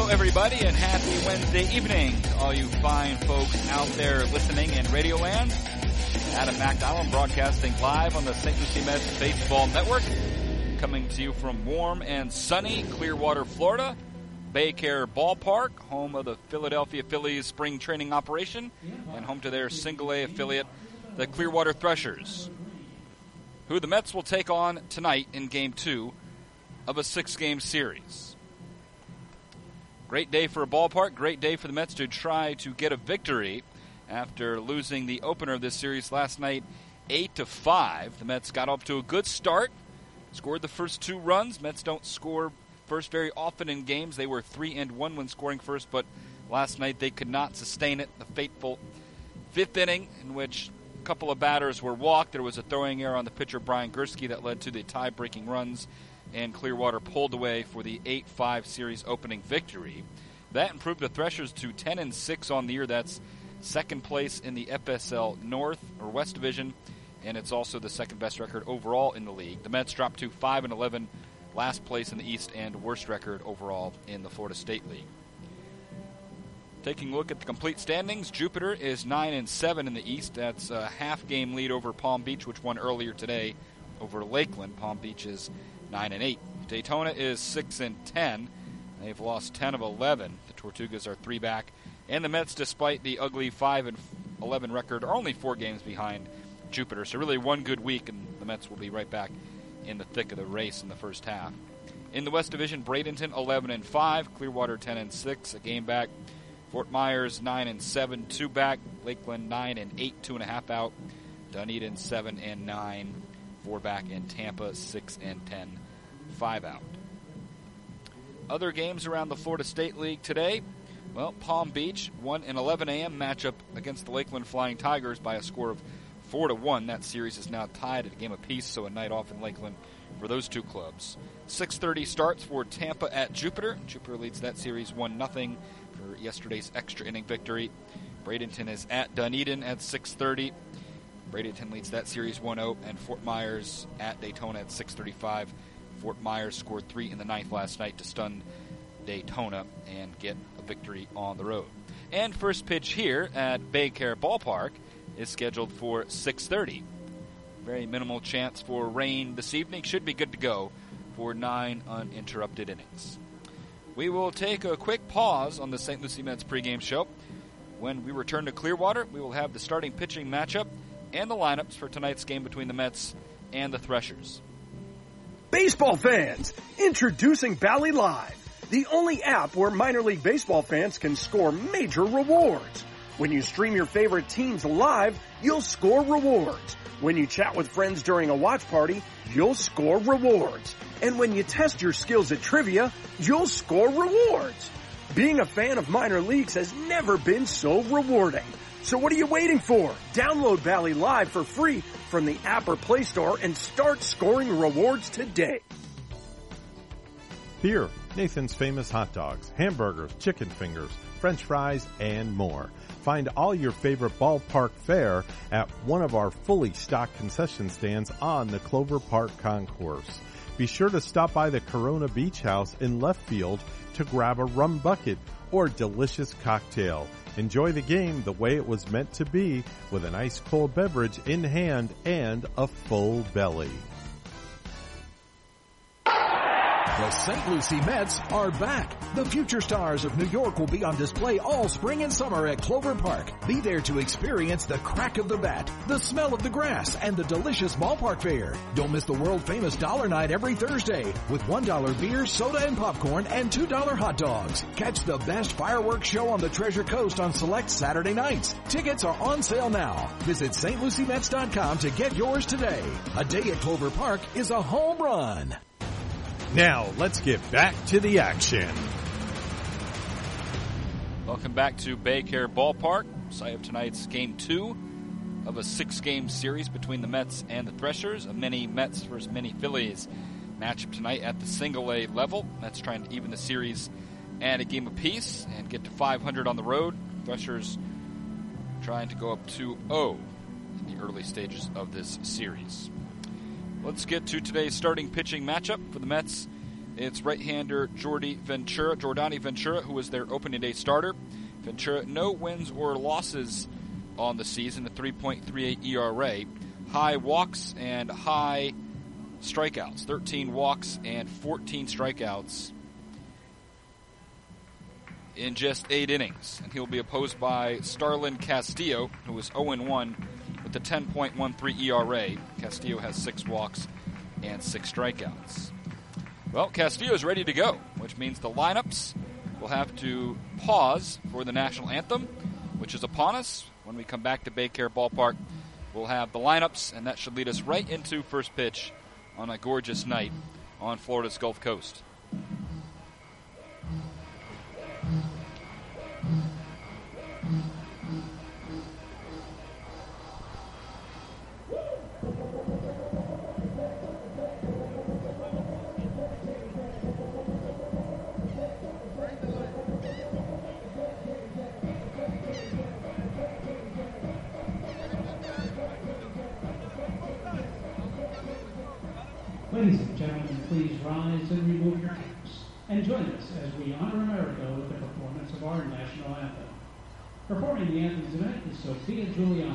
everybody, and happy Wednesday evening to all you fine folks out there listening in Radioland. Adam McDonald broadcasting live on the St. Lucie Mets Baseball Network, coming to you from warm and sunny Clearwater, Florida, Baycare Ballpark, home of the Philadelphia Phillies spring training operation, and home to their single-A affiliate, the Clearwater Threshers, who the Mets will take on tonight in Game 2 of a 6-game series. Great day for a ballpark, great day for the Mets to try to get a victory after losing the opener of this series last night 8-5. The Mets got off to a good start, scored the first 2 runs. Mets don't score first very often in games. They were 3-1 when scoring first, but last night they could not sustain it. The fateful 5th inning in which a couple of batters were walked. There was a throwing error on the pitcher Brian Gursky that led to the tie-breaking runs, and Clearwater pulled away for the 8-5 series opening victory. That improved the Threshers to 10-6 on the year. That's second place in the FSL North or West Division, and it's also the second best record overall in the league. The Mets dropped to 5-11, last place in the East, and worst record overall in the Florida State League. Taking a look at the complete standings, Jupiter is 9-7 in the East. That's a half-game lead over Palm Beach, which won earlier today over Lakeland. Palm Beach is 9-8. Daytona is 6-10. They've lost 10 of 11. The Tortugas are 3 back. And the Mets, despite the ugly 5-11 record, are only 4 games behind Jupiter. So really one good week, and the Mets will be right back in the thick of the race in the first half. In the West Division, Bradenton 11-5. Clearwater 10-6, a game back. Fort Myers 9-7, 2 back. Lakeland 9-8, 2.5 out. Dunedin 7-9, 4 back, and Tampa 6-10, 5 out. Other games around the Florida State League today. Well, Palm Beach won an 11 a.m. matchup against the Lakeland Flying Tigers by a score of 4-1. That series is now tied at a game apiece, so a night off in Lakeland for those two clubs. 6:30 starts for Tampa at Jupiter. Jupiter leads that series 1-0 for yesterday's extra inning victory. Bradenton is at Dunedin at 6:30. Bradenton leads that series 1-0, and Fort Myers at Daytona at 6:35. Fort Myers scored 3 in the 9th last night to stun Daytona and get a victory on the road. And first pitch here at Baycare Ballpark is scheduled for 6:30. Very minimal chance for rain this evening. Should be good to go for 9 uninterrupted innings. We will take a quick pause on the St. Lucie Mets pregame show. When we return to Clearwater, we will have the starting pitching matchup and the lineups for tonight's game between the Mets and the Threshers. Baseball fans, introducing Bally Live, the only app where minor league baseball fans can score major rewards. When you stream your favorite teams live, you'll score rewards. When you chat with friends during a watch party, you'll score rewards. And when you test your skills at trivia, you'll score rewards. Being a fan of minor leagues has never been so rewarding. So what are you waiting for? Download Bally Live for free from the app or Play Store and start scoring rewards today. Here, Nathan's Famous Hot Dogs, hamburgers, chicken fingers, French fries, and more. Find all your favorite ballpark fare at one of our fully stocked concession stands on the Clover Park Concourse. Be sure to stop by the Corona Beach House in left field to grab a rum bucket or delicious cocktail. Enjoy the game the way it was meant to be, with an ice cold beverage in hand and a full belly. The St. Lucie Mets are back. The future stars of New York will be on display all spring and summer at Clover Park. Be there to experience the crack of the bat, the smell of the grass, and the delicious ballpark fare. Don't miss the world-famous Dollar Night every Thursday with $1 beer, soda, and popcorn, and $2 hot dogs. Catch the best fireworks show on the Treasure Coast on select Saturday nights. Tickets are on sale now. Visit stluciemets.com to get yours today. A day at Clover Park is a home run. Now, let's get back to the action. Welcome back to Baycare Ballpark, site of tonight's Game 2 of a 6-game series between the Mets and the Threshers. A mini Mets versus mini Phillies matchup tonight at the single-A level. Mets trying to even the series at a game apiece and get to 500 on the road. Threshers trying to go up 2-0 in the early stages of this series. Let's get to today's starting pitching matchup for the Mets. it's right-hander Jordani Ventura, who was their opening day starter. Ventura, no wins or losses on the season, a 3.38 ERA. High walks and high strikeouts, 13 walks and 14 strikeouts in just 8 innings. And he'll be opposed by Starlin Castillo, who is 0-1 with a 10.13 ERA. Castillo has 6 walks and 6 strikeouts. Well, Castillo's ready to go, which means the lineups will have to pause for the national anthem, which is upon us. When we come back to Baycare Ballpark, we'll have the lineups, and that should lead us right into first pitch on a gorgeous night on Florida's Gulf Coast. Ladies and gentlemen, please rise and remove your caps and join us as we honor America with the performance of our national anthem. Performing the anthem tonight is Sophia Giuliani.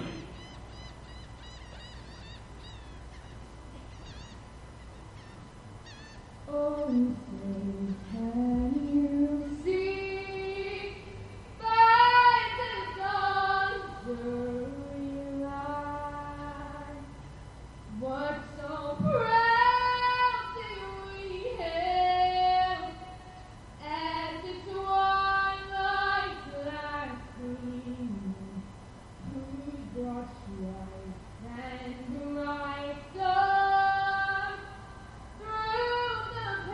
Oh, can you see by the dawn's early light what so proudly we hailed as the twilight gleamed, who brought light and light sun through the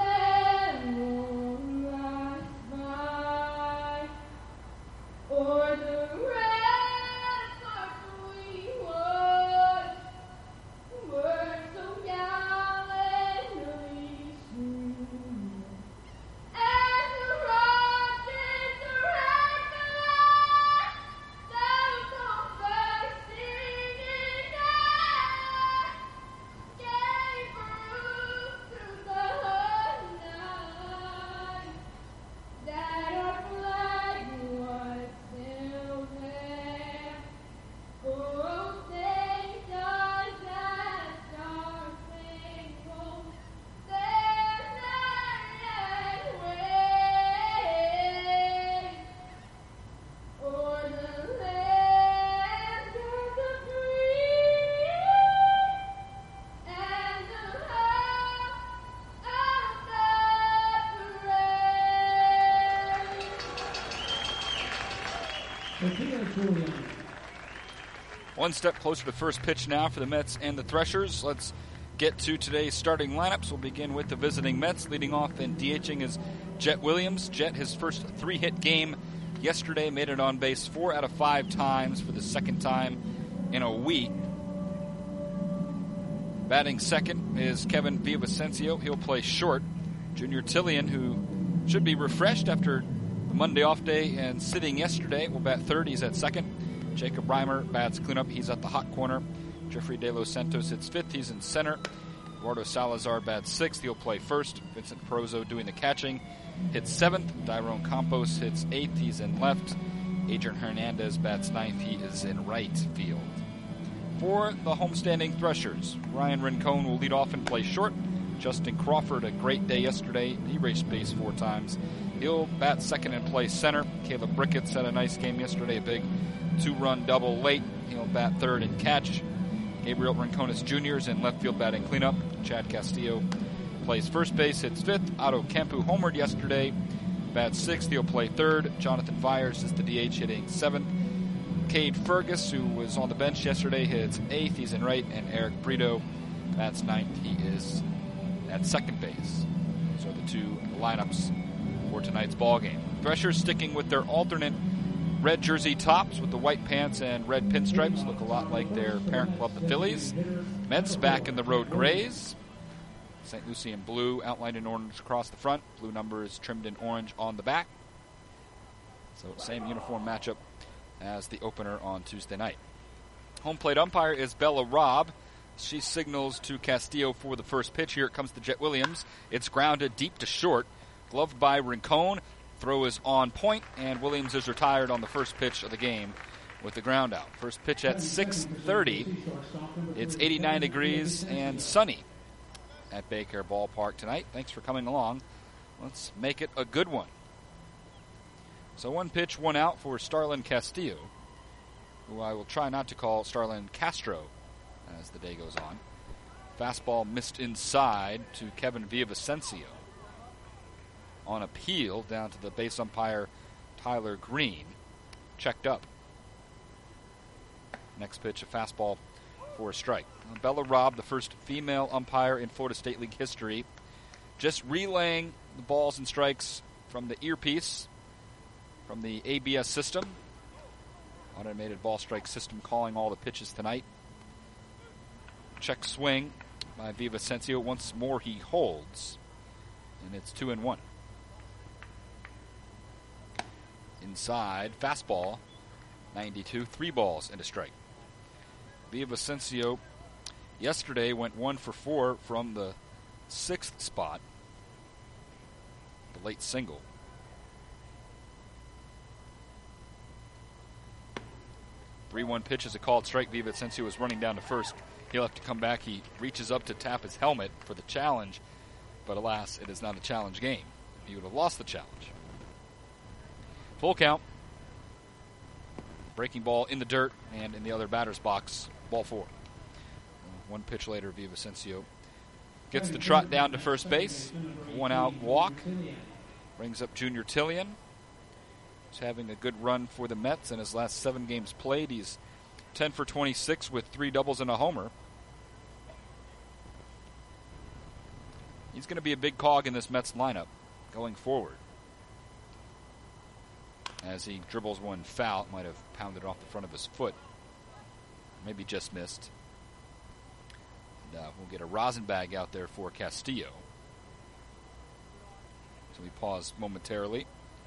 perilous fight, o'er the ramparts we watched, were so gallantly strewn, and the rockets red flash down the bursting in air, gave proof to the night that our flag was still there. Oh, thank God that star-spangled banner yet waves o'er the land of the free and the house of the brave. Sophia Giuliani. One step closer to first pitch now for the Mets and the Threshers. Let's get to today's starting lineups. We'll begin with the visiting Mets. Leading off and DHing is Jet Williams. Jet, his first 3-hit game yesterday, made it on base 4 out of 5 times for the second time in a week. Batting second is Kevin Villavicencio. He'll play short. Junior Tillian, who should be refreshed after the Monday off day and sitting yesterday, will bat third. He's at second. Jacob Reimer bats cleanup. He's at the hot corner. Jeffrey De Los Santos hits fifth. He's in center. Eduardo Salazar bats sixth. He'll play first. Vincent Perozo doing the catching hits seventh. Dairon Campos hits eighth. He's in left. Adrian Hernandez bats ninth. He is in right field. For the homestanding Threshers, Ryan Rincon will lead off and play short. Justin Crawford, a great day yesterday. He raced base 4 times. He'll bat second and play center. Caleb Ricketts had a nice game yesterday, a big 2-run double late. He'll bat third and catch. Gabriel Rincones Jr. is in left field batting cleanup. Chad Castillo plays first base, hits fifth. Otto Kempu homered yesterday, bats sixth. He'll play third. Jonathan Vyers is the DH, hitting seventh. Cade Fergus, who was on the bench yesterday, hits eighth. He's in right. And Eric Brito bats ninth. He is at second base. So the 2 lineups for tonight's ball game. Threshers sticking with their alternate red jersey tops with the white pants and red pinstripes. Look a lot like their parent club, the Phillies. Mets back in the road grays. St. Lucie in blue, outlined in orange across the front. Blue numbers trimmed in orange on the back. So same uniform matchup as the opener on Tuesday night. Home plate umpire is Bella Robb. She signals to Castillo for the first pitch. Here it comes to Jet Williams. It's grounded deep to short. Gloved by Rincon. Throw is on point, and Williams is retired on the first pitch of the game with the ground out. First pitch at 6:30. It's 89 degrees and sunny at Baycare Ballpark tonight. Thanks for coming along. Let's make it a good one. So one pitch, one out for Starlin Castillo, who I will try not to call Starlin Castro as the day goes on. Fastball missed inside to Kevin Villavicencio. On appeal down to the base umpire Tyler Green. Checked up. Next pitch, a fastball for a strike. Bella Robb, the first female umpire in Florida State League history, just relaying the balls and strikes from the earpiece from the ABS system. Automated ball strike system calling all the pitches tonight. Check swing by Villavicencio. Once more he holds. And it's 2-1. Inside, fastball, 92, 3 balls and a strike. Villavicencio yesterday went 1 for 4 from the 6th spot, the late single. Three-1 pitch is a called strike. Villavicencio was running down to first. He'll have to come back. He reaches up to tap his helmet for the challenge, but alas, it is not a challenge game. He would have lost the challenge. Full count. Breaking ball in the dirt and in the other batter's box. Ball 4. One pitch later, Villavicencio gets the trot down to first base. 1 out walk. Brings up Junior Tillian. He's having a good run for the Mets in his last 7 games played. He's 10 for 26 with 3 doubles and a homer. He's going to be a big cog in this Mets lineup going forward. As he dribbles one foul, might have pounded off the front of his foot. Maybe just missed. And, we'll get a rosin bag out there for Castillo. So we pause momentarily.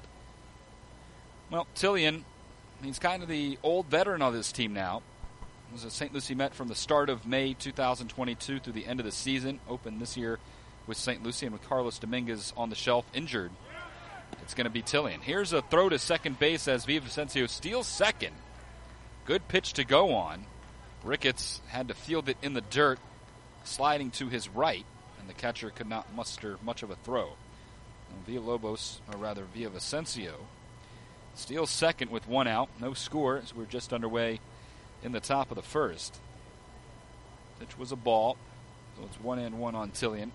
Well, Tillian, he's kind of the old veteran of this team now. He was a St. Lucie Met from the start of May 2022 through the end of the season. Opened this year with St. Lucie and with Carlos Dominguez on the shelf injured. It's going to be Tillian. Here's a throw to second base as Villavicencio steals second. Good pitch to go on. Ricketts had to field it in the dirt, sliding to his right, and the catcher could not muster much of a throw. And Villavicencio steals second with 1 out. No score as we're just underway in the top of the first. Pitch was a ball, so it's 1-1 on Tillian.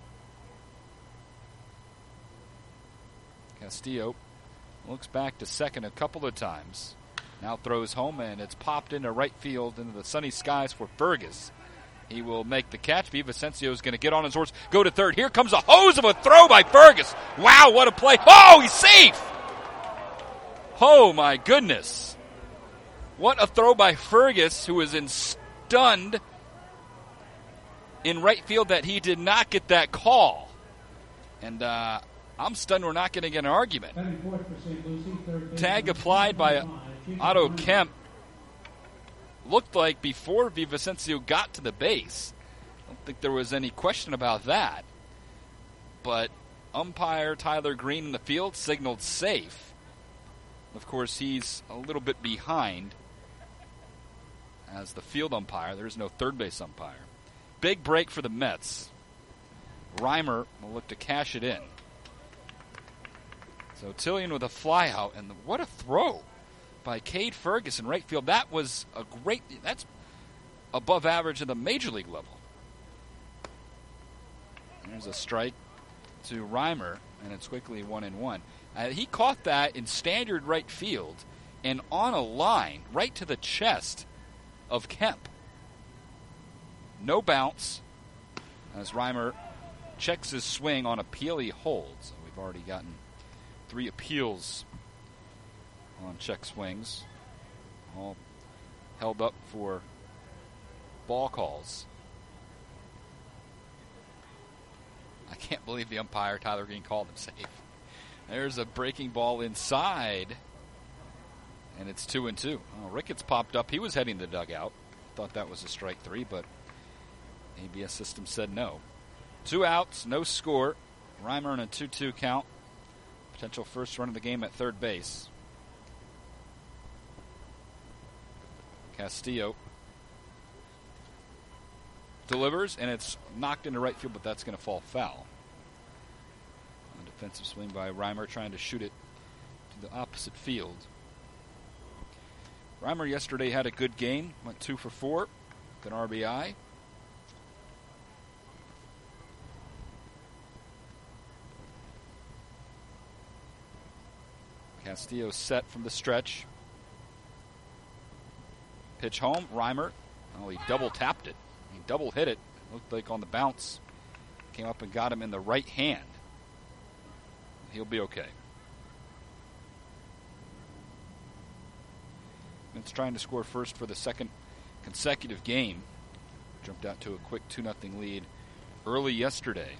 Castillo looks back to second a couple of times. Now throws home, and it's popped into right field into the sunny skies for Fergus. He will make the catch. Villavicencio is going to get on his horse, go to third. Here comes a hose of a throw by Fergus. Wow, what a play. Oh, he's safe. Oh, my goodness. What a throw by Fergus, who is stunned in right field that he did not get that call. And, I'm stunned we're not going to get an argument. Tag applied by Otto Kemp. Looked like before Villavicencio got to the base. I don't think there was any question about that. But umpire Tyler Green in the field signaled safe. Of course, he's a little bit behind as the field umpire. There's no third base umpire. Big break for the Mets. Reimer will look to cash it in. So Tillian with a flyout, and what a throw by Cade Fergus in right field. That was a great, that's above average at the major league level. There's a strike to Reimer, and it's quickly 1-1. He caught that in standard right field and on a line right to the chest of Kemp. No bounce as Reimer checks his swing on appeal. He holds. So we've already gotten 3 appeals on check swings, all held up for ball calls. I can't believe the umpire, Tyler Green, called him safe. There's a breaking ball inside, and it's 2-2. Oh, Ricketts popped up. He was heading the dugout. Thought that was a strike 3, but ABS system said no. 2 outs, no score. Reimer in a 2-2 count. Potential first run of the game at third base. Castillo delivers, and it's knocked into right field, but that's going to fall foul. A defensive swing by Reimer trying to shoot it to the opposite field. Reimer yesterday had a good game, went 2 for 4, with an RBI. Castillo set from the stretch. Pitch home, Reimer. Oh, he double tapped it. He double hit it. Looked like on the bounce. Came up and got him in the right hand. He'll be okay. Mets trying to score first for the second consecutive game. Jumped out to a quick 2-0 lead early yesterday.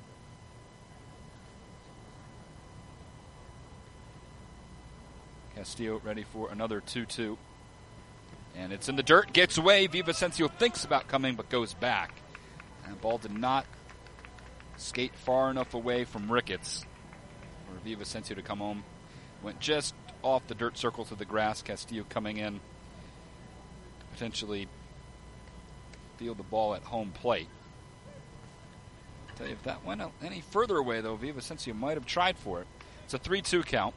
Castillo ready for another 2-2. And it's in the dirt, gets away. Villavicencio thinks about coming, but goes back. And the ball did not skate far enough away from Ricketts for Villavicencio to come home. Went just off the dirt circle to the grass. Castillo coming in to potentially field the ball at home plate. I'll tell you, if that went any further away, though, Villavicencio might have tried for it. It's a 3-2 count.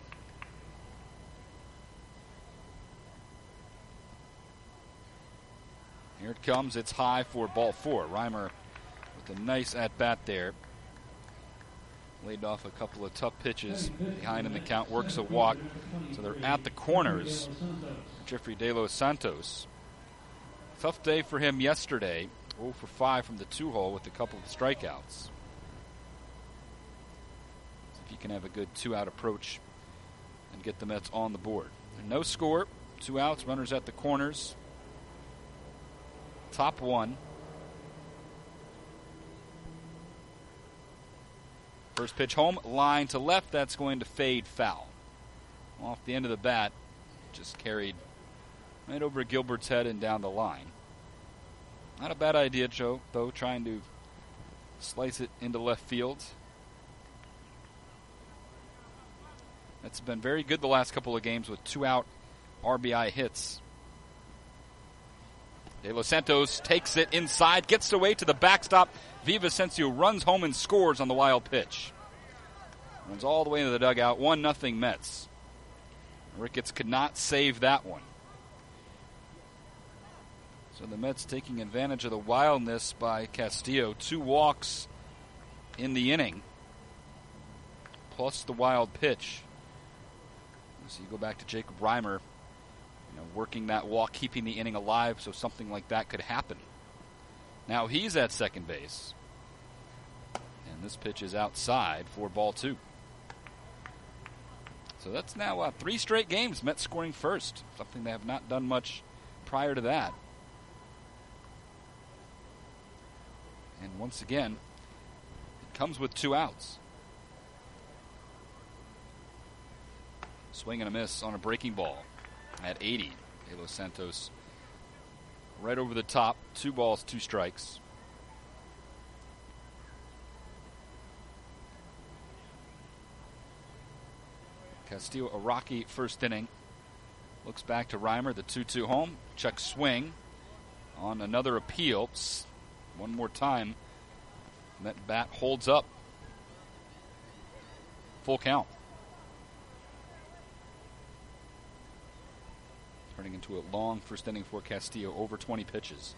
Here it comes. It's high for ball 4. Reimer with a nice at-bat there. Laid off a couple of tough pitches. Behind in the count, works a walk. So they're at the corners. Jeffrey De Los Santos. Tough day for him yesterday. 0 for 5 from the 2-hole with a couple of strikeouts. So if he can have a good 2-out approach and get the Mets on the board. And no score. 2 outs, runners at the corners. Top 1. First pitch home, line to left. That's going to fade foul. Off the end of the bat, just carried right over Gilbert's head and down the line. Not a bad idea, Joe, though, trying to slice it into left field. That's been very good the last couple of games with 2-out RBI hits. De Los Santos takes it inside, gets away to the backstop. Villavicencio runs home and scores on the wild pitch. Runs all the way into the dugout. 1-0 Mets. Ricketts could not save that one. So the Mets taking advantage of the wildness by Castillo. 2 walks in the inning, plus the wild pitch. So you go back to Jacob Reimer, working that walk, keeping the inning alive so something like that could happen. Now he's at second base. And this pitch is outside for ball 2. So that's now 3 straight games, Mets scoring first. Something they have not done much prior to that. And once again, it comes with 2 outs. Swing and a miss on a breaking ball. At 80, De Los Santos right over the top. 2 balls, 2 strikes. Castillo, a rocky first inning. Looks back to Reimer, the 2-2 home. Check swing on another appeal. One more time. That bat holds up. Full count. Turning into a long first inning for Castillo, over 20 pitches.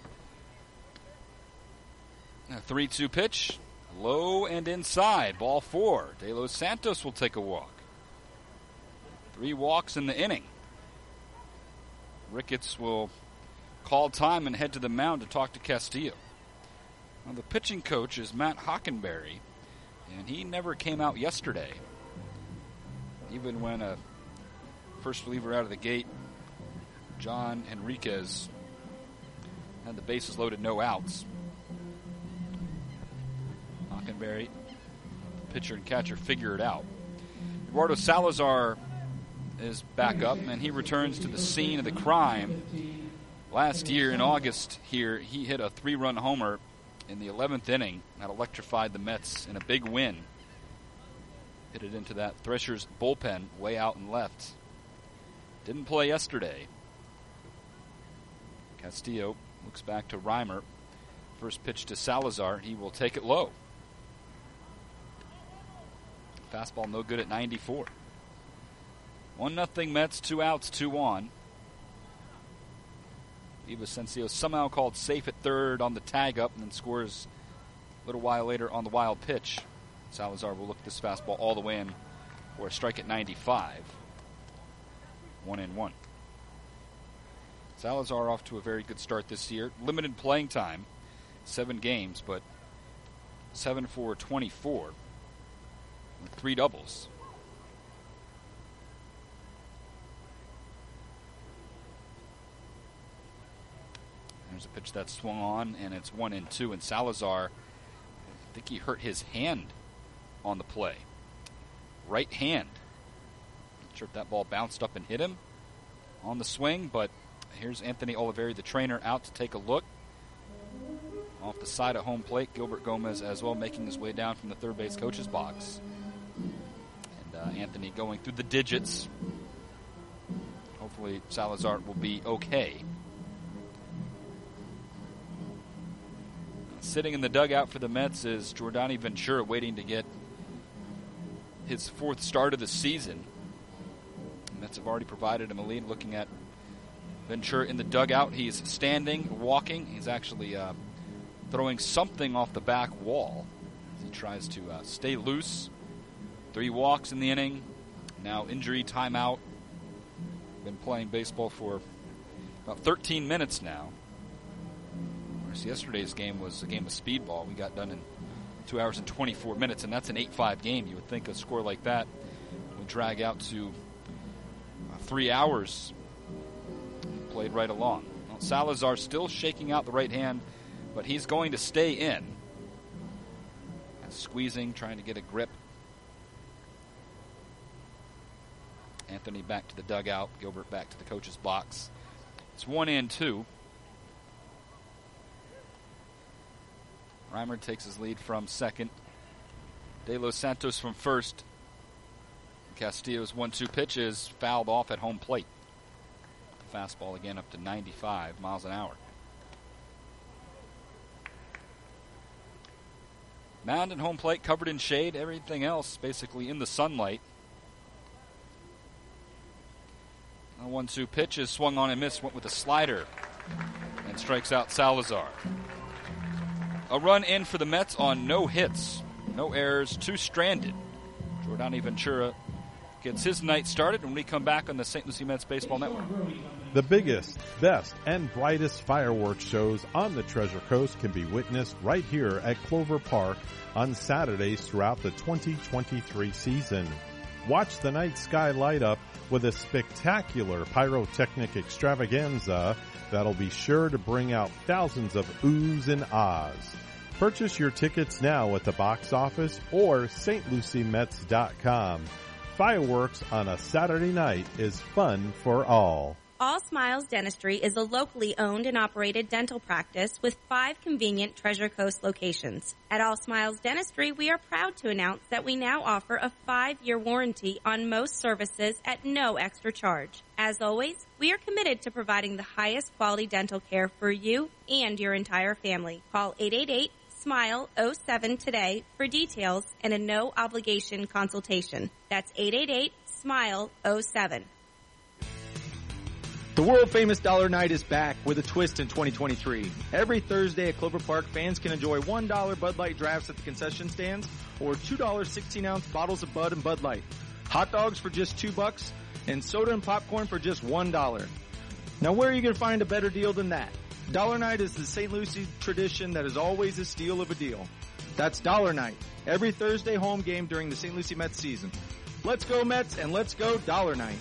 A 3-2 pitch, low and inside, ball 4. De Los Santos will take a walk. 3 walks in the inning. Ricketts will call time and head to the mound to talk to Castillo. Now, the pitching coach is Matt Hockenberry, and he never came out yesterday. Even when a first reliever out of the gate, John Enriquez, had the bases loaded, no outs. Hockenberry, pitcher and catcher, figure it out. Eduardo Salazar is back up, and he returns to the scene of the crime. Last year in August here, he hit a 3-run homer in the 11th inning that electrified the Mets in a big win. Hit it into that Threshers bullpen way out and left. Didn't play yesterday. Castillo looks back to Reimer. First pitch to Salazar. He will take it low. Fastball no good at 94. 1-0 Mets, 2 outs, 2 on. Villavicencio somehow called safe at third on the tag up and then scores a little while later on the wild pitch. Salazar will look this fastball all the way in for a strike at 95. 1-1. Salazar off to a very good start this year. Limited playing time, 7 games, but 7 for 24 with 3 doubles. There's a pitch that swung on, and it's 1-2. And Salazar, I think he hurt his hand on the play. Right hand. Not sure if that ball bounced up and hit him on the swing, but here's Anthony Oliveri, the trainer, out to take a look. Off the side at home plate, Gilbert Gomez as well making his way down from the third base coach's box. And Anthony going through the digits. Hopefully Salazar will be okay. Sitting in the dugout for the Mets is Jordani Ventura, waiting to get his 4th start of the season. The Mets have already provided him a lead. Looking at Ventura in the dugout, he's standing, walking. He's actually throwing something off the back wall as he tries to stay loose. 3 walks in the inning. Now injury timeout. Been playing baseball for about 13 minutes now. Yesterday's game was a game of speedball. We got done in 2 hours and 24 minutes, and that's an 8-5 game. You would think a score like that would drag out to 3 hours. Played right along. Well, Salazar still shaking out the right hand, but he's going to stay in. Squeezing, trying to get a grip. Anthony back to the dugout. Gilbert back to the coach's box. It's 1-2. Reimer takes his lead from second. De Los Santos from first. Castillo's 1-2 pitch is fouled off at home plate. Fastball again up to 95 miles an hour. Mound and home plate covered in shade. Everything else basically in the sunlight. A 1-2 pitch is swung on and missed. Went with a slider and strikes out Salazar. A run in for the Mets on no hits, no errors, 2 stranded. Jordani Ventura gets his night started when we come back on the St. Lucie Mets Baseball Network. The biggest, best, and brightest fireworks shows on the Treasure Coast can be witnessed right here at Clover Park on Saturdays throughout the 2023 season. Watch the night sky light up with a spectacular pyrotechnic extravaganza that'll be sure to bring out thousands of oohs and ahs. Purchase your tickets now at the box office or stluciemets.com. Fireworks on a Saturday night is fun for all. All Smiles Dentistry is a locally owned and operated dental practice with 5 convenient Treasure Coast locations. At All Smiles Dentistry, we are proud to announce that we now offer a 5-year warranty on most services at no extra charge. As always, we are committed to providing the highest quality dental care for you and your entire family. Call 888-SMILE-07 today for details and a no-obligation consultation. That's 888-SMILE-07. The world-famous Dollar Night is back with a twist in 2023. Every Thursday at Clover Park, fans can enjoy $1 Bud Light drafts at the concession stands or $2 16-ounce bottles of Bud and Bud Light. Hot dogs for just $2 and soda and popcorn for just $1. Now, where are you going to find a better deal than that? Dollar Night is the St. Lucie tradition that is always a steal of a deal. That's Dollar Night, every Thursday home game during the St. Lucie Mets season. Let's go Mets and let's go Dollar Night.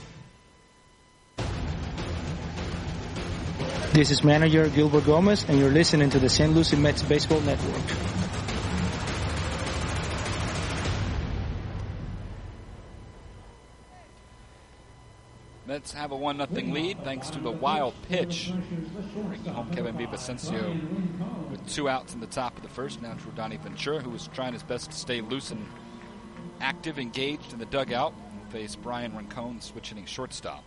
This is manager Gilbert Gomez, and you're listening to the St. Lucie Mets Baseball Network. Mets have a 1-0 lead thanks to the wild pitch. Bringing home Kevin Villavicencio with 2 outs in the top of the first. Now to Rodani Ventura, who was trying his best to stay loose and active, engaged in the dugout. Will face Brian Rincon, switch-hitting shortstop.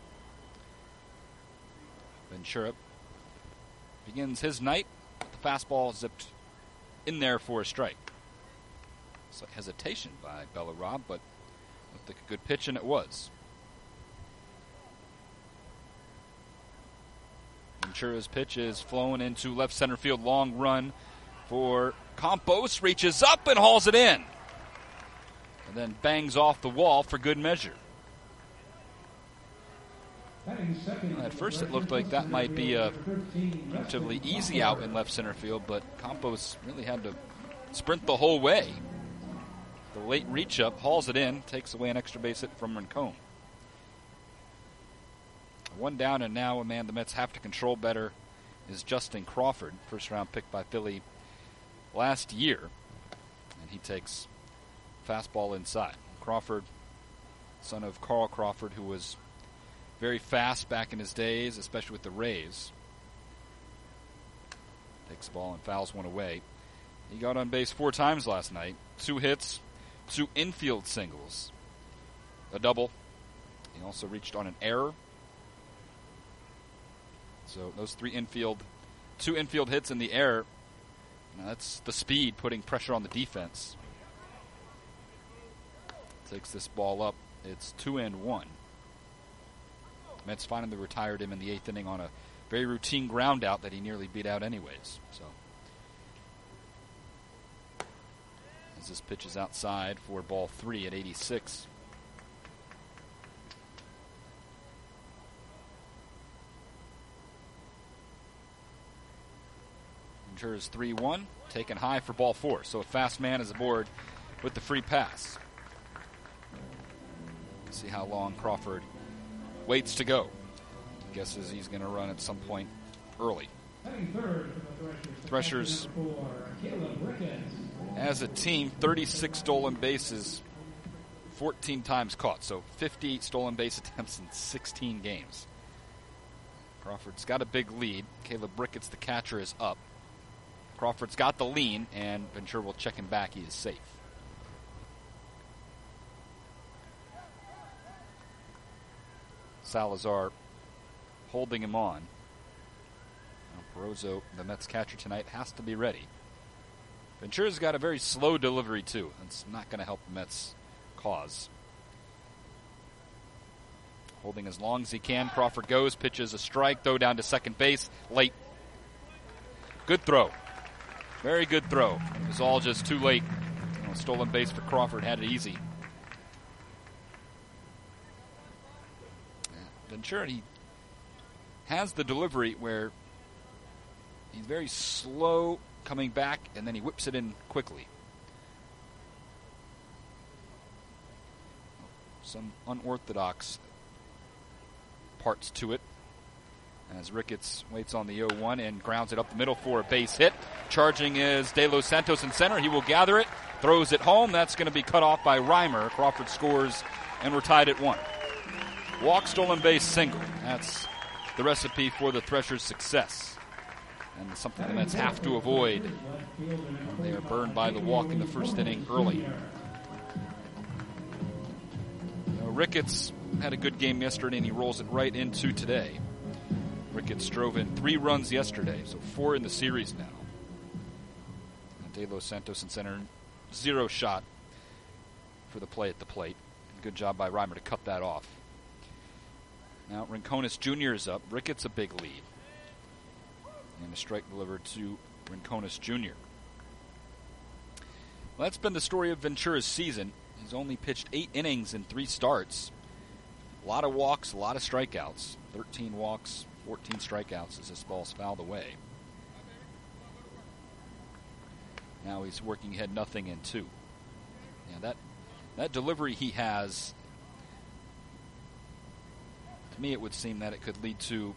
Ventura begins his night with the fastball zipped in there for a strike. Slight hesitation by Bella Robb, but looked like a good pitch, and it was. Ventura's pitch is flown into left center field. Long run for Campos. Reaches up and hauls it in. And then bangs off the wall for good measure. At first it looked like that might be a relatively easy out in left center field, but Campos really had to sprint the whole way. The late reach up hauls it in, takes away an extra base hit from Rincon. 1 down, and now a man the Mets have to control better is Justin Crawford, first-round pick by Philly last year. And he takes fastball inside. Crawford, son of Carl Crawford, who was very fast back in his days, especially with the Rays. Takes the ball and fouls one away. He got on base 4 times last night. 2 hits, 2 infield singles, a double. He also reached on an error. So those 2 infield hits in the air. Now that's the speed putting pressure on the defense. Takes this ball up. It's 2-1. Mets finally retired him in the 8th inning on a very routine ground out that he nearly beat out anyways. So as this pitch is outside for ball 3 at 86. Ventura's 3-1, taken high for ball 4. So a fast man is aboard with the free pass. See how long Crawford waits to go. Guesses he's going to run at some point early. Threshers, as a team, 36 stolen bases, 14 times caught. So 50 stolen base attempts in 16 games. Crawford's got a big lead. Caleb Ricketts, the catcher, is up. Crawford's got the lean, and Ventura will check him back. He is safe. Salazar holding him on. Now Barroso, the Mets catcher tonight, has to be ready. Ventura's got a very slow delivery, too. That's not going to help the Mets' cause. Holding as long as he can. Crawford goes, pitches a strike, throw down to second base. Late. Good throw. Very good throw. It was all just too late. Stolen base for Crawford, had it easy. Ventura, he has the delivery where he's very slow coming back, and then he whips it in quickly. Some unorthodox parts to it. As Ricketts waits on the 0-1 and grounds it up the middle for a base hit. Charging is De Los Santos in center. He will gather it, throws it home. That's going to be cut off by Reimer. Crawford scores, and we're tied at 1. Walk, stolen base, single. That's the recipe for the Threshers' success. And something the Mets have to avoid. They are burned by the walk in the first inning early. Ricketts had a good game yesterday, and he rolls it right into today. Ricketts drove in 3 runs yesterday, so 4 in the series now. And De Los Santos in center, 0 shot for the play at the plate. Good job by Reimer to cut that off. Now Rincones Jr. is up. Ricketts a big lead. And a strike delivered to Rincones Jr. Well, that's been the story of Ventura's season. He's only pitched 8 innings in 3 starts. A lot of walks, a lot of strikeouts. 13 walks, 14 strikeouts as this ball's fouled away. Now he's working ahead 0-2. Yeah, that delivery he has, to me it would seem that it could lead to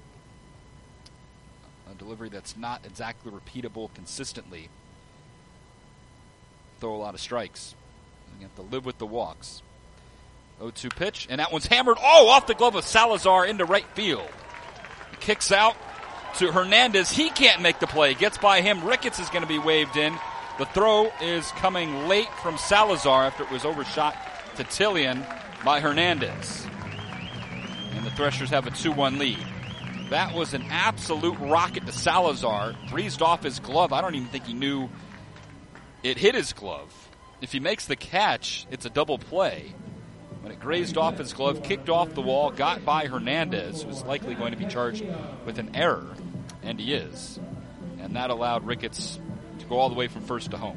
a delivery that's not exactly repeatable consistently. Throw a lot of strikes. You have to live with the walks. 0-2 pitch, and that one's hammered. Oh, off the glove of Salazar into right field. Kicks out to Hernandez. He can't make the play. Gets by him. Ricketts is going to be waved in. The throw is coming late from Salazar after it was overshot to Tillian by Hernandez. And the Threshers have a 2-1 lead. That was an absolute rocket to Salazar. Breezed off his glove. I don't even think he knew it hit his glove. If he makes the catch, it's a double play. When it grazed off his glove, kicked off the wall, got by Hernandez, who's likely going to be charged with an error, and he is. And that allowed Ricketts to go all the way from first to home.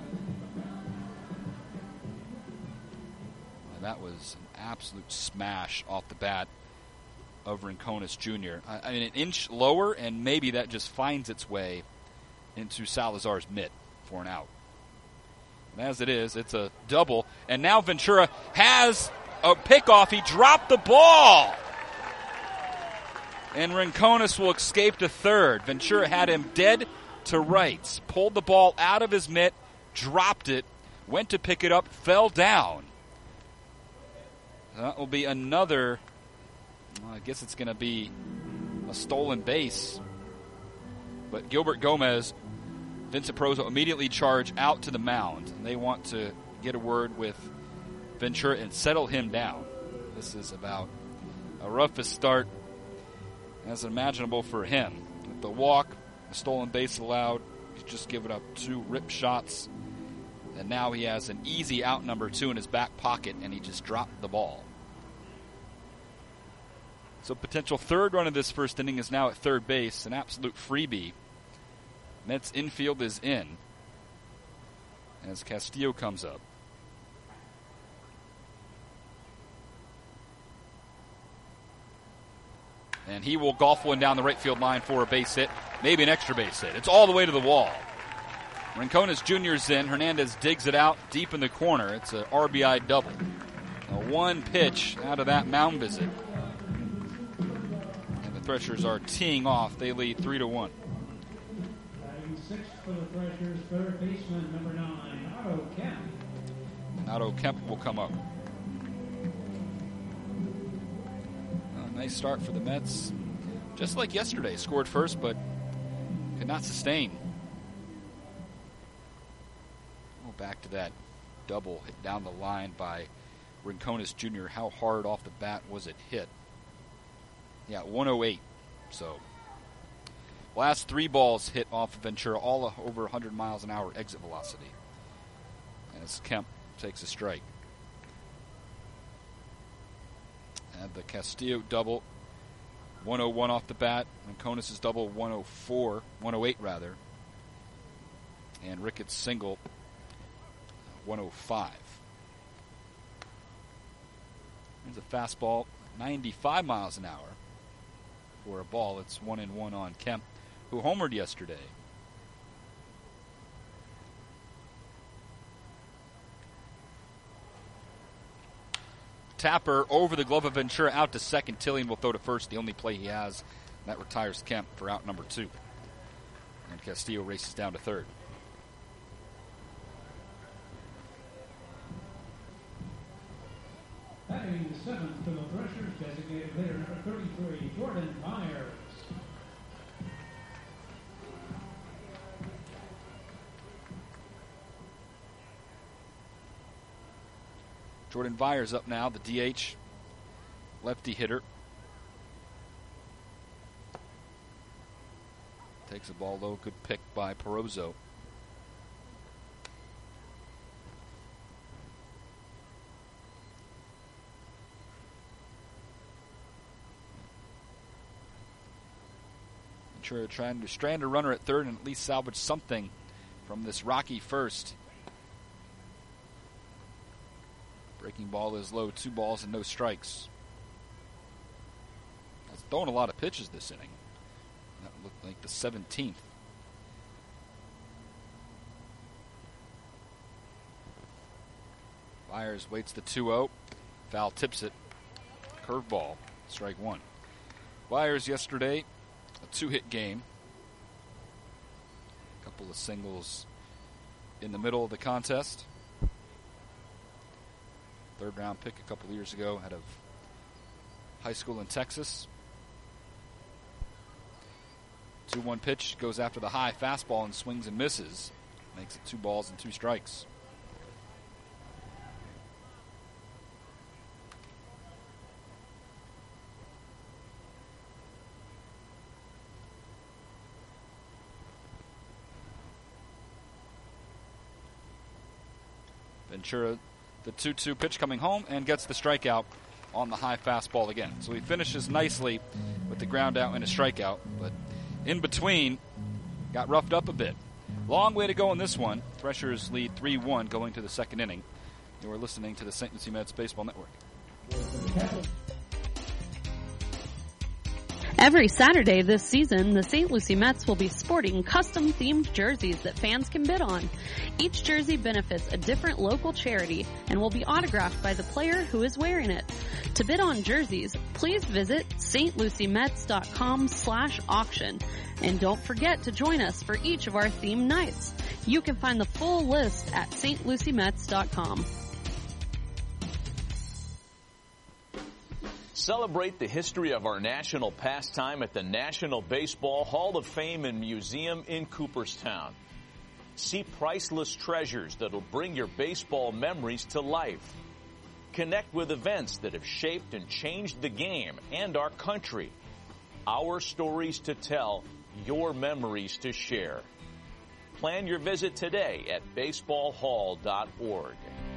And that was an absolute smash off the bat of Rincones Jr. I mean, an inch lower, and maybe that just finds its way into Salazar's mitt for an out. And as it is, it's a double, and now Ventura has a pickoff. He dropped the ball. And Rincones will escape to third. Ventura had him dead to rights. Pulled the ball out of his mitt, dropped it, went to pick it up, fell down. That will be another, well, I guess it's going to be a stolen base. But Gilbert Gomez, Vincent Perozo immediately charge out to the mound. And they want to get a word with Ventura and settle him down. This is about a roughest start as imaginable for him. With the walk, the stolen base allowed, he's just given up 2 rip shots, and now he has an easy out number 2 in his back pocket, and he just dropped the ball. So potential third run of this first inning is now at third base, an absolute freebie. Mets infield is in as Castillo comes up. And he will golf one down the right field line for a base hit, maybe an extra base hit. It's all the way to the wall. Rincones Jr.'s in. Hernandez digs it out deep in the corner. It's an RBI double. A 1 pitch out of that mound visit. And the Threshers are teeing off. They lead 3-1. Batting sixth for the Threshers, third baseman, number 9, Otto Kemp. Otto Kemp will come up. Nice start for the Mets. Just like yesterday, scored first, but could not sustain. Well, back to that double hit down the line by Rincones Jr. How hard off the bat was it hit? Yeah, 108. So, last 3 balls hit off of Ventura, all over 100 miles an hour exit velocity. As Kemp takes a strike. And the Castillo double, 101 off the bat. Rincones' double, 108 rather. And Ricketts' single, 105. There's a fastball, 95 miles an hour for a ball. It's 1-1 on Kemp, who homered yesterday. Tapper over the glove of Ventura out to second. Tillian will throw to first, the only play he has. That retires Kemp for out number 2. And Castillo races down to third. Batting seventh for the Threshers, designated hitter number 33, Jordan Myers. Jordan Byers up now, the DH, lefty hitter. Takes the ball low, good pick by Perozo. Ventura trying to strand a runner at third and at least salvage something from this rocky first. Breaking ball is low, 2 balls and no strikes. That's throwing a lot of pitches this inning. That looked like the 17th. Byers waits the 2-0. Foul tips it. Curveball, strike 1. Byers yesterday, a 2-hit game. A couple of singles in the middle of the contest. Third-round pick a couple of years ago out of high school in Texas. 2-1 pitch, goes after the high fastball and swings and misses. Makes it 2 balls and 2 strikes. Ventura, the 2-2 pitch coming home, and gets the strikeout on the high fastball again. So he finishes nicely with the ground out and a strikeout, but in between, got roughed up a bit. Long way to go in this one. Threshers lead 3-1 going to the second inning. You are listening to the St. Lucie Mets Baseball Network. Every Saturday this season, the St. Lucie Mets will be sporting custom-themed jerseys that fans can bid on. Each jersey benefits a different local charity and will be autographed by the player who is wearing it. To bid on jerseys, please visit stluciemets.com/auction. And don't forget to join us for each of our themed nights. You can find the full list at stluciemets.com. Celebrate the history of our national pastime at the National Baseball Hall of Fame and Museum in Cooperstown. See priceless treasures that'll bring your baseball memories to life. Connect with events that have shaped and changed the game and our country. Our stories to tell, your memories to share. Plan your visit today at baseballhall.org.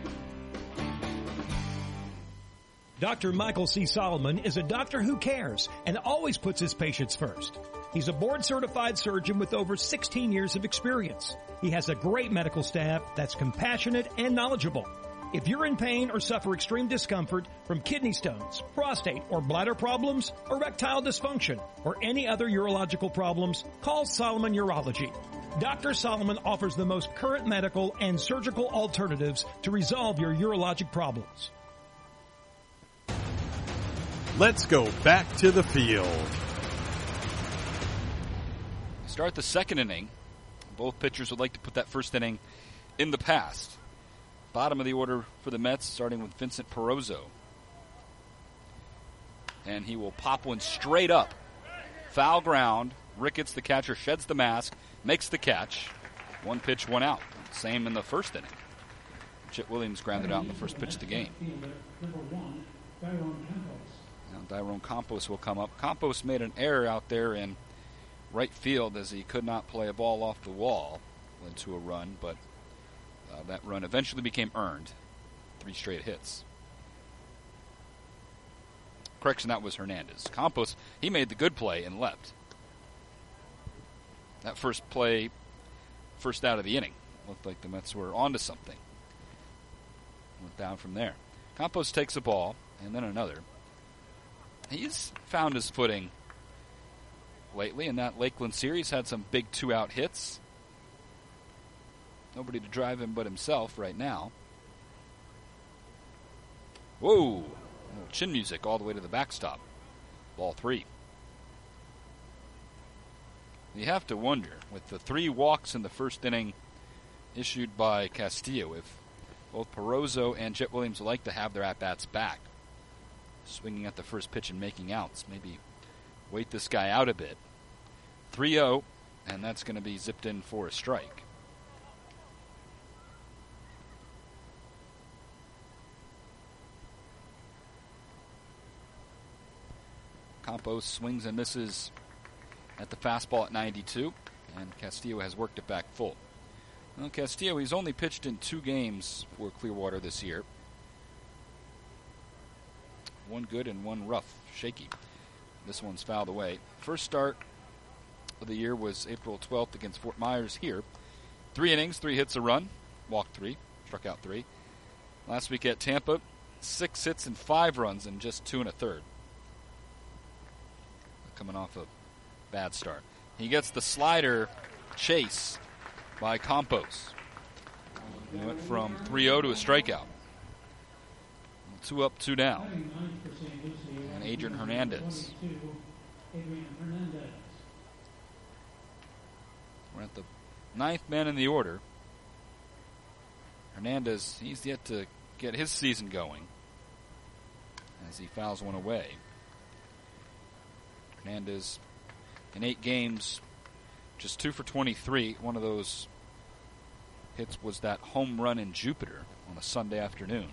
Dr. Michael C. Solomon is a doctor who cares and always puts his patients first. He's a board-certified surgeon with over 16 years of experience. He has a great medical staff that's compassionate and knowledgeable. If you're in pain or suffer extreme discomfort from kidney stones, prostate or bladder problems, erectile dysfunction, or any other urological problems, call Solomon Urology. Dr. Solomon offers the most current medical and surgical alternatives to resolve your urologic problems. Let's go back to the field. Start the second inning. Both pitchers would like to put that first inning in the past. Bottom of the order for the Mets, starting with Vincent Perozo. And he will pop one straight up. Foul ground. Ricketts, the catcher, sheds the mask, makes the catch. 1 pitch, 1 out. Same in the first inning. Chet Williams grounded out in the first pitch of the game. Now Dairon Campos will come up. Campos made an error out there in right field as he could not play a ball off the wall. Led to a run, but that run eventually became earned. 3 straight hits. Correction, that was Hernandez. Campos, he made the good play and left. That first play, first out of the inning. Looked like the Mets were onto something. Went down from there. Campos takes a ball, and then another. He's found his footing lately in that Lakeland series. Had some big 2-out hits. Nobody to drive him but himself right now. Whoa! Chin music all the way to the backstop. Ball 3. You have to wonder, with the 3 walks in the first inning issued by Castillo, if both Perozo and Chet Williams would like to have their at-bats back. Swinging at the first pitch and making outs. Maybe wait this guy out a bit. 3-0, and that's going to be zipped in for a strike. Campos swings and misses at the fastball at 92, and Castillo has worked it back full. Well, Castillo, he's only pitched in 2 games for Clearwater this year. 1 good and 1 rough, shaky. This one's fouled away. First start of the year was April 12th against Fort Myers here. 3 innings, 3 hits, a run, walked 3, struck out 3. Last week at Tampa, 6 hits and 5 runs in just 2 1/3. Coming off a bad start. He gets the slider chase by Campos. He went from 3-0 to a strikeout. 2 up, 2 down. And Adrian Hernandez. We're at the 9th man in the order. Hernandez, he's yet to get his season going as he fouls one away. Hernandez in 8 games, just 2 for 23. One of those hits was that home run in Jupiter on a Sunday afternoon.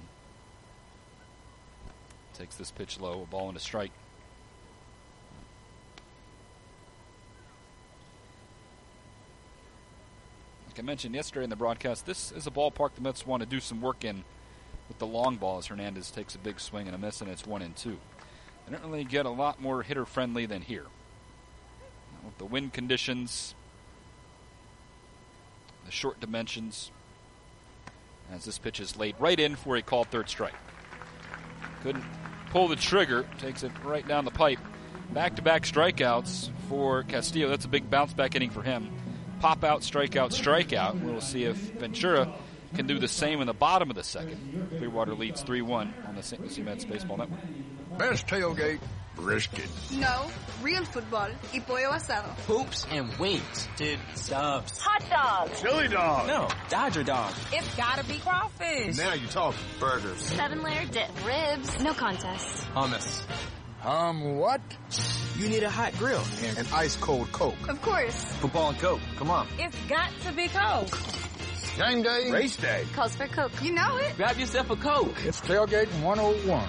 Takes this pitch low, a ball and a strike. Like I mentioned yesterday in the broadcast, this is a ballpark the Mets want to do some work in with the long ball as Hernandez takes a big swing and a miss, and it's 1-2. They don't really get a lot more hitter-friendly than here. With the wind conditions, the short dimensions, as this pitch is laid right in for a called third strike. Couldn't pull the trigger, takes it right down the pipe. Back-to-back strikeouts for Castillo. That's a big bounce-back inning for him. Pop-out, strikeout, strikeout. We'll see if Ventura can do the same in the bottom of the second. Clearwater leads 3-1 on the St. Lucie Mets Baseball Network. Best tailgate, brisket. No, real football y pollo asado. Hoops and wings. Dude, subs. Hot dogs. Chili dog. No, Dodger dog. It's gotta be crawfish. Now you're talking. Burgers. 7-layer dip. Ribs. No contest. Hummus. What? You need a hot grill. And an ice-cold Coke. Of course. Football and Coke. Come on. It's got to be Coke. Game day. Race day. Calls for Coke. You know it. Grab yourself a Coke. It's Tailgate 101.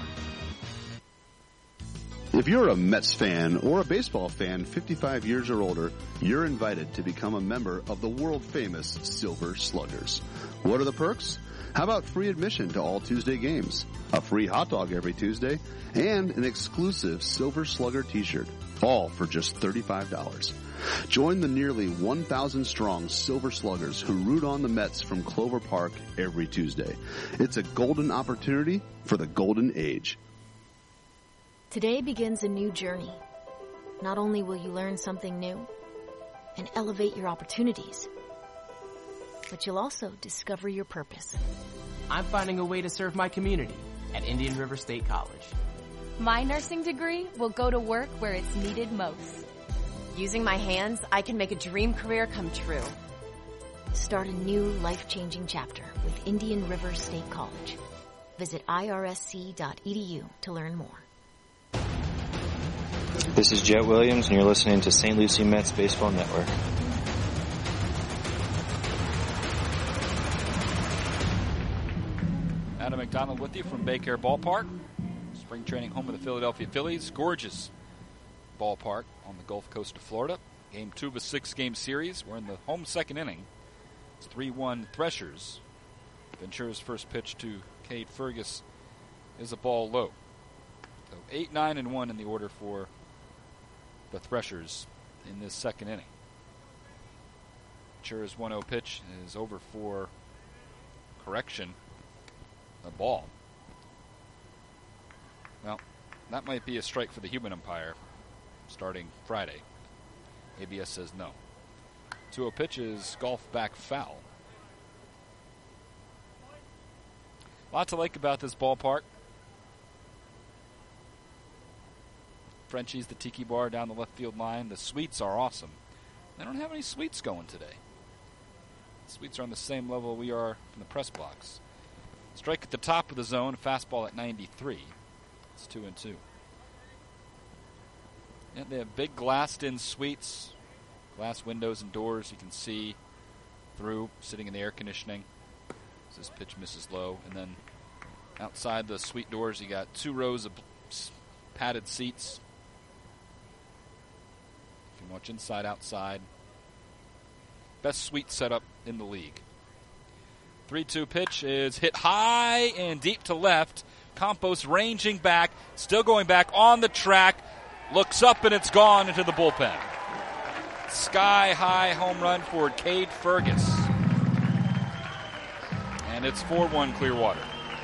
If you're a Mets fan or a baseball fan 55 years or older, you're invited to become a member of the world-famous Silver Sluggers. What are the perks? How about free admission to all Tuesday games, a free hot dog every Tuesday, and an exclusive Silver Slugger t-shirt, all for just $35. Join the nearly 1,000-strong Silver Sluggers who root on the Mets from Clover Park every Tuesday. It's a golden opportunity for the golden age. Today begins a new journey. Not only will you learn something new and elevate your opportunities, but you'll also discover your purpose. I'm finding a way to serve my community at Indian River State College. My nursing degree will go to work where it's needed most. Using my hands, I can make a dream career come true. Start a new life-changing chapter with Indian River State College. Visit irsc.edu to learn more. This is Jet Williams, and you're listening to St. Lucie Mets Baseball Network. Adam McDonald with you from Baycare Ballpark. Spring training home of the Philadelphia Phillies. Gorgeous ballpark on the Gulf Coast of Florida. Game 2 of a 6-game series. We're in the home second inning. It's 3-1 Threshers. Ventura's first pitch to Cade Fergus is a ball low. So 8, 9, and 1 in the order for the Threshers in this second inning. Ventura's 1-0 pitch is over for correction. A ball. Well, that might be a strike for the human umpire starting Friday. ABS says no. 2-0 pitch is golf back foul. A lot to like about this ballpark. Frenchie's, the Tiki Bar down the left field line. The suites are awesome. They don't have any suites going today. The suites are on the same level we are from the press box. Strike at the top of the zone, fastball at 93. It's 2-2. Yeah, they have big glassed-in suites, glass windows and doors you can see through, sitting in the air conditioning. As this pitch misses low, and then outside the suite doors, you got 2 rows of padded seats. If you watch inside, outside, best suite setup in the league. 3-2 pitch is hit high and deep to left. Campos ranging back, still going back on the track, looks up and it's gone into the bullpen. Sky-high home run for Cade Fergus. And it's 4-1 Clearwater.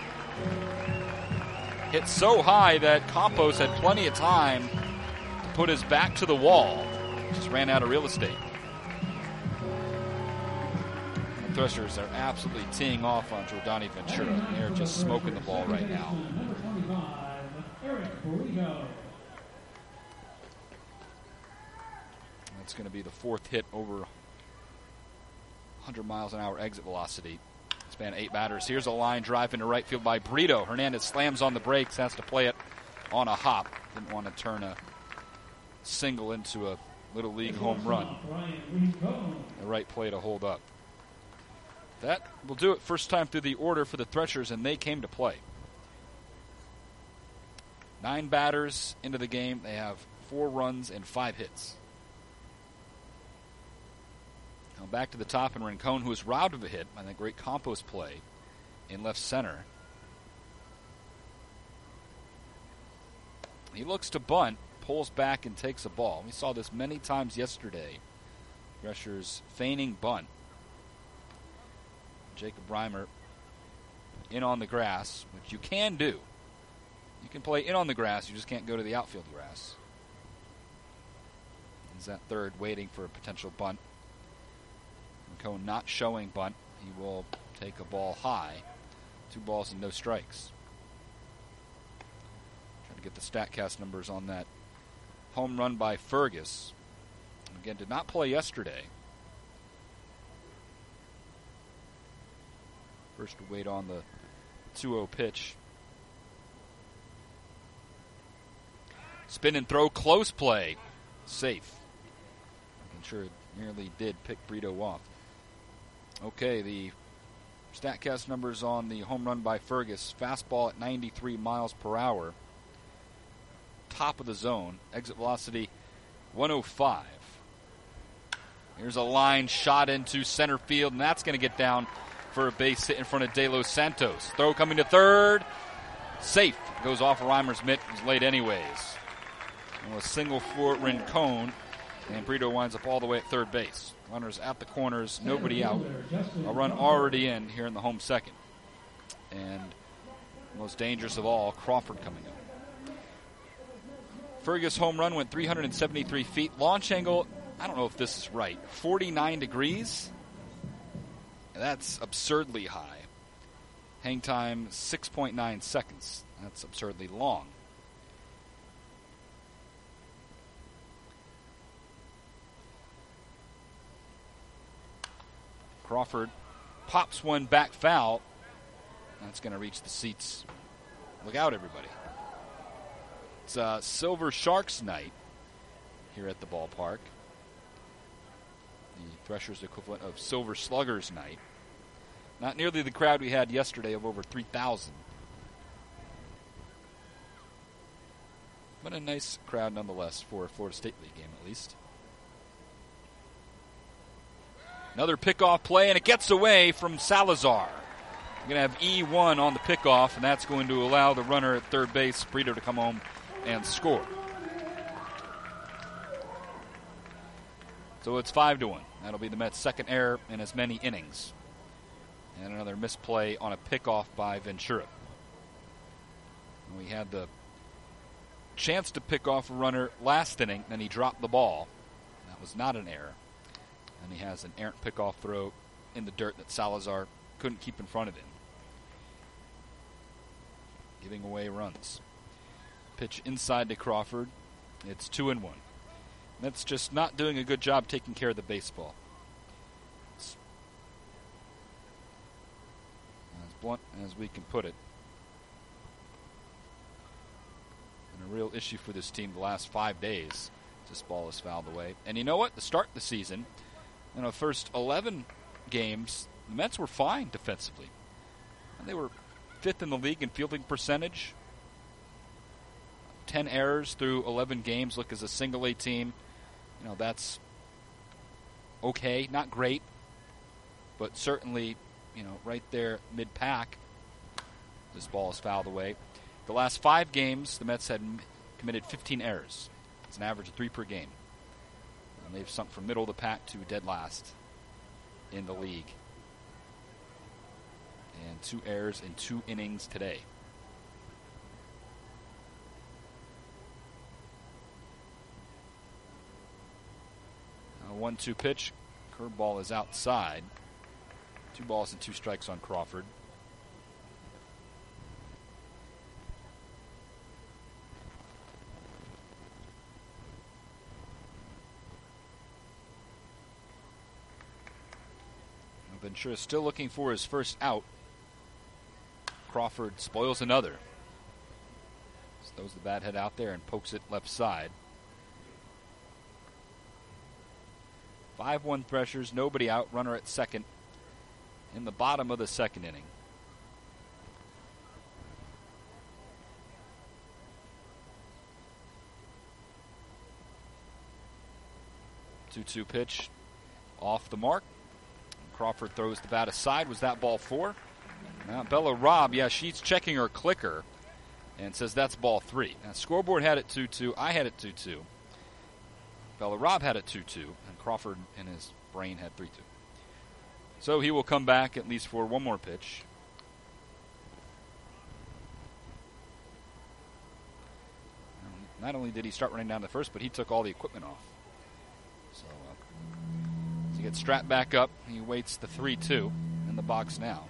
Hit so high that Campos had plenty of time to put his back to the wall. Just ran out of real estate. The Threshers are absolutely teeing off on Jordani Ventura. They're just smoking the ball right now. That's going to be the 4th hit over 100 miles an hour exit velocity Span 8 batters. Here's a line drive into right field by Brito. Hernandez slams on the brakes, has to play it on a hop. Didn't want to turn a single into a Little League home run. The right play to hold up. That will do it. First time through the order for the Threshers, and they came to play. 9 batters into the game. They have 4 runs and 5 hits. Now back to the top, and Rincon, who was robbed of a hit by that great Campos play in left center. He looks to bunt, pulls back, and takes a ball. We saw this many times yesterday. Threshers feigning bunt. Jacob Reimer in on the grass, which you can do. You can play in on the grass, you just can't go to the outfield grass. He's at third, waiting for a potential bunt. Rincon not showing bunt. He will take a ball high. 2 balls and no strikes. Trying to get the StatCast numbers on that home run by Fergus. Again, did not play yesterday. First to wait on the 2-0 pitch. Spin and throw, close play. Safe. I'm sure it nearly did pick Brito off. Okay, the StatCast numbers on the home run by Fergus. Fastball at 93 miles per hour. Top of the zone. Exit velocity 105. Here's a line shot into center field, and that's going to get down for a base hit in front of De Los Santos. Throw coming to third. Safe. Goes off Reimer's mitt. It was late anyways. And a single for Rincon, and Brito winds up all the way at third base. Runners at the corners, nobody out. A run already in here in the home second. And most dangerous of all, Crawford coming up. Fergus' home run went 373 feet. Launch angle, I don't know if this is right, 49 degrees. That's absurdly high. Hang time, 6.9 seconds. That's absurdly long. Crawford pops one back foul. That's going to reach the seats. Look out, everybody. It's Silver Sharks night here at the ballpark. The Threshers' equivalent of Silver Sluggers night. Not nearly the crowd we had yesterday of over 3,000. But a nice crowd nonetheless for a Florida State League game at least. Another pickoff play, and it gets away from Salazar. We're going to have E1 on the pickoff, and that's going to allow the runner at third base, Brito, to come home and score. So it's 5-1. That'll be the Mets' second error in as many innings. And another misplay on a pickoff by Ventura. We had the chance to pick off a runner last inning, then he dropped the ball. That was not an error. And he has an errant pickoff throw in the dirt that Salazar couldn't keep in front of him. Giving away runs. Pitch inside to Crawford. It's 2-1. That's just not doing a good job taking care of the baseball. It's as blunt as we can put it. And a real issue for this team the last 5 days. This ball is fouled away. And you know what? To start the season, in the first 11 games, the Mets were fine defensively. And they were 5th in the league in fielding percentage. 10 errors through 11 games. Look, as a single-A team, that's okay. Not great, but certainly, right there mid-pack. This ball is fouled away. The last 5 games, the Mets had committed 15 errors. It's an average of 3 per game. And they've sunk from middle of the pack to dead last in the league. And 2 errors in 2 innings today. A 1-2 pitch. Curveball is outside. 2 balls and 2 strikes on Crawford. Ventura still looking for his first out. Crawford spoils another. Throws the bat head out there and pokes it left side. 5-1 Threshers, nobody out, runner at second in the bottom of the second inning. Two-two pitch off the mark. Crawford throws the bat aside. Was that ball 4? Now Bella Robb, she's checking her clicker and says that's ball 3. Now, scoreboard had it 2-2. I had it 2-2. Bella Robb had it 2-2. And Crawford in his brain had 3-2. So he will come back at least for one more pitch. Not only did he start running down to first, but he took all the equipment off. So he gets strapped back up. He waits the 3-2 in the box now.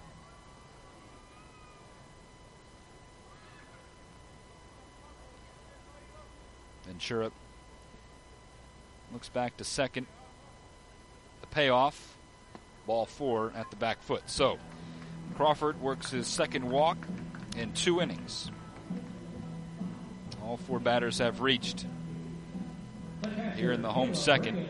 Ventura looks back to second. The payoff, ball 4 at the back foot. So Crawford works his second walk in 2 innings. All 4 batters have reached here in the home second.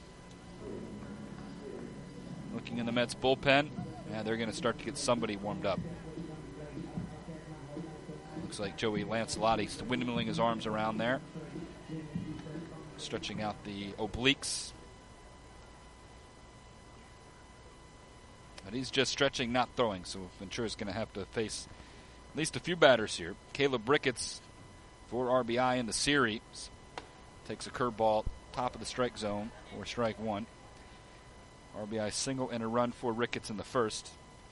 Looking in the Mets bullpen, and they're going to start to get somebody warmed up. Looks like Joey Lancelotti's windmilling his arms around there, stretching out the obliques. But he's just stretching, not throwing, so Ventura's going to have to face at least a few batters here. Caleb Ricketts, 4 RBI in the series, takes a curveball, top of the strike zone for strike 1. RBI single and a run for Ricketts in the first.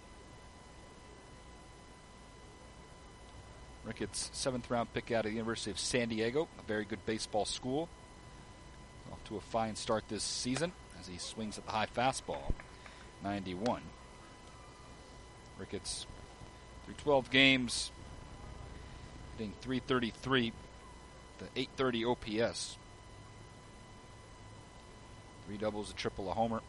Ricketts, 7th round pick out of the University of San Diego, a very good baseball school. Off to a fine start this season as he swings at the high fastball, 91. Ricketts, through 12 games, hitting .333, the .830 OPS. 3 doubles, a triple, a homer.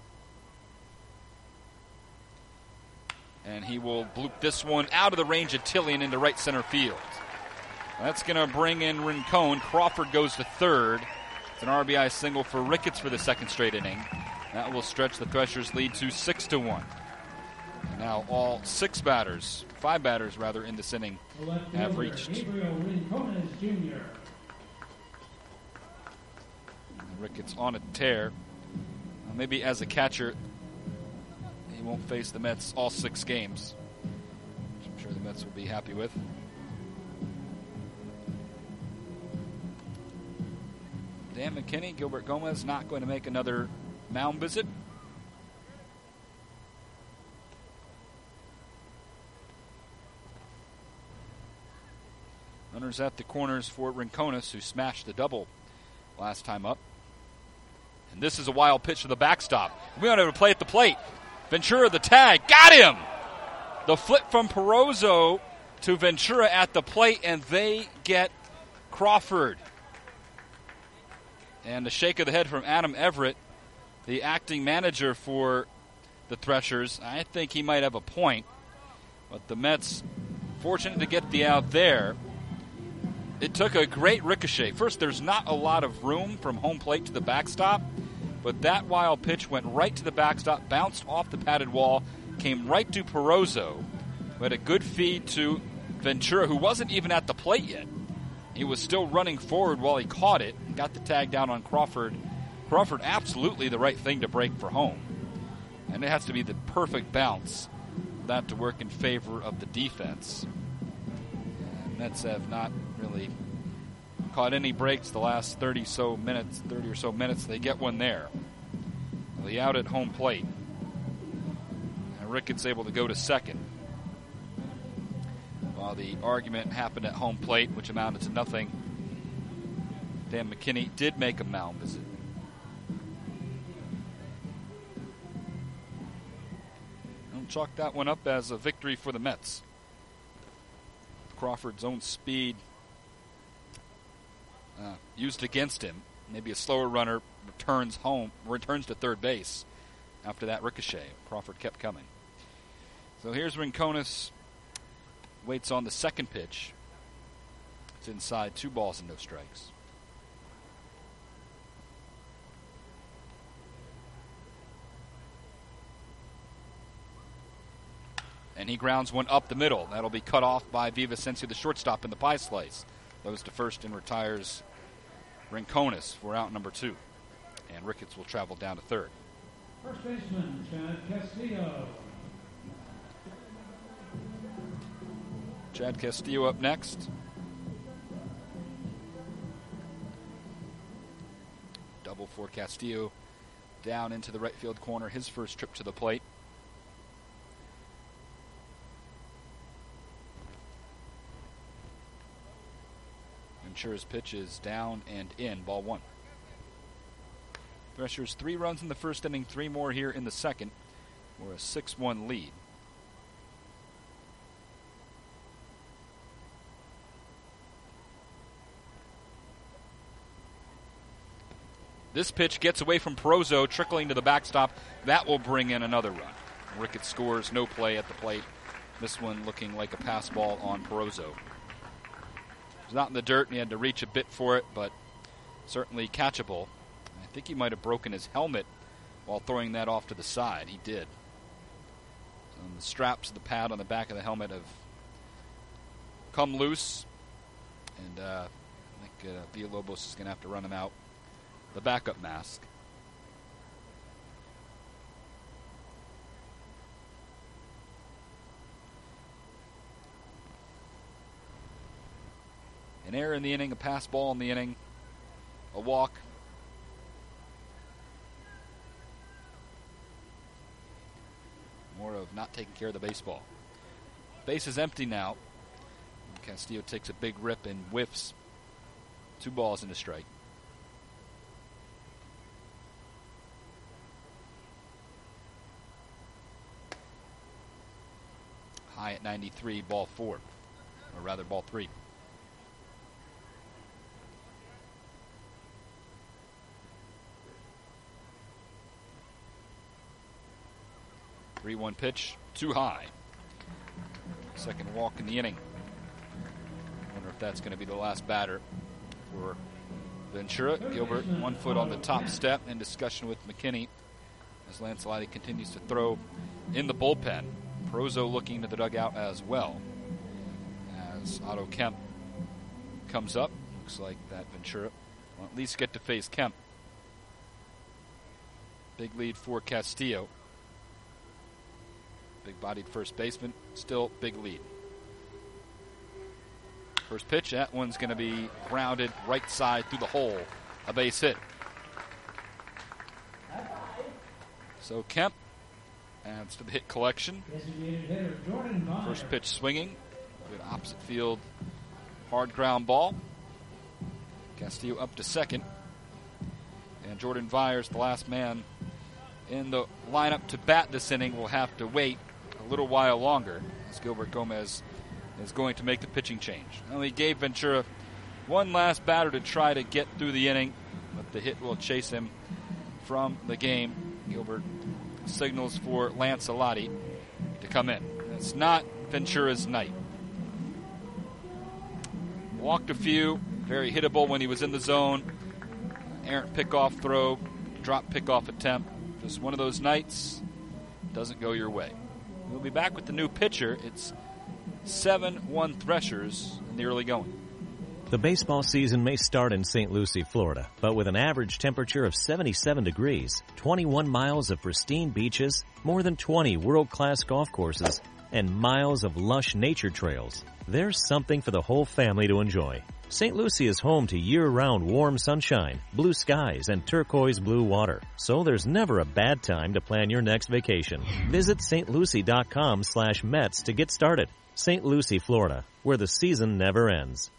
And he will bloop this one out of the range of Tillian into right center field. That's going to bring in Rincon. Crawford goes to third. It's an RBI single for Ricketts for the second straight inning. That will stretch the Threshers' lead to 6-1. And now all 5 batters in this inning have reached. Gabriel Rincones Jr. Ricketts on a tear. Maybe as a catcher, he won't face the Mets all 6 games, which I'm sure the Mets will be happy with. Dan McKinney, Gilbert Gomez not going to make another mound visit. Runners at the corners for Rincones, who smashed the double last time up. And this is a wild pitch to the backstop. We don't have to play at the plate. Ventura, the tag, got him! The flip from Perozzo to Ventura at the plate, and they get Crawford. And a shake of the head from Adam Everett, the acting manager for the Threshers. I think he might have a point, but the Mets fortunate to get the out there. It took a great ricochet. First, there's not a lot of room from home plate to the backstop, but that wild pitch went right to the backstop, bounced off the padded wall, came right to Perozzo, who had a good feed to Ventura, who wasn't even at the plate yet. He was still running forward while he caught it and got the tag down on Crawford. Crawford, absolutely the right thing to break for home. And it has to be the perfect bounce for that to work in favor of the defense. And Mets have not really caught any breaks the last 30 or so minutes. They get one there. The out at home plate. And Ricketts able to go to second. While the argument happened at home plate, which amounted to nothing, Dan McKinney did make a mound visit. I'll chalk that one up as a victory for the Mets. Crawford's own speed used against him. Maybe a slower runner returns to third base. after that ricochet. Crawford kept coming. So here's Rincones. Waits on the second pitch. It's inside, 2 balls and no strikes. And he grounds one up the middle. That'll be cut off by Villavicencio, the shortstop, in the pie slice. Goes to first and retires Rincones for out number 2. And Ricketts will travel down to third. First baseman, Chad Castillo. Chad Castillo up next. Double for Castillo down into the right field corner. His first trip to the plate. Ventura's pitch is down and in, ball 1. Threshers 3 runs in the first inning, 3 more here in the second, for a 6-1 lead. This pitch gets away from Perozo, trickling to the backstop. That will bring in another run. Ricketts scores, no play at the plate. This one looking like a pass ball on Perozo. It was not in the dirt, and he had to reach a bit for it, but certainly catchable. I think he might have broken his helmet while throwing that off to the side. He did. And the straps of the pad on the back of the helmet have come loose, and I think Villalobos is going to have to run him out. The backup mask. An error in the inning, a pass ball in the inning, a walk. More of not taking care of the baseball. Base is empty now. Castillo takes a big rip and whiffs. 2 balls and a strike. High at 93, ball 4. Or rather, ball 3. Three-one pitch, too high. Second walk in the inning. Wonder if that's going to be the last batter for Ventura. Gilbert, 1 foot on the top step, in discussion with McKinney as Lancelotti continues to throw in the bullpen. Perozo looking to the dugout as well. As Otto Kemp comes up, looks like that Ventura will at least get to face Kemp. Big lead for Castillo. Big-bodied first baseman, still big lead. First pitch, that one's going to be grounded right side through the hole. A base hit. So Kemp adds to the hit collection. First pitch swinging. Good opposite field. Hard ground ball. Castillo up to second. And Jordan Vyers, the last man in the lineup to bat this inning, will have to wait a little while longer as Gilbert Gomez is going to make the pitching change. Only gave Ventura one last batter to try to get through the inning, but the hit will chase him from the game. Gilbert signals for Lancelotti to come in. It's not Ventura's night. Walked a few, very hittable when he was in the zone. Errant pickoff throw, drop pickoff attempt. Just one of those nights, doesn't go your way. We'll be back with the new pitcher. It's 7-1 Threshers in the early going. The baseball season may start in St. Lucie, Florida, but with an average temperature of 77 degrees, 21 miles of pristine beaches, more than 20 world-class golf courses, and miles of lush nature trails, there's something for the whole family to enjoy. St. Lucie is home to year-round warm sunshine, blue skies, and turquoise blue water, so there's never a bad time to plan your next vacation. Visit stlucie.com/Mets to get started. St. Lucie, Florida, where the season never ends.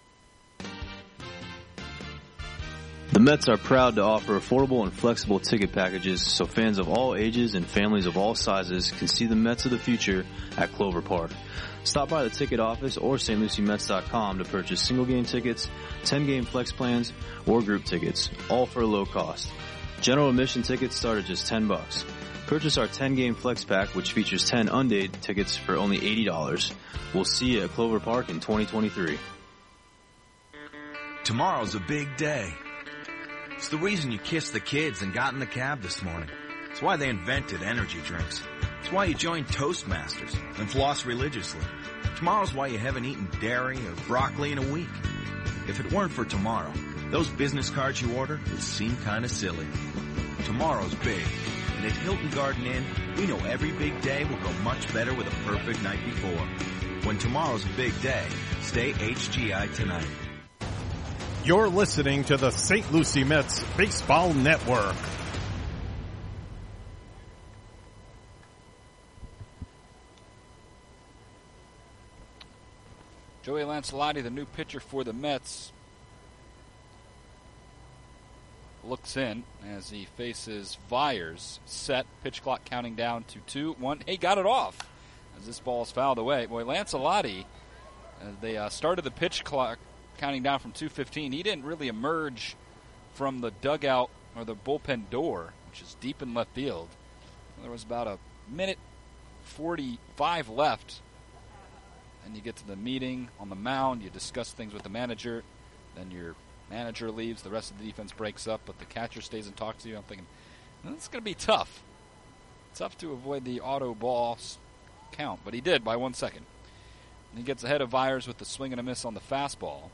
The Mets are proud to offer affordable and flexible ticket packages so fans of all ages and families of all sizes can see the Mets of the future at Clover Park. Stop by the ticket office or stluciemets.com to purchase single-game tickets, 10-game flex plans, or group tickets, all for a low cost. General admission tickets start at just $10. Purchase our 10-game flex pack, which features 10 undated tickets for only $80. We'll see you at Clover Park in 2023. Tomorrow's a big day. It's the reason you kissed the kids and got in the cab this morning. It's why they invented energy drinks. It's why you joined Toastmasters and floss religiously. Tomorrow's why you haven't eaten dairy or broccoli in a week. If it weren't for tomorrow, those business cards you order would seem kind of silly. Tomorrow's big, and at Hilton Garden Inn, we know every big day will go much better with a perfect night before. When tomorrow's a big day, stay HGI tonight. You're listening to the St. Lucie Mets Baseball Network. Joey Lancelotti, the new pitcher for the Mets, looks in as he faces Vyers. Set, pitch clock counting down to 2-1. He got it off as this ball is fouled away. Boy, Lancelotti, they started the pitch clock counting down from 2:15. He didn't really emerge from the dugout or the bullpen door, which is deep in left field. There was about a minute 45 left. And you get to the meeting on the mound, you discuss things with the manager, then your manager leaves, the rest of the defense breaks up, but the catcher stays and talks to you. I'm thinking, this is going to be tough. Tough to avoid the auto ball count, but he did by 1 second. And he gets ahead of Vyers with the swing and a miss on the fastball.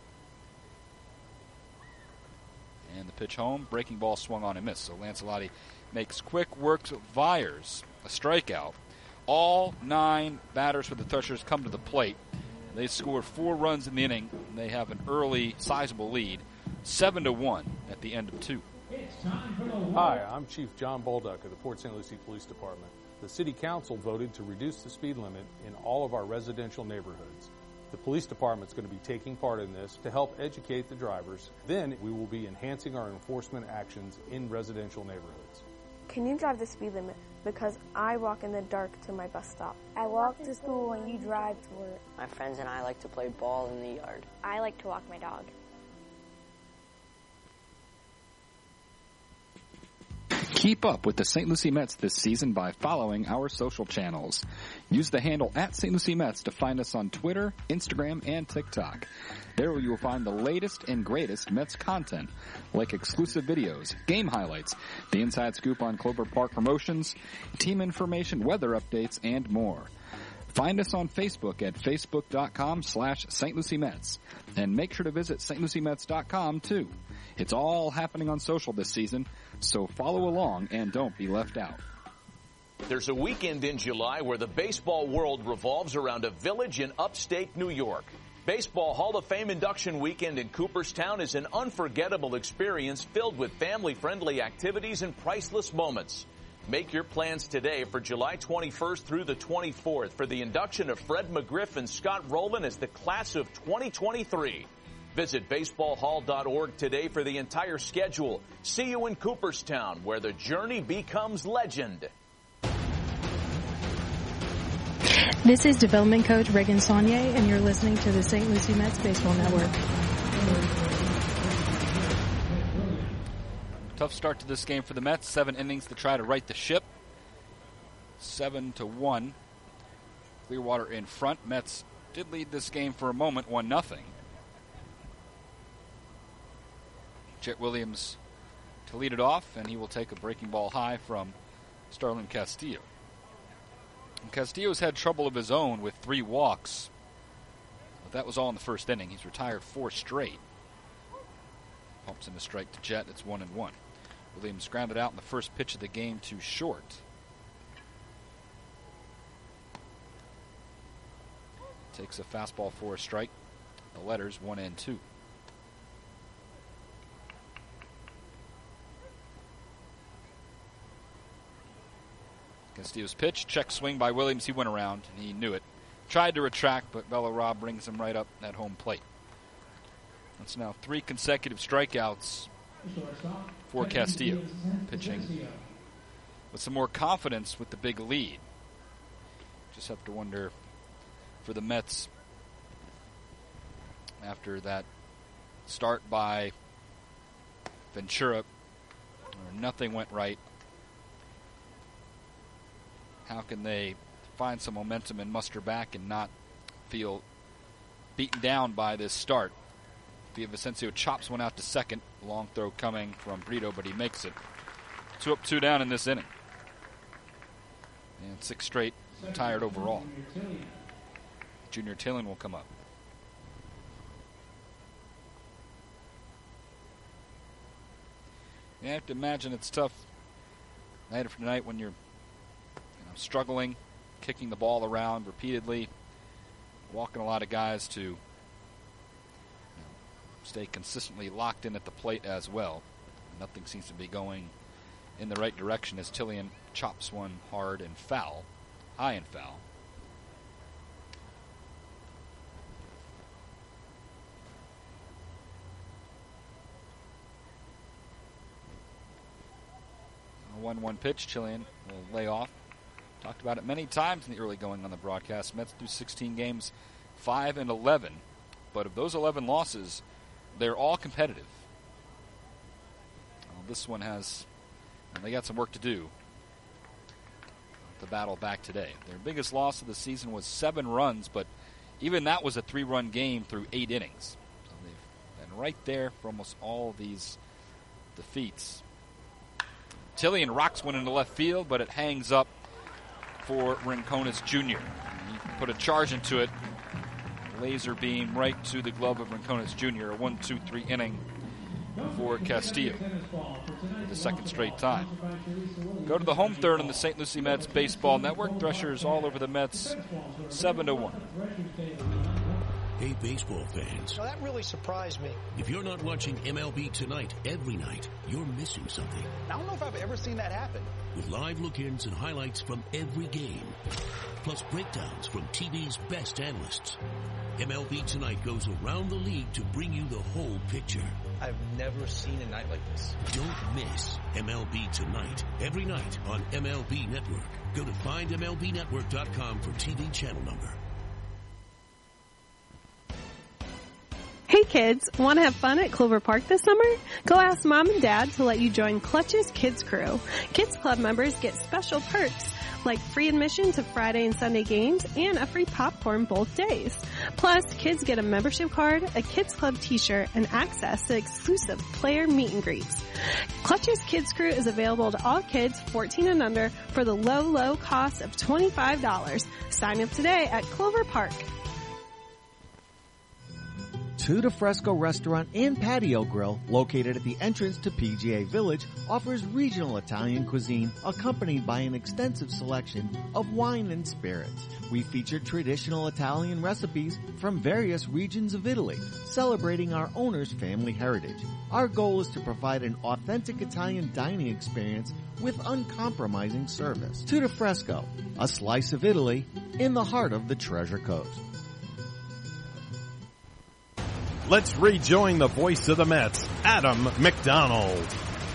And the pitch home, breaking ball swung on and missed. So Lancelotti makes quick work of Vyers, a strikeout. All 9 batters for the Threshers come to the plate. They score 4 runs in the inning. And they have an early, sizable lead, 7-1 at the end of 2. Hi, I'm Chief John Bolduck of the Port St. Lucie Police Department. The City Council voted to reduce the speed limit in all of our residential neighborhoods. The Police Department is going to be taking part in this to help educate the drivers. Then we will be enhancing our enforcement actions in residential neighborhoods. Can you drive the speed limit? Because I walk in the dark to my bus stop. I walk to school and you drive to work. My friends and I like to play ball in the yard. I like to walk my dog. Keep up with the St. Lucie Mets this season by following our social channels. Use the handle @StLucieMets to find us on Twitter, Instagram, and TikTok. There you will find the latest and greatest Mets content, like exclusive videos, game highlights, the inside scoop on Clover Park promotions, team information, weather updates, and more. Find us on Facebook at facebook.com/St. Lucie Mets. And make sure to visit stluciemets.com too. It's all happening on social this season, so follow along and don't be left out. There's a weekend in July where the baseball world revolves around a village in upstate New York. Baseball Hall of Fame induction weekend in Cooperstown is an unforgettable experience filled with family-friendly activities and priceless moments. Make your plans today for July 21st through the 24th for the induction of Fred McGriff and Scott Rowland as the class of 2023. Visit baseballhall.org today for the entire schedule. See you in Cooperstown, where the journey becomes legend. This is development coach Reagan Saunier, and you're listening to the St. Lucie Mets Baseball Network. Tough start to this game for the Mets. 7 innings to try to right the ship. 7-1. Clearwater in front. Mets did lead this game for a moment, 1-0. Jet Williams to lead it off, and he will take a breaking ball high from Starlin Castillo. And Castillo's had trouble of his own with 3 walks. But that was all in the first inning. He's retired 4 straight. Pumps in a strike to Jet. It's 1-1. Williams grounded out in the first pitch of the game to short. Takes a fastball for a strike. The letters 1-2. Castillo's pitch, check swing by Williams. He went around, and he knew it. Tried to retract, but Bella Robb brings him right up at home plate. That's now 3 consecutive strikeouts for Castillo, pitching with some more confidence with the big lead. Just have to wonder for the Mets after that start by Ventura, where nothing went right. how can they find some momentum and muster back and not feel beaten down by this start. Villavicencio chops one out to second. Long throw coming from Brito, but he makes it. 2 up, 2 down in this inning. And 6 straight retired overall. Junior Tillian will come up. You have to imagine it's tough night after night when you're struggling, kicking the ball around repeatedly, walking a lot of guys to stay consistently locked in at the plate as well. Nothing seems to be going in the right direction as Tillian chops one hard and foul, high and foul. A 1-1 pitch. Tillian will lay off. Talked about it many times in the early going on the broadcast. Mets through 16 games, 5-11. But of those 11 losses, they're all competitive. Well, this one has, and they got some work to do. The battle back today. Their biggest loss of the season was 7 runs, but even that was a 3-run game through 8 innings. So they've been right there for almost all of these defeats. Tillian rocks one into left field, but it hangs up for Rincones Jr. He put a charge into it. Laser beam right to the glove of Rincones Jr. A 1-2-3 inning for Castillo for the second straight time. Go to the home third on the St. Lucie Mets Baseball Network. Threshers all over the Mets, 7-1. Hey, baseball fans. Now that really surprised me. If you're not watching MLB Tonight every night, you're missing something. I don't know if I've ever seen that happen. With live look-ins and highlights from every game, plus breakdowns from TV's best analysts. MLB Tonight goes around the league to bring you the whole picture. I've never seen a night like this. Don't miss MLB Tonight every night on MLB Network. Go to findmlbnetwork.com for TV channel number. Hey kids, want to have fun at Clover Park this summer? Go ask Mom and Dad to let you join Clutch's Kids Crew. Kids Club members get special perks like free admission to Friday and Sunday games and a free popcorn both days. Plus, kids get a membership card, a Kids Club t-shirt, and access to exclusive player meet and greets. Clutch's Kids Crew is available to all kids 14 and under for the low, low cost of $25. Sign up today at Clover Park. Tuda Fresco Restaurant and Patio Grill, located at the entrance to PGA Village, offers regional Italian cuisine accompanied by an extensive selection of wine and spirits. We feature traditional Italian recipes from various regions of Italy, celebrating our owner's family heritage. Our goal is to provide an authentic Italian dining experience with uncompromising service. Tuda Fresco, a slice of Italy in the heart of the Treasure Coast. Let's rejoin the voice of the Mets, Adam McDonald.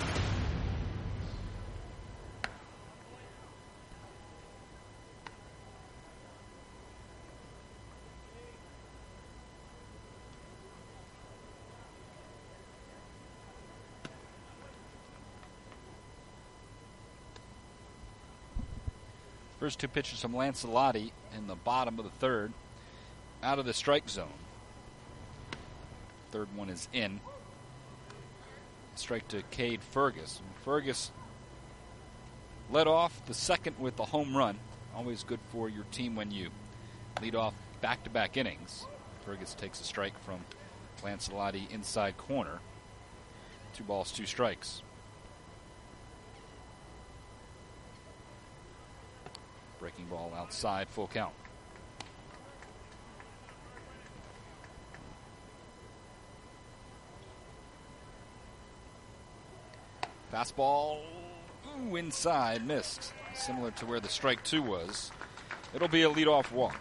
First 2 pitches from Lancelotti in the bottom of the third, out of the strike zone. Third one is in. Strike to Cade Fergus. Fergus led off the second with the home run. Always good for your team when you lead off back-to-back innings. Fergus takes a strike from Lancelotti inside corner. 2 balls, 2 strikes. Breaking ball outside, full count. Fastball, inside, missed. Similar to where the strike 2 was. It'll be a leadoff walk.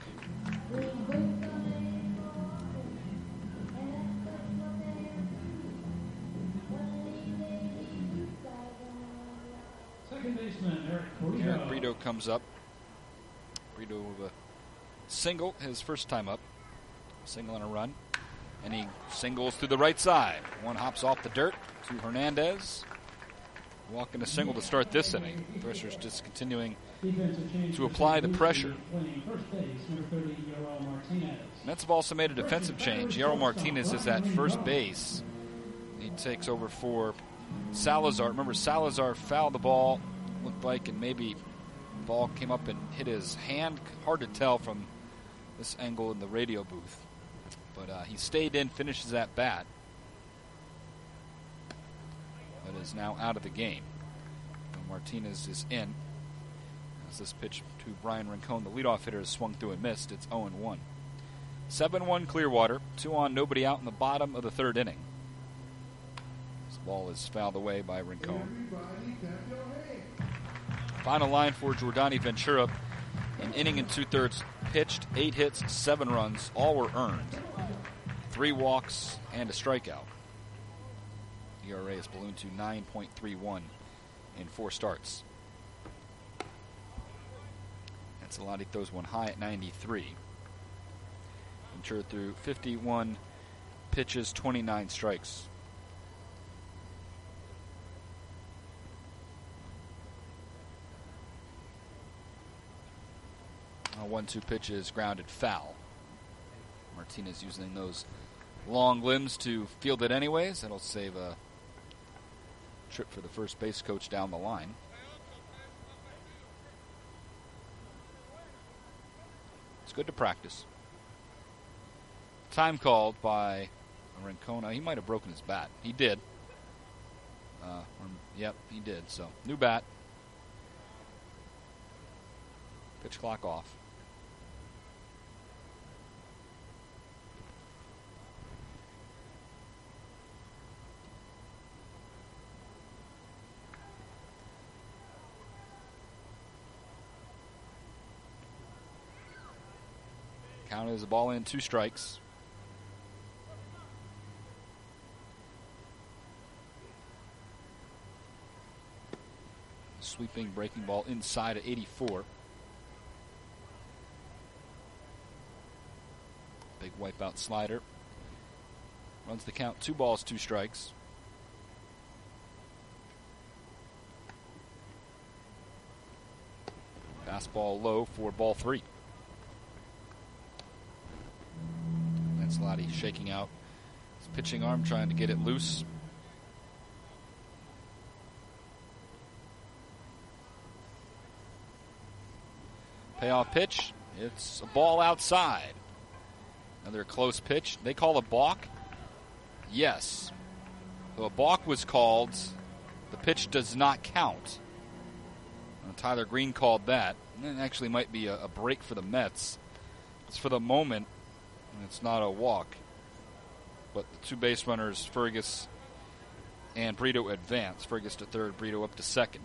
Second baseman Eric Brito. Eric Brito comes up. Brito with a single, his first time up. Single and a run. And he singles to the right side. One hops off the dirt to Hernandez. walking a single to start this inning. Threshers just continuing to apply the pressure. Mets have also made a defensive change. Yarrow Martinez is at first base. He takes over for Salazar. Remember, Salazar fouled the ball, looked like, and maybe the ball came up and hit his hand. Hard to tell from this angle in the radio booth. But he stayed in, finishes at bat. But is now out of the game. And Martinez is in. As this pitch to Brian Rincon, the leadoff hitter, is swung through and missed. It's 0-1. 7-1 Clearwater. 2 on, nobody out in the bottom of the third inning. This ball is fouled away by Rincon. Final line for Jordani Ventura. An inning and 2/3 pitched, 8 hits, 7 runs. All were earned. 3 walks and a strikeout. ERA is ballooned to 9.31 in 4 starts. Ancelotti throws one high at 93. Ventura threw 51 pitches, 29 strikes. A 1-2 pitch is grounded foul. Martinez using those long limbs to field it anyways. That'll save a trip for the first base coach down the line. It's good to practice. Time called by Rincon. He might have broken his bat. He did. Yep, he did. So, new bat. Pitch clock off. Count is a ball in, 2 strikes. Sweeping breaking ball inside at 84. Big wipeout slider. Runs the count, 2 balls, 2 strikes. Fastball low for ball 3. Ancelotti shaking out his pitching arm, trying to get it loose. Payoff pitch. It's a ball outside. Another close pitch. They call a balk? Yes. So a balk was called. The pitch does not count. Tyler Green called that. And it actually might be a break for the Mets. It's for the moment. It's not a walk. But the 2 base runners, Fergus and Brito, advance. Fergus to third, Brito up to second.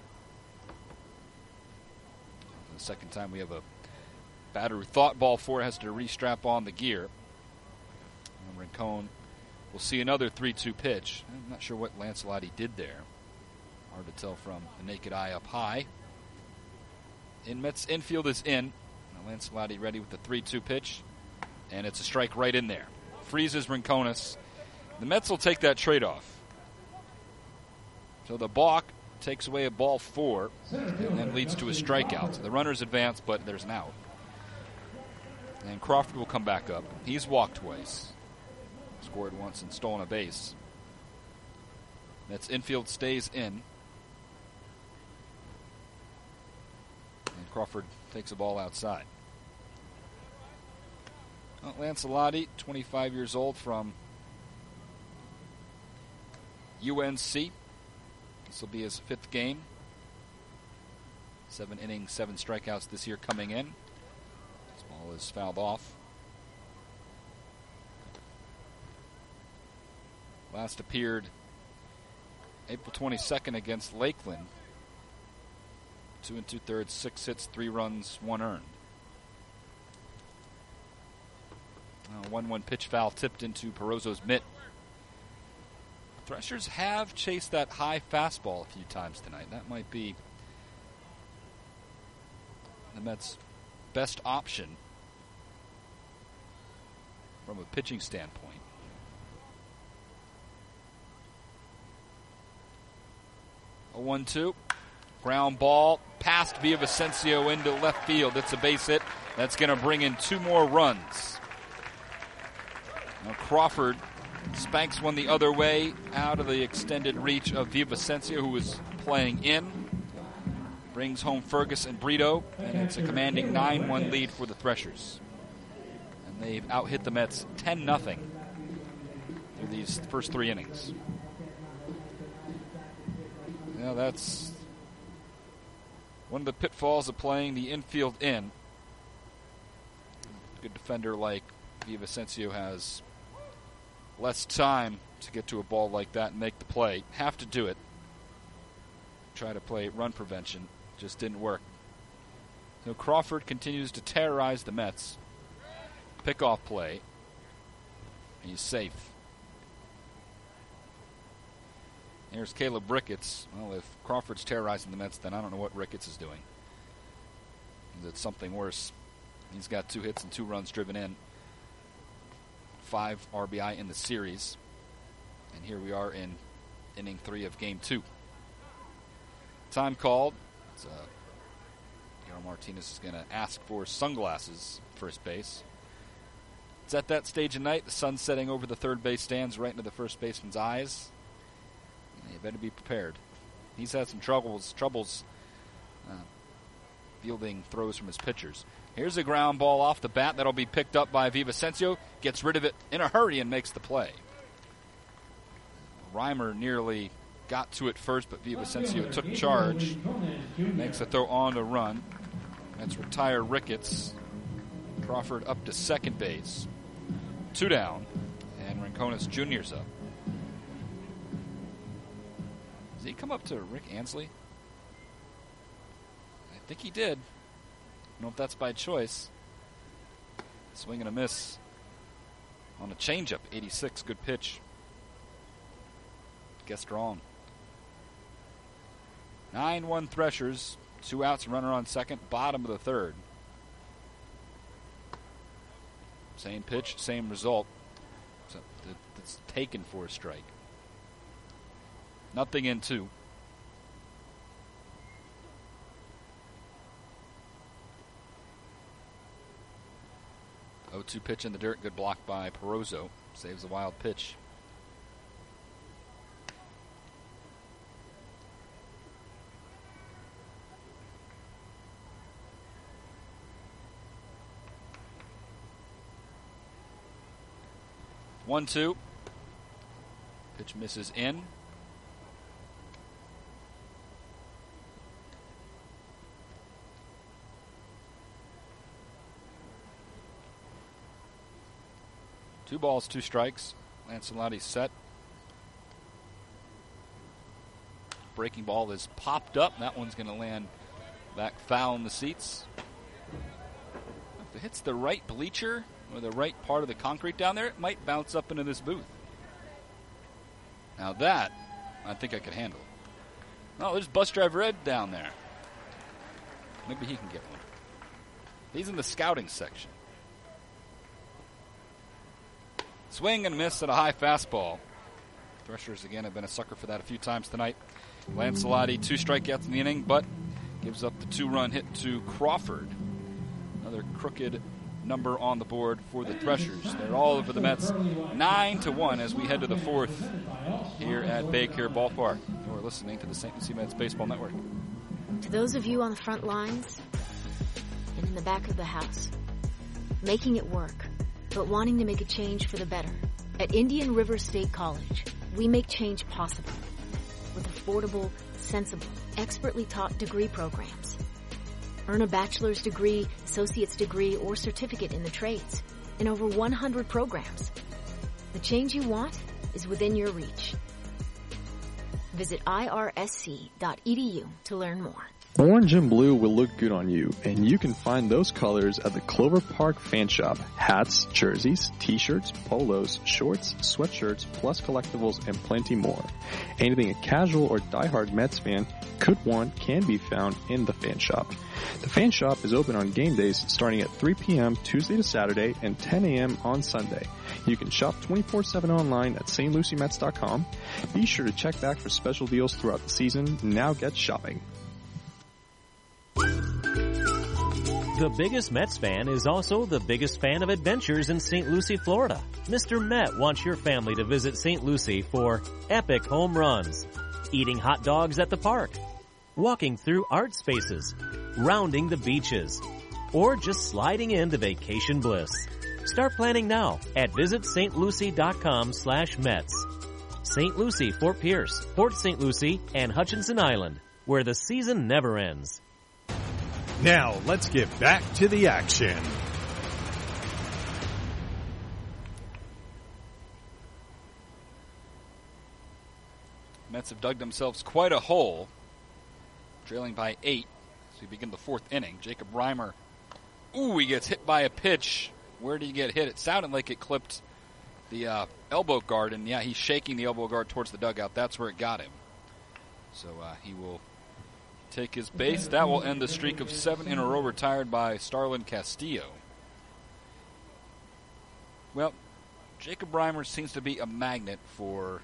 For the second time we have a batter who thought ball 4 has to re-strap on the gear. And Rincon will see another 3-2 pitch. I'm not sure what Lancelotti did there. Hard to tell from the naked eye up high. Mets infield is in. Now Lancelotti ready with the 3-2 pitch. And it's a strike right in there. Freezes Rincones. The Mets will take that trade-off. So the balk takes away a ball 4 and then leads to a strikeout. So the runners advance, but there's an out. And Crawford will come back up. He's walked twice. Scored once and stolen a base. Mets infield stays in. And Crawford takes a ball outside. Lancelotti, 25 years old, from UNC. This will be his 5th game. 7 innings, 7 strikeouts this year coming in. This ball is fouled off. Last appeared April 22nd against Lakeland. 2 2/3, 6 hits, 3 runs, 1 earned. 1-1 pitch foul tipped into Perozzo's mitt. Threshers have chased that high fastball a few times tonight. That might be the Mets' best option from a pitching standpoint. A 1-2. Ground ball past Villavicencio into left field. It's a base hit. That's going to bring in 2 more runs. Now Crawford spanks one the other way out of the extended reach of Villavicencio, who was playing in. Brings home Fergus and Brito, and it's a commanding 9-1 lead for the Threshers. And they've out-hit the Mets 10-0 through these first 3 innings. Now that's one of the pitfalls of playing the infield in. A good defender like Villavicencio has less time to get to a ball like that and make the play. Have to do it. Try to play run prevention. Just didn't work. So Crawford continues to terrorize the Mets. Pickoff play. He's safe. Here's Caleb Ricketts. Well, if Crawford's terrorizing the Mets, then I don't know what Ricketts is doing. It's something worse. He's got 2 hits and 2 runs driven in. 5 RBI in the series. And here we are in inning 3 of game 2. Time called. Guillermo Martinez is going to ask for sunglasses first base. It's at that stage of night. The sun's setting over the third base stands right into the first baseman's eyes. You better be prepared. He's had some troubles fielding throws from his pitchers. Here's a ground ball off the bat that'll be picked up by Villavicencio. Gets rid of it in a hurry and makes the play. Reimer nearly got to it first, but Villavicencio took charge. Makes a throw on the run. Let's retire Ricketts. Crawford up to second base. 2 down, and Rincones Jr.'s up. Did he come up to Rick Ansley? I think he did. I don't know if that's by choice. Swing and a miss on a changeup. 86, good pitch. Guessed wrong. 9-1 Threshers. 2 outs, runner on second, bottom of the third. Same pitch, same result. So it's taken for a strike. Nothing in 2. Oh, 2 pitch in the dirt. Good block by Perozzo. Saves a wild pitch. One, 2. Pitch misses in. Two balls, 2 strikes. Lancelotti set. Breaking ball is popped up. That one's going to land back foul in the seats. If it hits the right bleacher or the right part of the concrete down there, it might bounce up into this booth. Now that, I think I could handle. Oh, there's bus driver Ed down there. Maybe he can get one. He's in the scouting section. Swing and miss at a high fastball. Threshers, again, have been a sucker for that a few times tonight. Lancelotti, 2 strikeouts in the inning, but gives up the 2-run hit to Crawford. Another crooked number on the board for the Threshers. They're all over the Mets. 9-1 as we head to the 4th here at Baycare Ballpark. You're listening to the St. Lucie Mets Baseball Network. To those of you on the front lines and in the back of the house, making it work, but wanting to make a change for the better. At Indian River State College, we make change possible with affordable, sensible, expertly taught degree programs. Earn a bachelor's degree, associate's degree, or certificate in the trades in over 100 programs. The change you want is within your reach. Visit irsc.edu to learn more. Orange and blue will look good on you, and you can find those colors at the Clover Park Fan Shop. Hats, jerseys, t-shirts, polos, shorts, sweatshirts, plus collectibles, and plenty more. Anything a casual or diehard Mets fan could want can be found in the Fan Shop. The Fan Shop is open on game days starting at 3 p.m. Tuesday to Saturday and 10 a.m. on Sunday. You can shop 24/7 online at stlucymets.com. Be sure to check back for special deals throughout the season. Now get shopping. The biggest Mets fan is also the biggest fan of adventures in St. Lucie, Florida. Mr. Met wants your family to visit St. Lucie for epic home runs, eating hot dogs at the park, walking through art spaces, rounding the beaches, or just sliding into vacation bliss. Start planning now at visitstlucie.com/Mets. St. Lucie, Fort Pierce, Port St. Lucie, and Hutchinson Island, where the season never ends. Now, let's get back to the action. Mets have dug themselves quite a hole, trailing by 8 as we begin the fourth inning. Jacob Reimer, he gets hit by a pitch. Where did he get hit? It sounded like it clipped the elbow guard, and yeah, he's shaking the elbow guard towards the dugout. That's where it got him. So he will take his base. That will end the streak of 7 in a row retired by Starlin Castillo. Well, Jacob Reimer seems to be a magnet for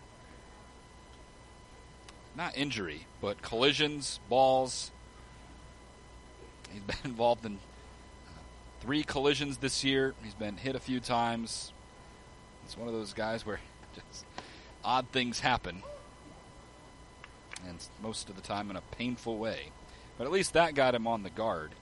not injury, but collisions, balls. He's been involved in 3 collisions this year. He's been hit a few times. He's one of those guys where just odd things happen, and most of the time in a painful way. But at least that got him on the guard.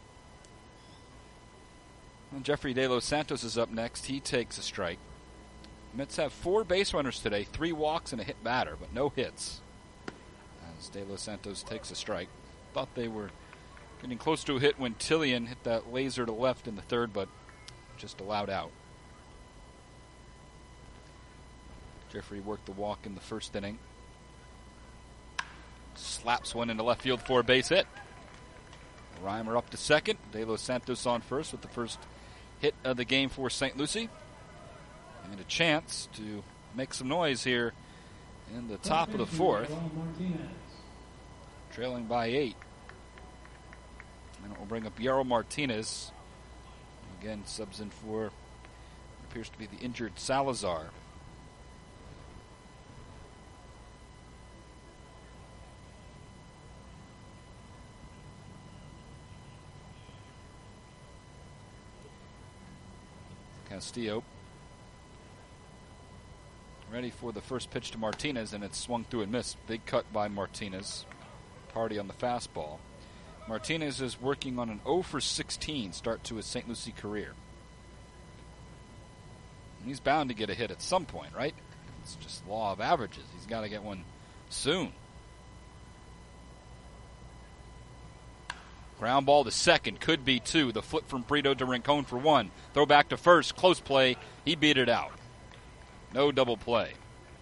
And Jeffrey De Los Santos is up next. He takes a strike. Mets have 4 base runners today, 3 walks and a hit batter, but no hits. As De Los Santos takes a strike. Thought they were getting close to a hit when Tillian hit that laser to left in the third, but just allowed out. Jeffrey worked the walk in the first inning. Slaps one into left field for a base hit. Reimer up to second. De Los Santos on first with the first hit of the game for St. Lucie. And a chance to make some noise here in the top of the fourth. Trailing by 8. And it will bring up Yarrow Martinez. Again, subs in for what appears to be the injured Salazar. Castillo ready for the first pitch to Martinez, and it's swung through and missed. Big cut by Martinez. Party on the fastball. Martinez is working on an 0 for 16 start to his St. Lucie career. And he's bound to get a hit at some point, right? It's just law of averages. He's got to get one soon. Ground ball to second, could be 2. The flip from Brito to Rincon for 1. Throw back to first, close play. He beat it out. No double play.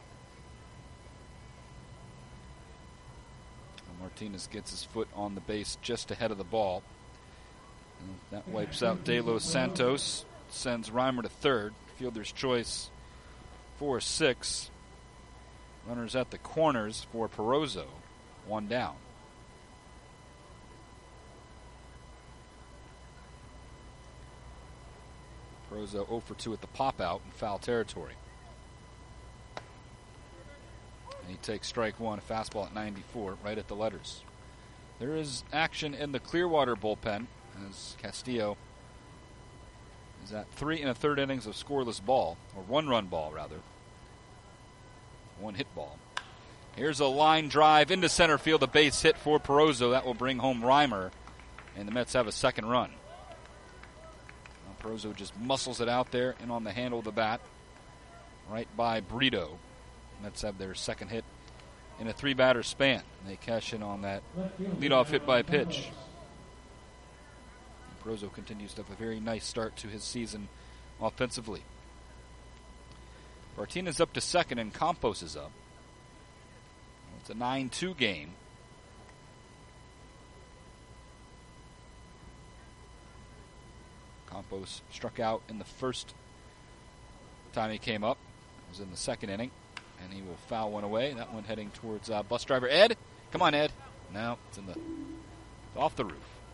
And Martinez gets his foot on the base just ahead of the ball. And that wipes out De Los Santos. Sends Reimer to third. Fielder's choice 4-6. Runners at the corners for Perozzo. 1 down. Perozzo 0 for 2 at the pop-out in foul territory. And he takes strike 1, a fastball at 94, right at the letters. There is action in the Clearwater bullpen as Castillo is at 3 1/3 innings of scoreless ball, or 1-run ball, rather. 1-hit ball. Here's a line drive into center field, a base hit for Perozzo. That will bring home Reimer, and the Mets have a second run. Perozzo just muscles it out there and on the handle of the bat, right by Brito. Mets have their second hit in a 3-batter span. They cash in on that leadoff hit by pitch. Perozzo continues to have a very nice start to his season offensively. Martinez up to second and Campos is up. It's a 9-2 game. Campos struck out in the first time he came up. It was in the second inning, and he will foul one away. That one heading towards bus driver Ed. Come on, Ed. No, it's off the roof.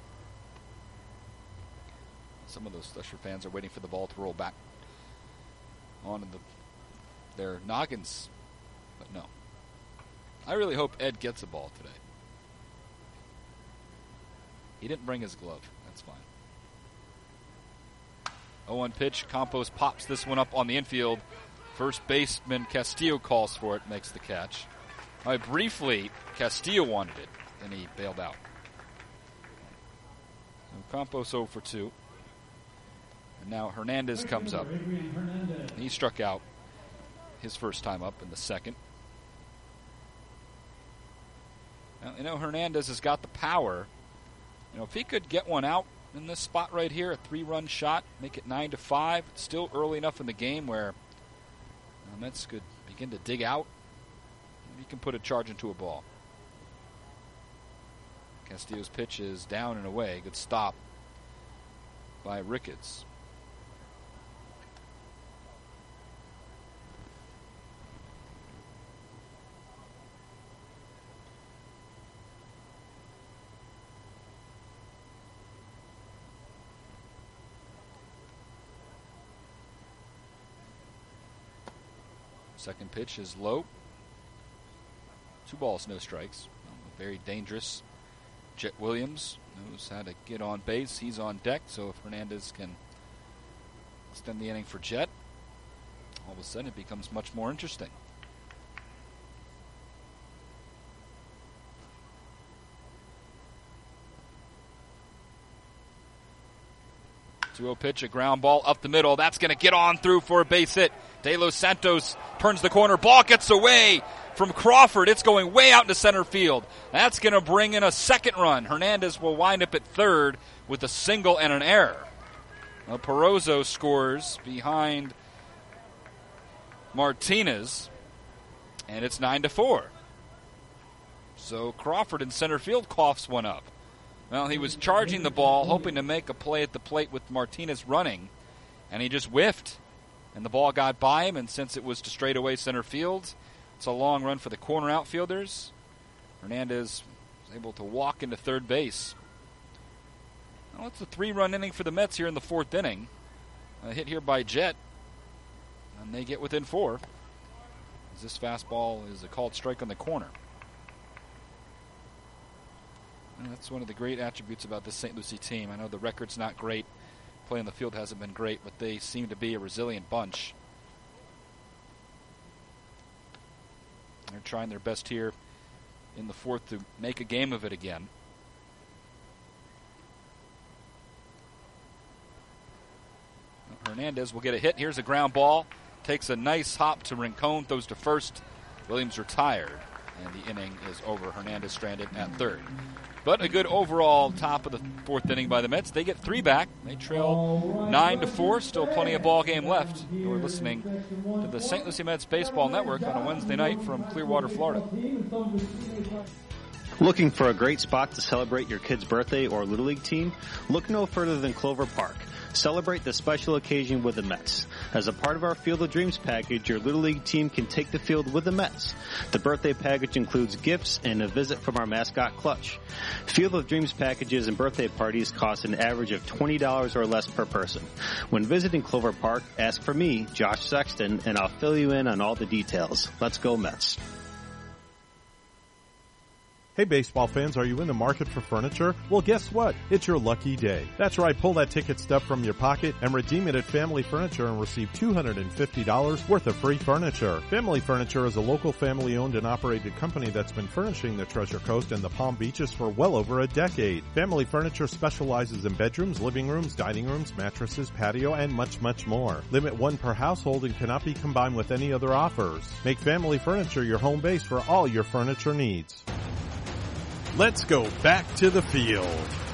Some of those Thresher fans are waiting for the ball to roll back onto their noggins, but no. I really hope Ed gets a ball today. He didn't bring his glove. That's fine. 0-1 pitch. Campos pops this one up on the infield. First baseman Castillo calls for it, makes the catch. Briefly, Castillo wanted it, and he bailed out. So Campos 0 for 2. And now Hernandez comes up. He struck out his first time up in the second. Now, Hernandez has got the power. If he could get one out in this spot right here, a 3-run shot, make it 9-5. It's still early enough in the game where the Mets could begin to dig out. He can put a charge into a ball. Castillo's pitch is down and away. Good stop by Ricketts. Second pitch is low. 2 balls, no strikes. Very dangerous. Jet Williams knows how to get on base. He's on deck, so if Hernandez can extend the inning for Jet, all of a sudden it becomes much more interesting. .2-0 pitch, a ground ball up the middle. That's going to get on through for a base hit. De Los Santos turns the corner. Ball gets away from Crawford. It's going way out into center field. That's going to bring in a second run. Hernandez will wind up at third with a single and an error. Now Perozzo scores behind Martinez, and it's 9-4. So Crawford in center field coughs one up. Well, he was charging the ball, hoping to make a play at the plate with Martinez running, and he just whiffed, and the ball got by him, and since it was to straightaway center field, it's a long run for the corner outfielders. Hernandez was able to walk into third base. Well, it's a 3-run inning for the Mets here in the 4th inning. A hit here by Jet, and they get within 4. As this fastball is a called strike on the corner. And that's one of the great attributes about this St. Lucie team. I know the record's not great. Play on the field hasn't been great, but they seem to be a resilient bunch. They're trying their best here in the 4th to make a game of it again. Hernandez will get a hit. Here's a ground ball. Takes a nice hop to Rincon. Throws to first. Williams retired. And the inning is over. Hernandez stranded at third. But a good overall top of the 4th inning by the Mets. They get 3 back. They trail 9-4. Still plenty of ball game left. You're listening to the St. Lucie Mets Baseball Network on a Wednesday night from Clearwater, Florida. Looking for a great spot to celebrate your kid's birthday or Little League team? Look no further than Clover Park. Celebrate the special occasion with the Mets. As a part of our Field of Dreams package, your Little League team can take the field with the Mets. The birthday package includes gifts and a visit from our mascot Clutch. Field of Dreams packages and birthday parties cost an average of $20 or less per person. When visiting Clover Park, ask for me, Josh Sexton, and I'll fill you in on all the details. Let's go Mets. Hey baseball fans, are you in the market for furniture? Well, guess what? It's your lucky day. That's right, pull that ticket stub from your pocket and redeem it at Family Furniture and receive $250 worth of free furniture. Family Furniture is a local family-owned and operated company that's been furnishing the Treasure Coast and the Palm Beaches for well over a decade. Family Furniture specializes in bedrooms, living rooms, dining rooms, mattresses, patio, and much, much more. Limit 1 per household and cannot be combined with any other offers. Make Family Furniture your home base for all your furniture needs. Let's go back to the field.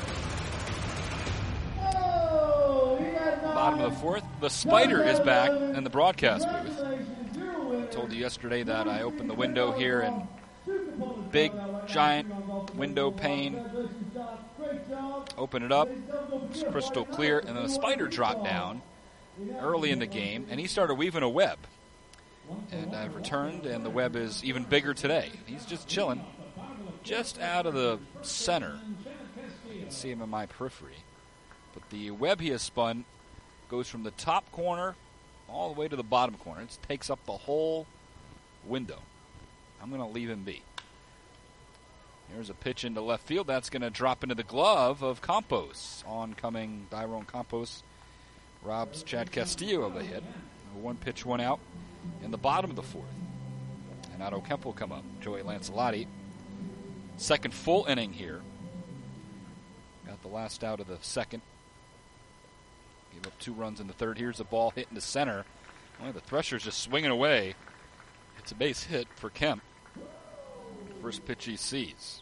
Bottom of the 4th. The Spider is back in the broadcast booth. I told you yesterday that I opened the window here and big, giant window pane open it up. It's crystal clear. And then a spider dropped down early in the game, and he started weaving a web. And I've returned, and the web is even bigger today. He's just chilling just out of the center. You can see him in my periphery. But the web he has spun goes from the top corner all the way to the bottom corner. It takes up the whole window. I'm going to leave him be. Here's a pitch into left field. That's going to drop into the glove of Campos. Oncoming Dairon Campos robs Chad Castillo of a hit. One pitch, one out in the bottom of the fourth. And Otto Kemp will come up. Joey Lancelotti. Second full inning here. Got the last out of the second. Gave up 2 runs in the third. Here's a ball hit into center. Well, the Threshers just swinging away. It's a base hit for Kemp. First pitch he sees.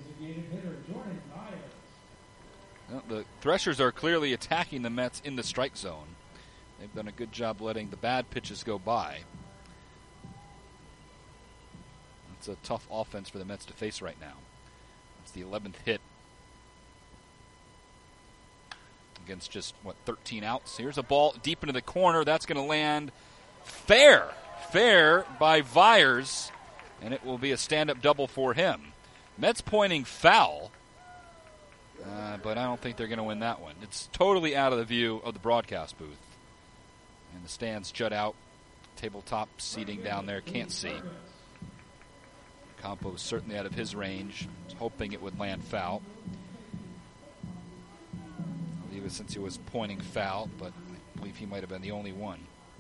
Well, the Threshers are clearly attacking the Mets in the strike zone. They've done a good job letting the bad pitches go by. It's a tough offense for the Mets to face right now. It's the 11th hit against just, 13 outs. Here's a ball deep into the corner. That's going to land fair by Vyers, and it will be a stand-up double for him. Mets pointing foul, but I don't think they're going to win that one. It's totally out of the view of the broadcast booth. And the stands jut out. Tabletop seating down there, can't see. Campos certainly out of his range. Was hoping it would land foul. I believe since he was pointing foul, but I believe he might have been the only one.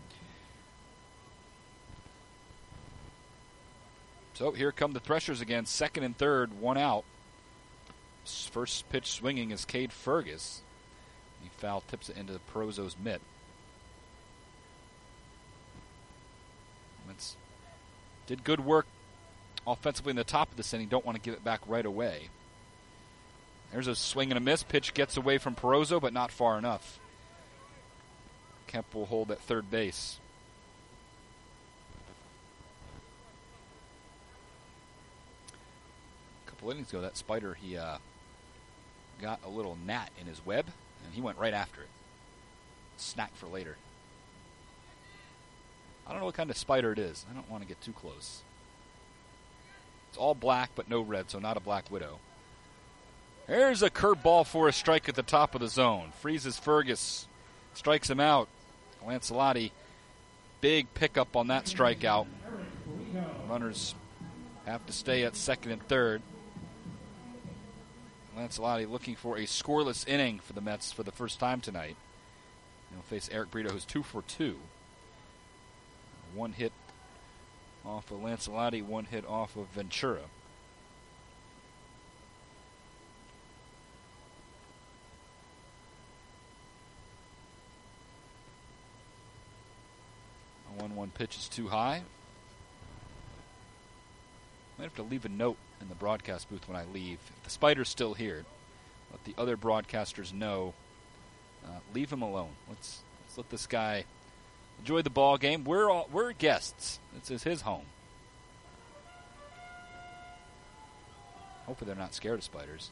So here come the Threshers again, second and third, 1 out. First pitch swinging is Cade Fergus. He foul tips it into Perozo's mitt. Mets did good work offensively in the top of this inning. Don't want to give it back right away. There's a swing and a miss. Pitch gets away from Perozo, but not far enough. Kemp will hold at third base. A couple innings ago, that spider, he got a little gnat in his web, and he went right after it. Snack for later. I don't know what kind of spider it is. I don't want to get too close. It's all black but no red, so not a black widow. There's a curveball for a strike at the top of the zone. Freezes Fergus. Strikes him out. Lancelotti, big pickup on that strikeout. Runners have to stay at second and third. Lancelotti looking for a scoreless inning for the Mets for the first time tonight. He'll face Eric Brito, who's 2 for 2. 1 hit off of Lancelotti, 1 hit off of Ventura. A 1-1 pitch is too high. Might have to leave a note in the broadcast booth when I leave. If the spider's still here, let the other broadcasters know. Leave him alone. Let's let this guy enjoy the ball game. We're guests. This is his home. Hopefully they're not scared of spiders.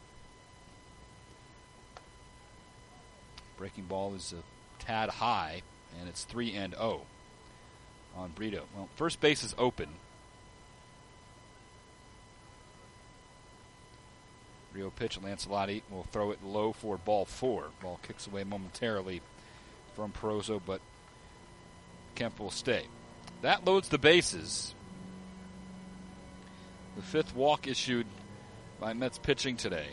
Breaking ball is a tad high, and it's 3-0 on Brito. Well, first base is open. Rio pitch, Lancelotti will throw it low for ball 4. Ball kicks away momentarily from Perozo, but Kemp will stay. That loads the bases. The 5th walk issued by Mets pitching today.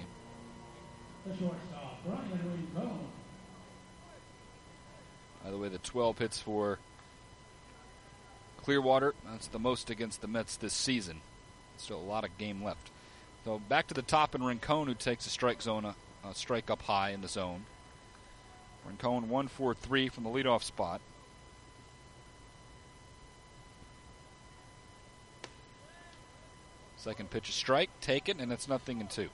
By the way, the 12 hits for Clearwater. That's the most against the Mets this season. Still a lot of game left. So back to the top, and Rincon, who takes a strike zone, a strike up high in the zone. Rincon 1-for-3 from the leadoff spot. Second pitch, a strike, taken, and it's 0-2.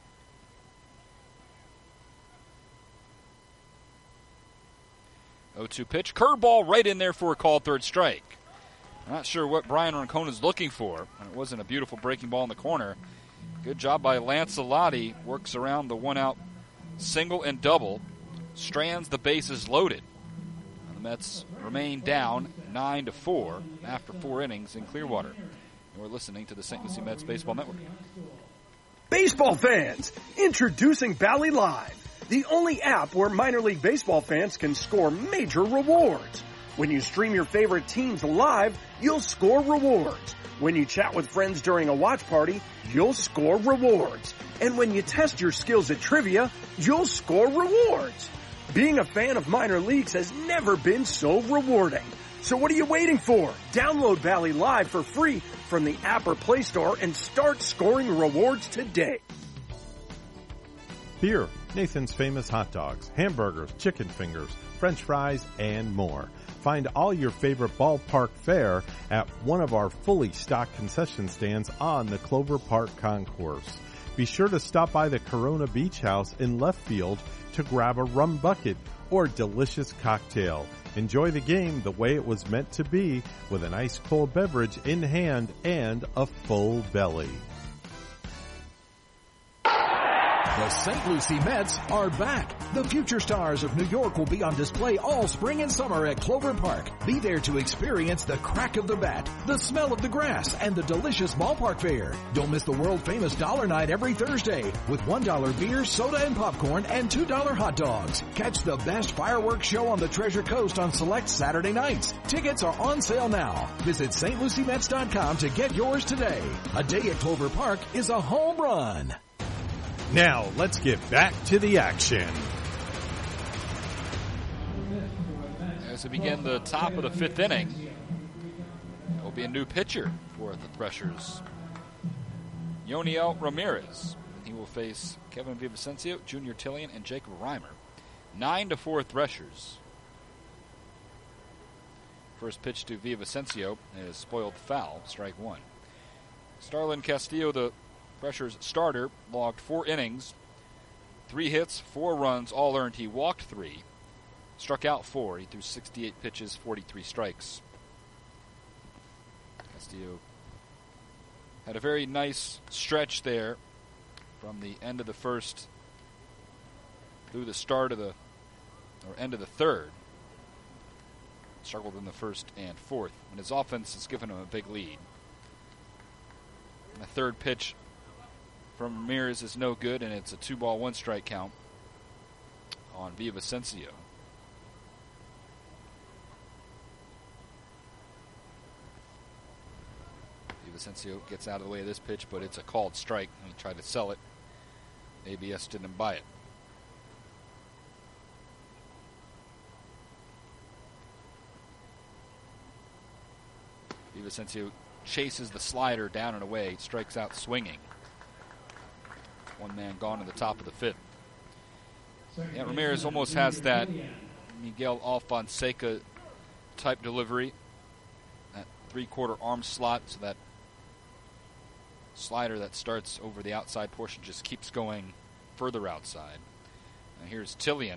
Oh, 0-2 pitch, curveball right in there for a called third strike. I'm not sure what Brian Rincon is looking for, and it wasn't a beautiful breaking ball in the corner. Good job by Lancelotti. Works around the one-out single and double. Strands the bases loaded. And the Mets remain down 9-4 after 4 innings in Clearwater. And we're listening to the St. Lucie Mets Baseball Network. Baseball fans, introducing Bally Live, the only app where minor league baseball fans can score major rewards. When you stream your favorite teams live, you'll score rewards. When you chat with friends during a watch party, you'll score rewards. And when you test your skills at trivia, you'll score rewards. Being a fan of minor leagues has never been so rewarding. So what are you waiting for? Download Bally Live for free from the app or Play Store and start scoring rewards today. Beer, Nathan's Famous Hot Dogs, hamburgers, chicken fingers, French fries, and more. Find all your favorite ballpark fare at one of our fully stocked concession stands on the Clover Park Concourse. Be sure to stop by the Corona Beach House in left field to grab a rum bucket or delicious cocktail. Enjoy the game the way it was meant to be, with an ice cold beverage in hand and a full belly. The St. Lucie Mets are back. The future stars of New York will be on display all spring and summer at Clover Park. Be there to experience the crack of the bat, the smell of the grass, and the delicious ballpark fare. Don't miss the world-famous Dollar Night every Thursday with $1 beer, soda, and popcorn, and $2 hot dogs. Catch the best fireworks show on the Treasure Coast on select Saturday nights. Tickets are on sale now. Visit stluciemets.com to get yours today. A day at Clover Park is a home run. Now, let's get back to the action. As we begin the top of the 5th inning, it will be a new pitcher for the Threshers. Yoniel Ramirez. He will face Kevin Villavicencio, Junior Tillian, and Jacob Reimer. 9-4 Threshers. First pitch to Villavicencio is spoiled foul, strike 1. Starlin Castillo, the Threshers starter, logged 4 innings, 3 hits, 4 runs, all earned. He walked 3, struck out 4. He threw 68 pitches, 43 strikes. Castillo had a very nice stretch there from the end of the first through the start of the, or end of the third. Struggled in the first and fourth, and his offense has given him a big lead. And the third pitch from Ramirez is no good, and it's a 2-ball, 1-strike count on Villavicencio. Villavicencio gets out of the way of this pitch, but it's a called strike. He tried to sell it. ABS didn't buy it. Villavicencio chases the slider down and away, strikes out swinging. 1 man gone in the top of the 5th. Yeah, Ramirez almost has that Miguel Alfonseca type delivery. That 3/4 arm slot, so that slider that starts over the outside portion just keeps going further outside. And here's Tillian.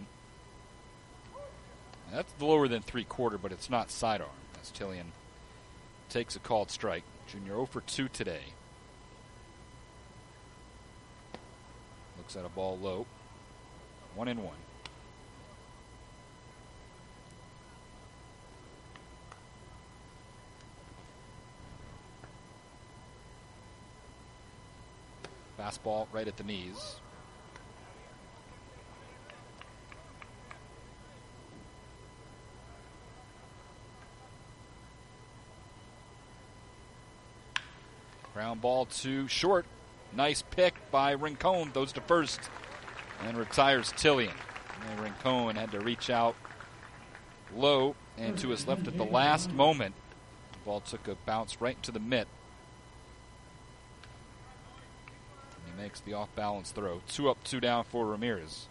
Now that's lower than 3/4, but it's not sidearm. As Tillian takes a called strike. Junior 0 for 2 today. Looks at a ball low. 1-1. Fastball right at the knees. Ground ball to short. Nice pick by Rincon. Goes to first and retires Tillian. And Rincon had to reach out low and to his left at the last moment. The ball took a bounce right to the mitt. And he makes the off-balance throw. 2 up, 2 down for Ramirez.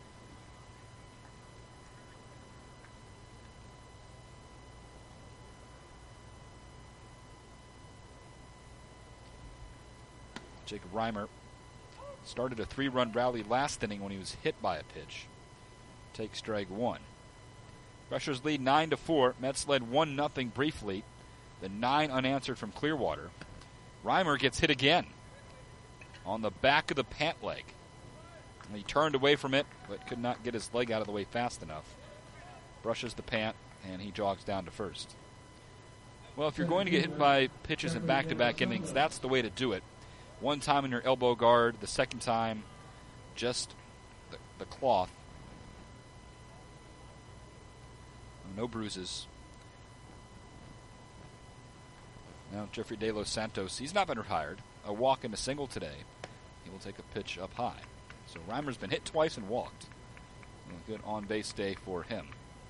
Jacob Reimer started a 3-run rally last inning when he was hit by a pitch. Takes strike 1. Threshers lead 9-4. Mets led 1-0 briefly. The 9 unanswered from Clearwater. Reimer gets hit again. on the back of the pant leg. And he turned away from it, but could not get his leg out of the way fast enough. Brushes the pant, and he jogs down to first. Well, if you're going to get hit by pitches in back-to-back innings, that's the way to do it. One time in your elbow guard, the second time just the cloth. No bruises. Now Jeffrey De Los Santos, he's not been retired. A walk and a single today. He will take a pitch up high. So Reimer's been hit twice and walked. A good on-base day for him.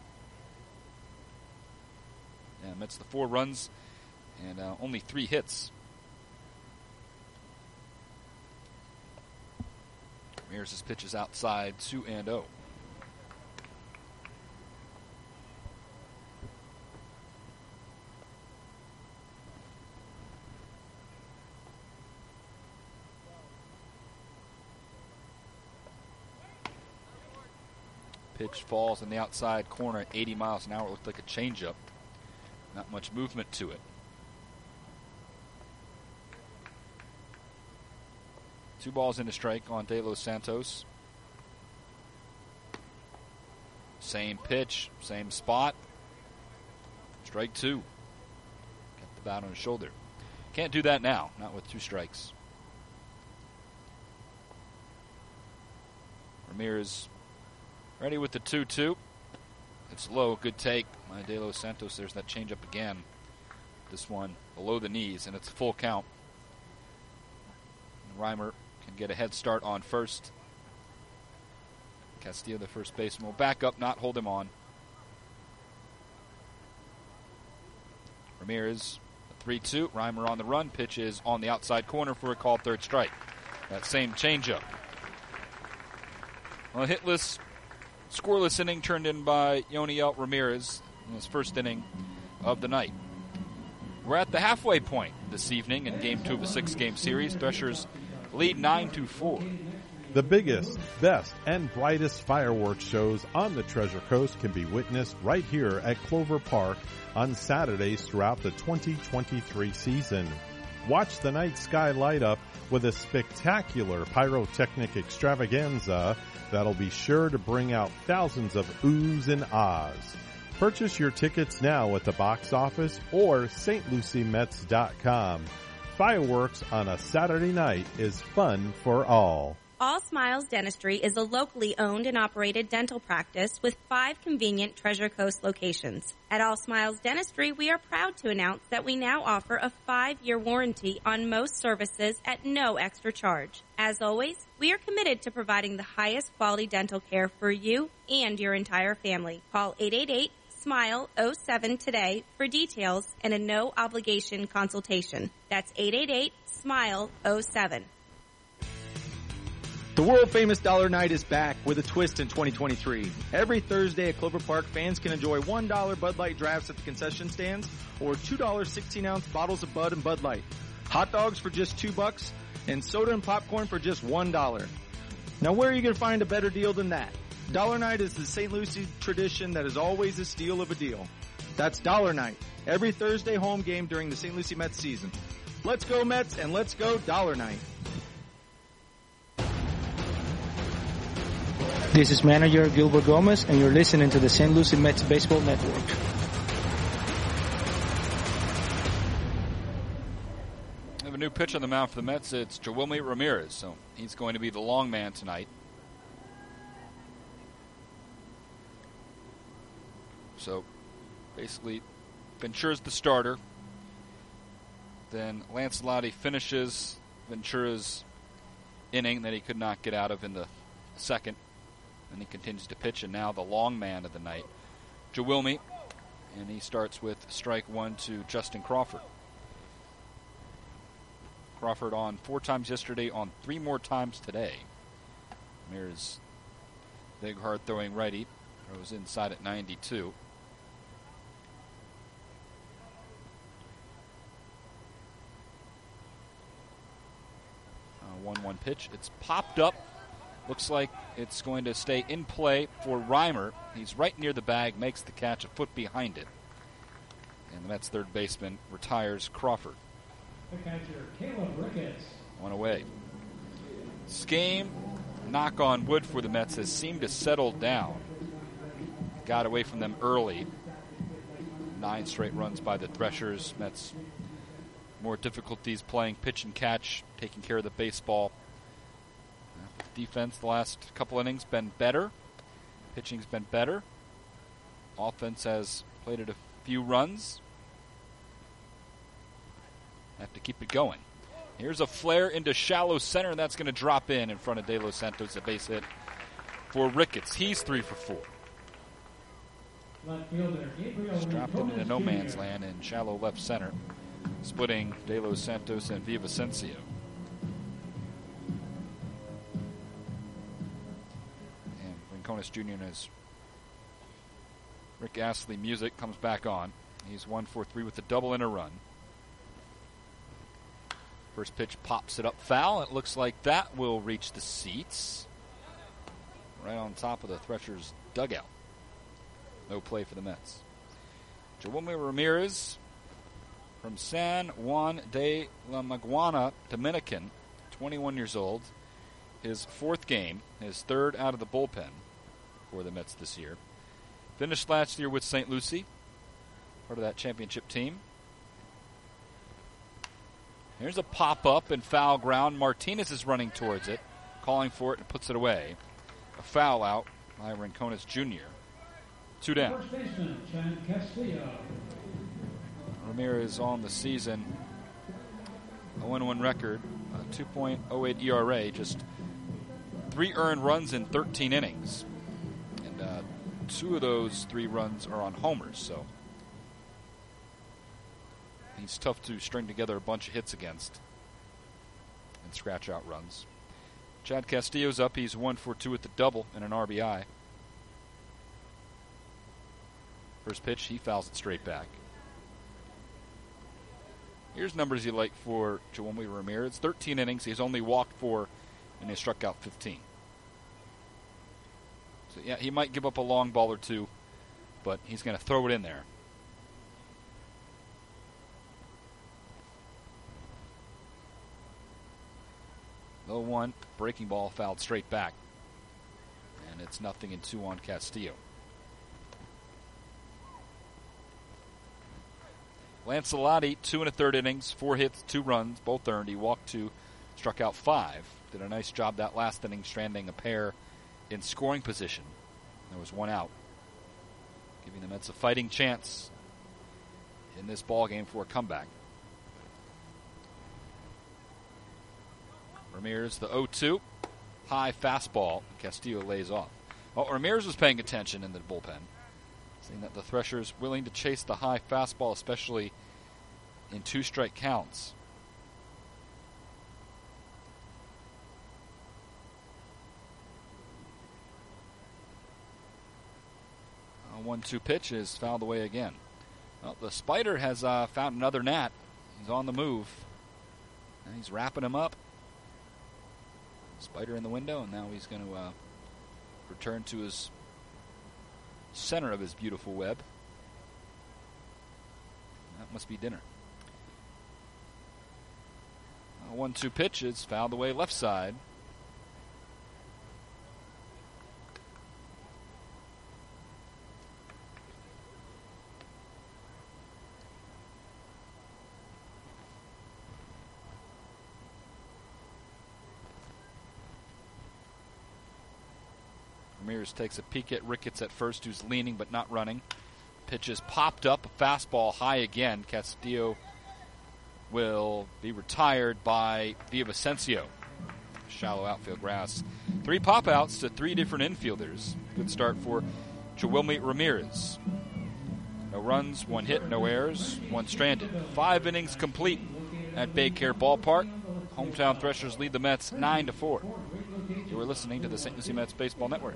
And Mets the 4 runs and only 3 hits. Ramirez's pitch is outside, 2-0. Pitch falls in the outside corner at 80 miles an hour. It looked like a changeup. Not much movement to it. Two balls in a strike on De Los Santos. Same pitch, same spot. Strike 2. Got the bat on his shoulder. Can't do that now, not with 2 strikes. Ramirez ready with the 2-2. It's low, good take by De Los Santos. There's that changeup again. This one below the knees, and it's a full count. And Reimer can get a head start on first. Castillo, the first baseman, will back up, not hold him on. Ramirez, a 3-2. Reimer on the run. Pitch is on the outside corner for a called third strike. That same changeup. Well, hitless, scoreless inning turned in by Yoniel Ramirez in his first inning of the night. We're at the halfway point this evening in Game 2 of a 6-game series. Threshers lead 9-4. The biggest, best, and brightest fireworks shows on the Treasure Coast can be witnessed right here at Clover Park on Saturdays throughout the 2023 season. Watch the night sky light up with a spectacular pyrotechnic extravaganza that'll be sure to bring out thousands of oohs and ahs. Purchase your tickets now at the box office or stluciemets.com. Fireworks on a Saturday night is fun for all. All Smiles Dentistry is a locally owned and operated dental practice with 5 convenient Treasure Coast locations. At All Smiles Dentistry, we are proud to announce that we now offer a 5-year warranty on most services at no extra charge. As always, we are committed to providing the highest quality dental care for you and your entire family. Call 888-SMILE-07 today for details and a no-obligation consultation. That's 888-SMILE-07. The world-famous Dollar Night is back with a twist in 2023. Every Thursday at Clover Park, fans can enjoy $1 Bud Light drafts at the concession stands or $2 16-ounce bottles of Bud and Bud Light. Hot dogs for just $2 and soda and popcorn for just $1. Now, where are you going to find a better deal than that? Dollar Night is the St. Lucie tradition that is always a steal of a deal. That's Dollar Night, every Thursday home game during the St. Lucie Mets season. Let's go Mets and let's go Dollar Night. This is manager Gilbert Gomez, and you're listening to the St. Lucie Mets Baseball Network. We have a new pitch on the mound for the Mets. It's Jawilmy Ramirez, so he's going to be the long man tonight. So, basically, Ventura's the starter. Then Lancelotti finishes Ventura's inning that he could not get out of in the second. And he continues to pitch, and now the long man of the night, Jawilmy. And he starts with strike 1 to Justin Crawford. Crawford on 4 times yesterday, on 3 more times today. Here's big, hard-throwing righty. Throws inside at 92. A 1-1 pitch. It's popped up. Looks like it's going to stay in play for Reimer. He's right near the bag, makes the catch a foot behind it. And the Mets third baseman retires Crawford. The catcher, Caleb Ricketts. 1 away. This game, knock on wood for the Mets, has seemed to settle down. Got away from them early. 9 straight runs by the Threshers. Mets more difficulties playing pitch and catch, taking care of the baseball. Defense the last couple innings been better. Pitching's been better. Offense has played at a few runs. Have to keep it going. Here's a flare into shallow center, and that's going to drop in front of De Los Santos, a base hit for Ricketts. He's 3 for 4. Just dropped it into no man's land in shallow left center, splitting De Los Santos and Villavicencio. And Rincones Jr. and his Rick Astley music comes back on. He's 1 for 3 with a double and a run. First pitch pops it up foul. It looks like that will reach the seats. Right on top of the Threshers' dugout. No play for the Mets. Jawilmy Ramirez from San Juan de la Maguana, Dominican, 21 years old. His 4th game, his 3rd out of the bullpen for the Mets this year. Finished last year with St. Lucie, part of that championship team. Here's a pop-up and foul ground. Martinez is running towards it, calling for it, and puts it away. A foul out by Rincones Jr. 2 down. First baseman, Chad Castillo. Ramirez on the season, a 1-1 record, a 2.08 ERA, just 3 earned runs in 13 innings. And 2 of those 3 runs are on homers, so he's tough to string together a bunch of hits against and scratch out runs. Chad Castillo's up. He's 1 for 2 with the double and an RBI. First pitch, he fouls it straight back. Here's numbers you like for Jawilmy Ramirez. 13 innings. He's only walked 4, and he struck out 15. So, yeah, he might give up a long ball or 2, but he's going to throw it in there. 0-1, breaking ball fouled straight back. And it's 0-2 on Castillo. Lancelotti, 2 1/3 innings, 4 hits, 2 runs, both earned. He walked 2, struck out 5. Did a nice job that last inning, stranding a pair in scoring position. There was 1 out, giving the Mets a fighting chance in this ball game for a comeback. Ramirez, the 0-2, high fastball. Castillo lays off. Well, Ramirez was paying attention in the bullpen, seeing that the Threshers willing to chase the high fastball, especially in 2-strike counts. A 1-2 pitch is fouled away again. Well, the Spider has found another gnat. He's on the move, and he's wrapping him up. Spider in the window, and now he's going to return to his center of his beautiful web. That must be dinner. A 1-2 pitch is fouled away left side. Ramirez takes a peek at Ricketts at first, who's leaning but not running. Pitch is popped up, a fastball high again. Castillo will be retired by Villavicencio. Shallow outfield grass. 3 pop-outs to 3 different infielders. Good start for Jawilmy Ramirez. No runs, 1 hit, no errors, 1 stranded. 5 innings complete at Baycare Ballpark. Hometown Threshers lead the Mets 9-4. You are listening to the St. Lucie Mets Baseball Network.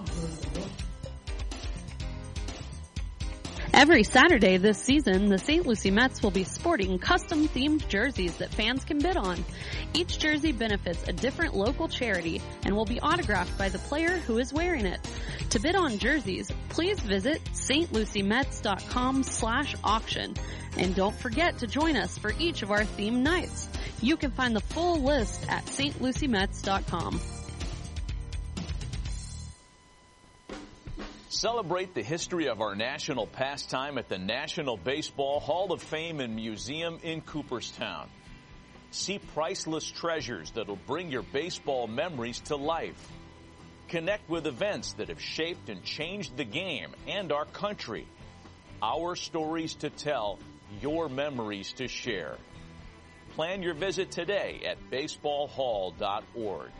Every Saturday this season, the St. Lucie Mets will be sporting custom-themed jerseys that fans can bid on. Each jersey benefits a different local charity and will be autographed by the player who is wearing it. To bid on jerseys, please visit stluciemets.com/auction. And don't forget to join us for each of our theme nights. You can find the full list at stlucymets.com. Celebrate the history of our national pastime at the National Baseball Hall of Fame and Museum in Cooperstown. See priceless treasures that'll bring your baseball memories to life. Connect with events that have shaped and changed the game and our country. Our stories to tell, your memories to share. Plan your visit today at baseballhall.org.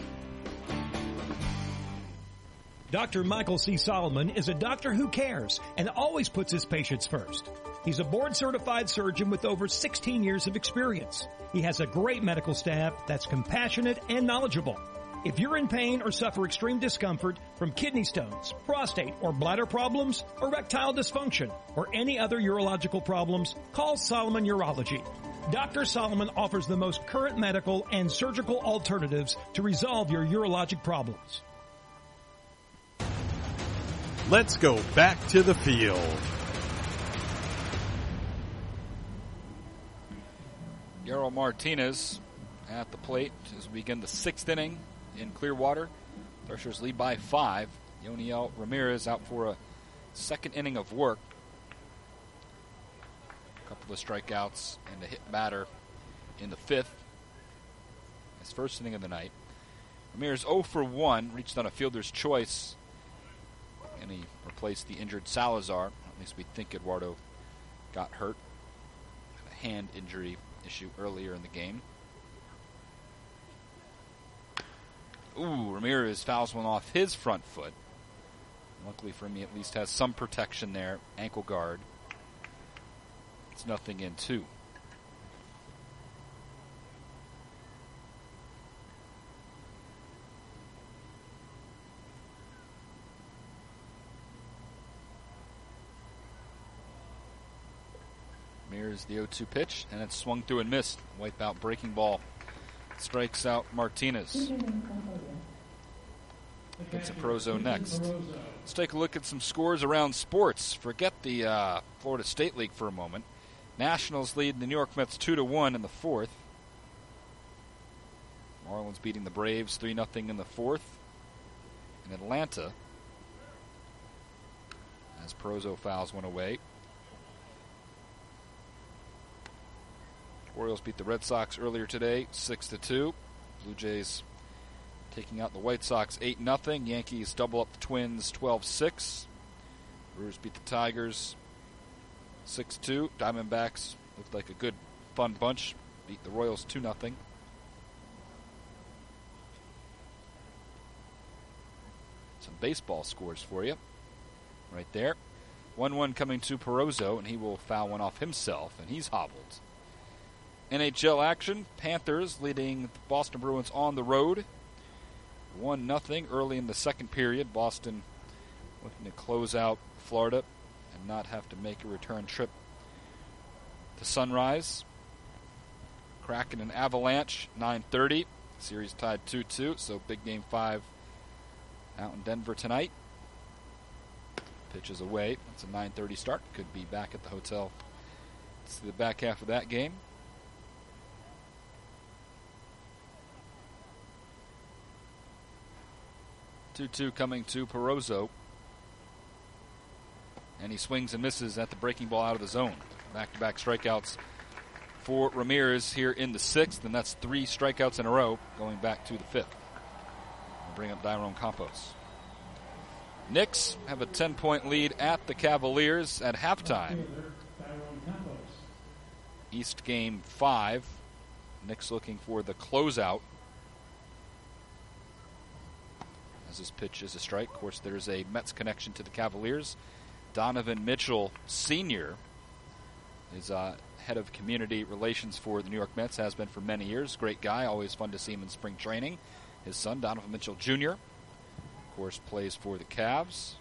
Dr. Michael C. Solomon is a doctor who cares and always puts his patients first. He's a board-certified surgeon with over 16 years of experience. He has a great medical staff that's compassionate and knowledgeable. If you're in pain or suffer extreme discomfort from kidney stones, prostate or bladder problems, erectile dysfunction, or any other urological problems, call Solomon Urology. Dr. Solomon offers the most current medical and surgical alternatives to resolve your urologic problems. Let's go back to the field. Yarrow Martinez at the plate as we begin the sixth inning in Clearwater. Threshers lead by 5. Yoniel Ramirez out for a second inning of work. A couple of strikeouts and a hit batter in the 5th. His first inning of the night. Ramirez 0 for 1, reached on a fielder's choice, and he replaced the injured Salazar. At least we think Eduardo got hurt. Had a hand injury issue earlier in the game. Ooh, Ramirez fouls one off his front foot. Luckily for him, he at least has some protection there. Ankle guard. It's 0-2. Ramirez the 0-2 pitch, and it's swung through and missed. Wipeout breaking ball. Strikes out Martinez. Gets a Prozo next. Let's take a look at some scores around sports. Forget the Florida State League for a moment. Nationals lead the New York Mets 2-1 in the 4th. Marlins beating the Braves 3-0 in the 4th. In Atlanta, as Prozo fouls one away. Orioles beat the Red Sox earlier today, 6-2. Blue Jays taking out the White Sox 8-0. Yankees double up the Twins 12-6. Brewers beat the Tigers 6-2. Diamondbacks looked like a good, fun bunch. Beat the Royals 2-0. Some baseball scores for you right there. 1-1 coming to Perozo, and he will foul one off himself, and he's hobbled. NHL action, Panthers leading the Boston Bruins on the road. 1-0 early in the second period. Boston looking to close out Florida and not have to make a return trip to Sunrise. Kraken and Avalanche, 9:30. Series tied 2-2, so big game 5 out in Denver tonight. Pitch is away. It's a 9:30 start. Could be back at the hotel. See the back half of that game. 2-2 coming to Perozo. And he swings and misses at the breaking ball out of the zone. Back-to-back strikeouts for Ramirez here in the 6th, and that's 3 strikeouts in a row going back to the 5th. We'll bring up Dairon Campos. Knicks have a 10-point lead at the Cavaliers at halftime. East game 5. Knicks looking for the closeout. As this pitch is a strike. Of course, there's a Mets connection to the Cavaliers. Donovan Mitchell Sr. is head of community relations for the New York Mets, has been for many years. Great guy, always fun to see him in spring training. His son, Donovan Mitchell Jr., of course, plays for the Cavs.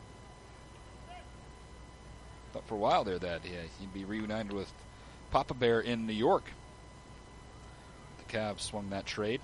Thought for a while there that he'd be reunited with Papa Bear in New York. The Cavs swung that trade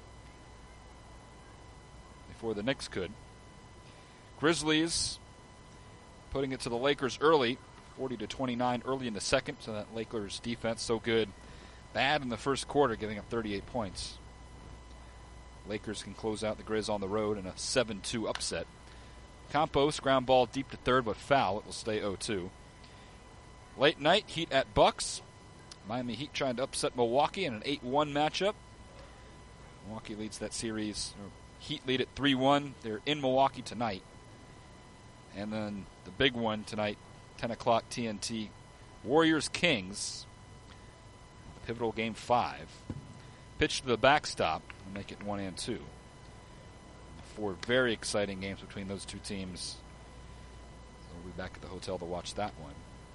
before the Knicks could. Grizzlies putting it to the Lakers early, 40-29 early in the second. So that Lakers defense so good bad in the first quarter, giving up 38 points. Lakers can close out the Grizz on the road in a 7-2 upset. Campos, ground ball deep to third, but foul. It will stay 0-2. Late night, Heat at Bucks. Miami Heat trying to upset Milwaukee in an 8-1 matchup. Milwaukee leads that series. Heat lead at 3-1. They're in Milwaukee tonight. And then the big one tonight, 10 o'clock TNT, Warriors-Kings. Pivotal game 5. Pitch to the backstop and make it 1-2. 4 very exciting games between those two teams. So we'll be back at the hotel to watch that one.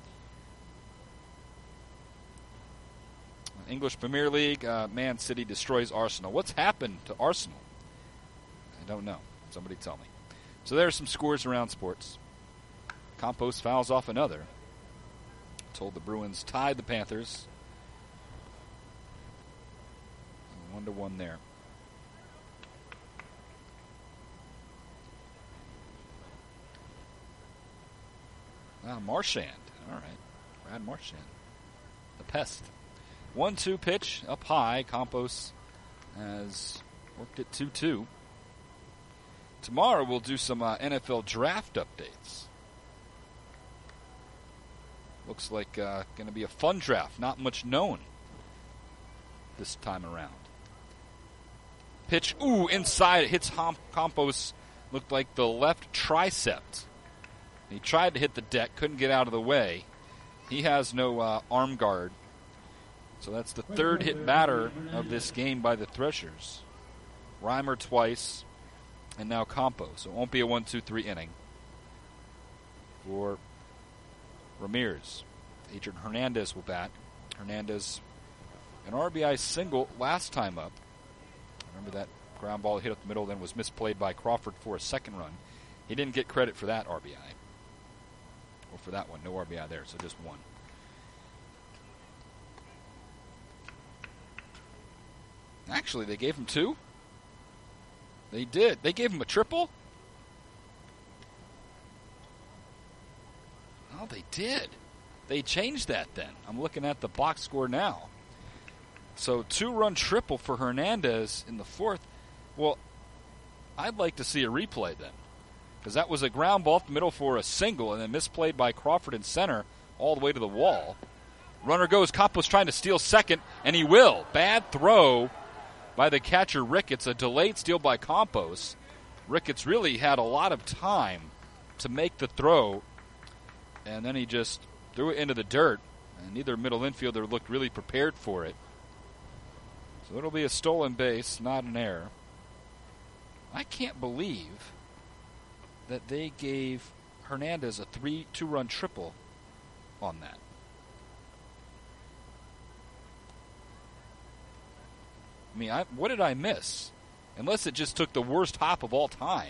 English Premier League, Man City destroys Arsenal. What's happened to Arsenal? I don't know. Somebody tell me. So there are some scores around sports. Campos fouls off another. Told the Bruins tied the Panthers. 1-1 there. Marchand. All right. Brad Marchand. The pest. 1-2 pitch up high. Campos has worked it 2-2. Tomorrow we'll do some NFL draft updates. Looks like going to be a fun draft. Not much known this time around. Pitch, inside. It hits Campos. Looked like the left tricep. He tried to hit the deck, couldn't get out of the way. He has no arm guard. So that's the third hit batter of this game by the Threshers. Reimer twice, and now Campos. So it won't be a 1-2-3 inning for Ramirez. Adrian Hernandez will bat. Hernandez, an RBI single last time up. Remember that ground ball hit up the middle, then was misplayed by Crawford for a second run. He didn't get credit for that RBI. Or for that one, no RBI there, so just one. Actually, they gave him 2. They did. They gave him a triple? Oh, they did. They changed that then. I'm looking at the box score now. So 2-run triple for Hernandez in the 4th. Well, I'd like to see a replay then. Because that was a ground ball up the middle for a single and then misplayed by Crawford in center all the way to the wall. Runner goes. Campos trying to steal second, and he will. Bad throw by the catcher Ricketts. A delayed steal by Campos. Ricketts really had a lot of time to make the throw, and then he just threw it into the dirt, and neither middle infielder looked really prepared for it. So it'll be a stolen base, not an error. I can't believe that they gave Hernandez a 2-run triple on that. I mean, what did I miss? Unless it just took the worst hop of all time.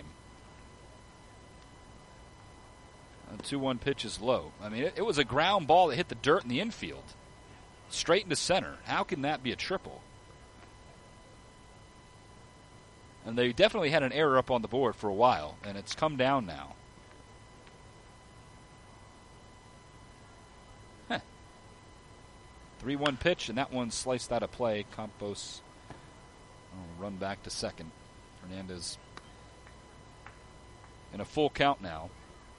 A 2-1 pitch is low. I mean, it was a ground ball that hit the dirt in the infield. Straight into center. How can that be a triple? And they definitely had an error up on the board for a while, and it's come down now. 3-1 pitch, and that one sliced out of play. Campos run back to second. Hernandez in a full count now.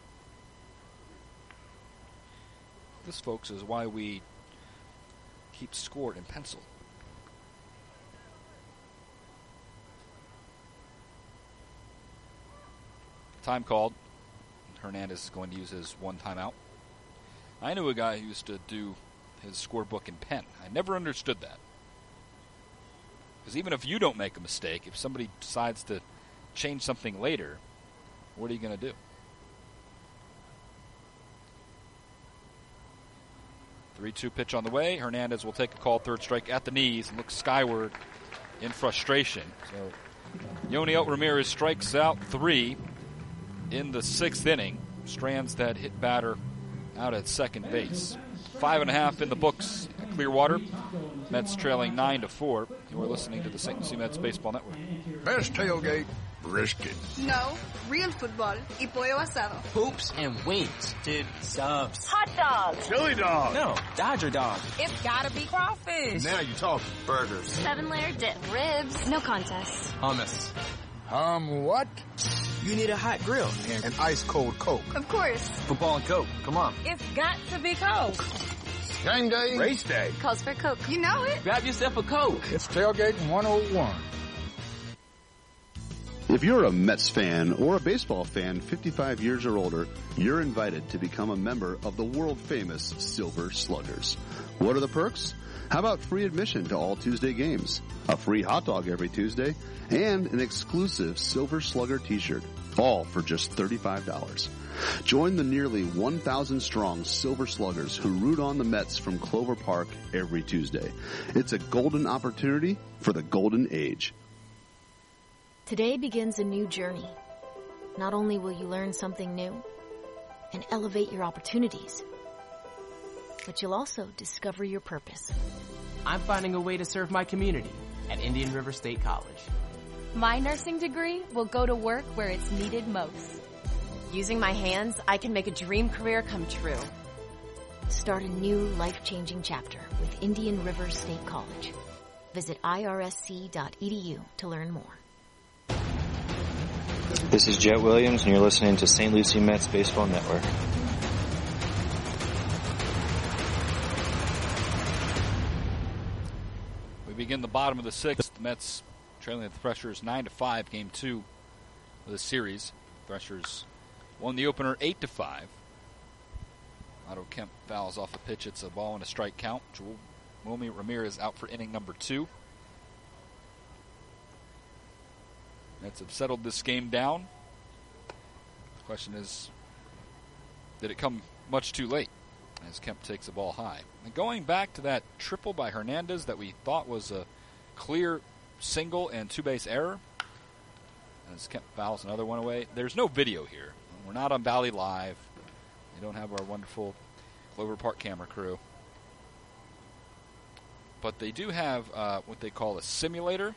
This, folks, is why we keep score in pencil. Time called. Hernandez is going to use his one timeout. I knew a guy who used to do his scorebook in pen. I never understood that. Because even if you don't make a mistake, if somebody decides to change something later, what are you going to do? Three-2 pitch on the way. Hernandez will take a call, third strike at the knees, and look skyward in frustration. So Yoniel Ramirez strikes out 3 in the 6th inning. Strands that hit batter out at second base. 5.5 in the books at Clearwater. Mets trailing 9-4. You are listening to the St. Lucie Mets Baseball Network. Best tailgate brisket. No, real football y pollo asado. Hoops and wings. Dude, subs. Hot dogs. Chili dog. No, Dodger dog. It's gotta be crawfish. Now you're talking. Burgers. 7-layer dip. Ribs. No contest. Hummus. What? You need a hot grill. And an ice-cold Coke. Of course. Football and Coke. Come on. It's got to be Coke. Game day. Race day. Calls for Coke. You know it. Grab yourself a Coke. It's Tailgating 101. If you're a Mets fan or a baseball fan 55 years or older, you're invited to become a member of the world-famous Silver Sluggers. What are the perks? How about free admission to all Tuesday games, a free hot dog every Tuesday, and an exclusive Silver Slugger t-shirt, all for just $35. Join the nearly 1,000-strong Silver Sluggers who root on the Mets from Clover Park every Tuesday. It's a golden opportunity for the golden age. Today begins a new journey. Not only will you learn something new and elevate your opportunities, but you'll also discover your purpose. I'm finding a way to serve my community at Indian River State College. My nursing degree will go to work where it's needed most. Using my hands, I can make a dream career come true. Start a new life-changing chapter with Indian River State College. Visit irsc.edu to learn more. This is Jet Williams, and you're listening to St. Lucie Mets Baseball Network. We begin the bottom of the sixth. The Mets trailing the Threshers 9-5, Game 2 of the series. Threshers won the opener 8-5. Otto Kemp fouls off the pitch. It's a ball and a strike count. Wilmy Ramirez out for inning number 2. Mets have settled this game down. The question is, did it come much too late as Kemp takes the ball high? And going back to that triple by Hernandez that we thought was a clear single and two-base error, as Kemp fouls another one away. There's no video here. We're not on Valley Live. We don't have our wonderful Clover Park camera crew. But they do have what they call a simulator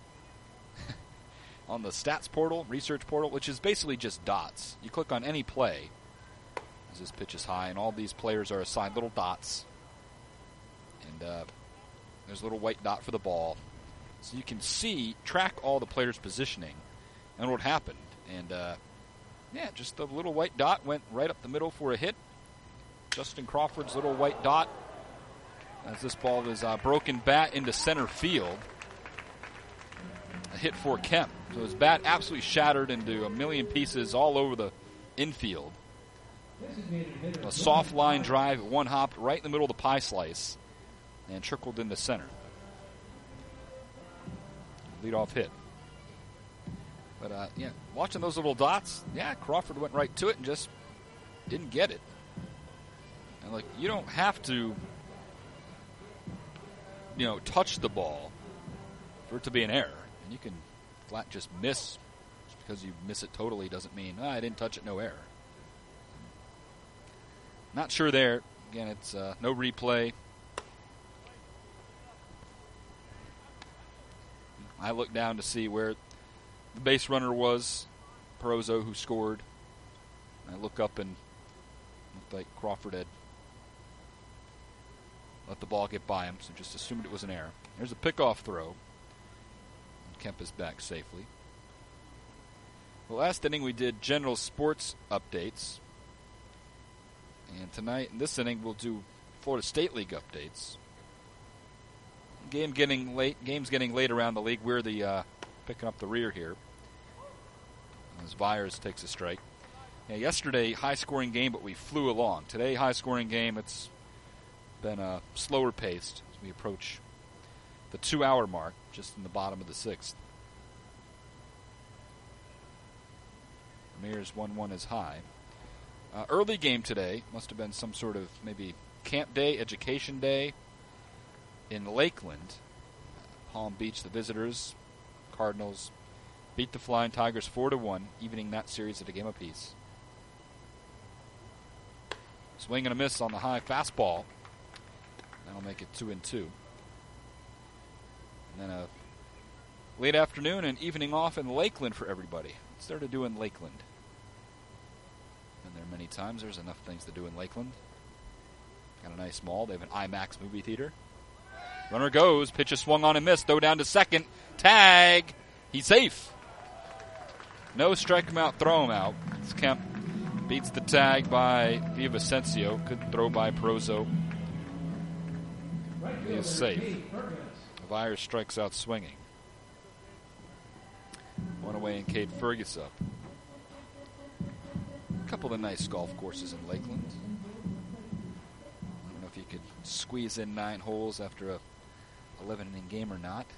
on the stats portal, research portal, which is basically just dots. You click on any play as this pitch is high, and all these players are assigned little dots. And there's a little white dot for the ball. So you can track all the players' positioning and what happened. And, just a little white dot went right up the middle for a hit. Justin Crawford's little white dot as this ball is broken bat into center field. A hit for Kemp. So his bat absolutely shattered into a million pieces all over the infield. A soft line drive, one hopped right in the middle of the pie slice and trickled into center. Leadoff hit. But, watching those little dots, Crawford went right to it and just didn't get it. And, you don't have to, touch the ball for it to be an error. And you can flat just miss. Just because you miss it totally doesn't mean, I didn't touch it, no error. Not sure there. Again, it's no replay. I looked down to see where the base runner was, Perozo, who scored. I look up and it looked like Crawford had let the ball get by him, so just assumed it was an error. There's a pickoff throw. Kemp is back safely. The last inning we did general sports updates. And tonight, in this inning, we'll do Florida State League updates. Game's getting late around the league. We're the picking up the rear here as Byers takes a strike. Yesterday, high-scoring game, but we flew along. Today, high-scoring game. It's been slower paced as we approach the 2-hour mark, just in the bottom of the sixth. Ramirez 1-1 is high. Early game today. Must have been some sort of maybe camp day, education day in Lakeland. Palm Beach, the visitors, Cardinals, beat the Flying Tigers 4-1, evening that series at a game apiece. Swing and a miss on the high fastball. That'll make it 2-2. And then a Late afternoon and evening off in Lakeland for everybody. What's there to do in Lakeland? Been there many times. There's enough things to do in Lakeland. Got a nice mall. They have an IMAX movie theater. Runner goes. Pitch is swung on and missed. Throw down to second. Tag. He's safe. No, strike him out, throw him out. Kemp beats the tag by Villavicencio. Good throw by Prozo. He is safe. Vyers strikes out swinging. One away and Cade Fergus up. A couple of nice golf courses in Lakeland. I don't know if you could squeeze in 9 holes after a 11-inning game or not.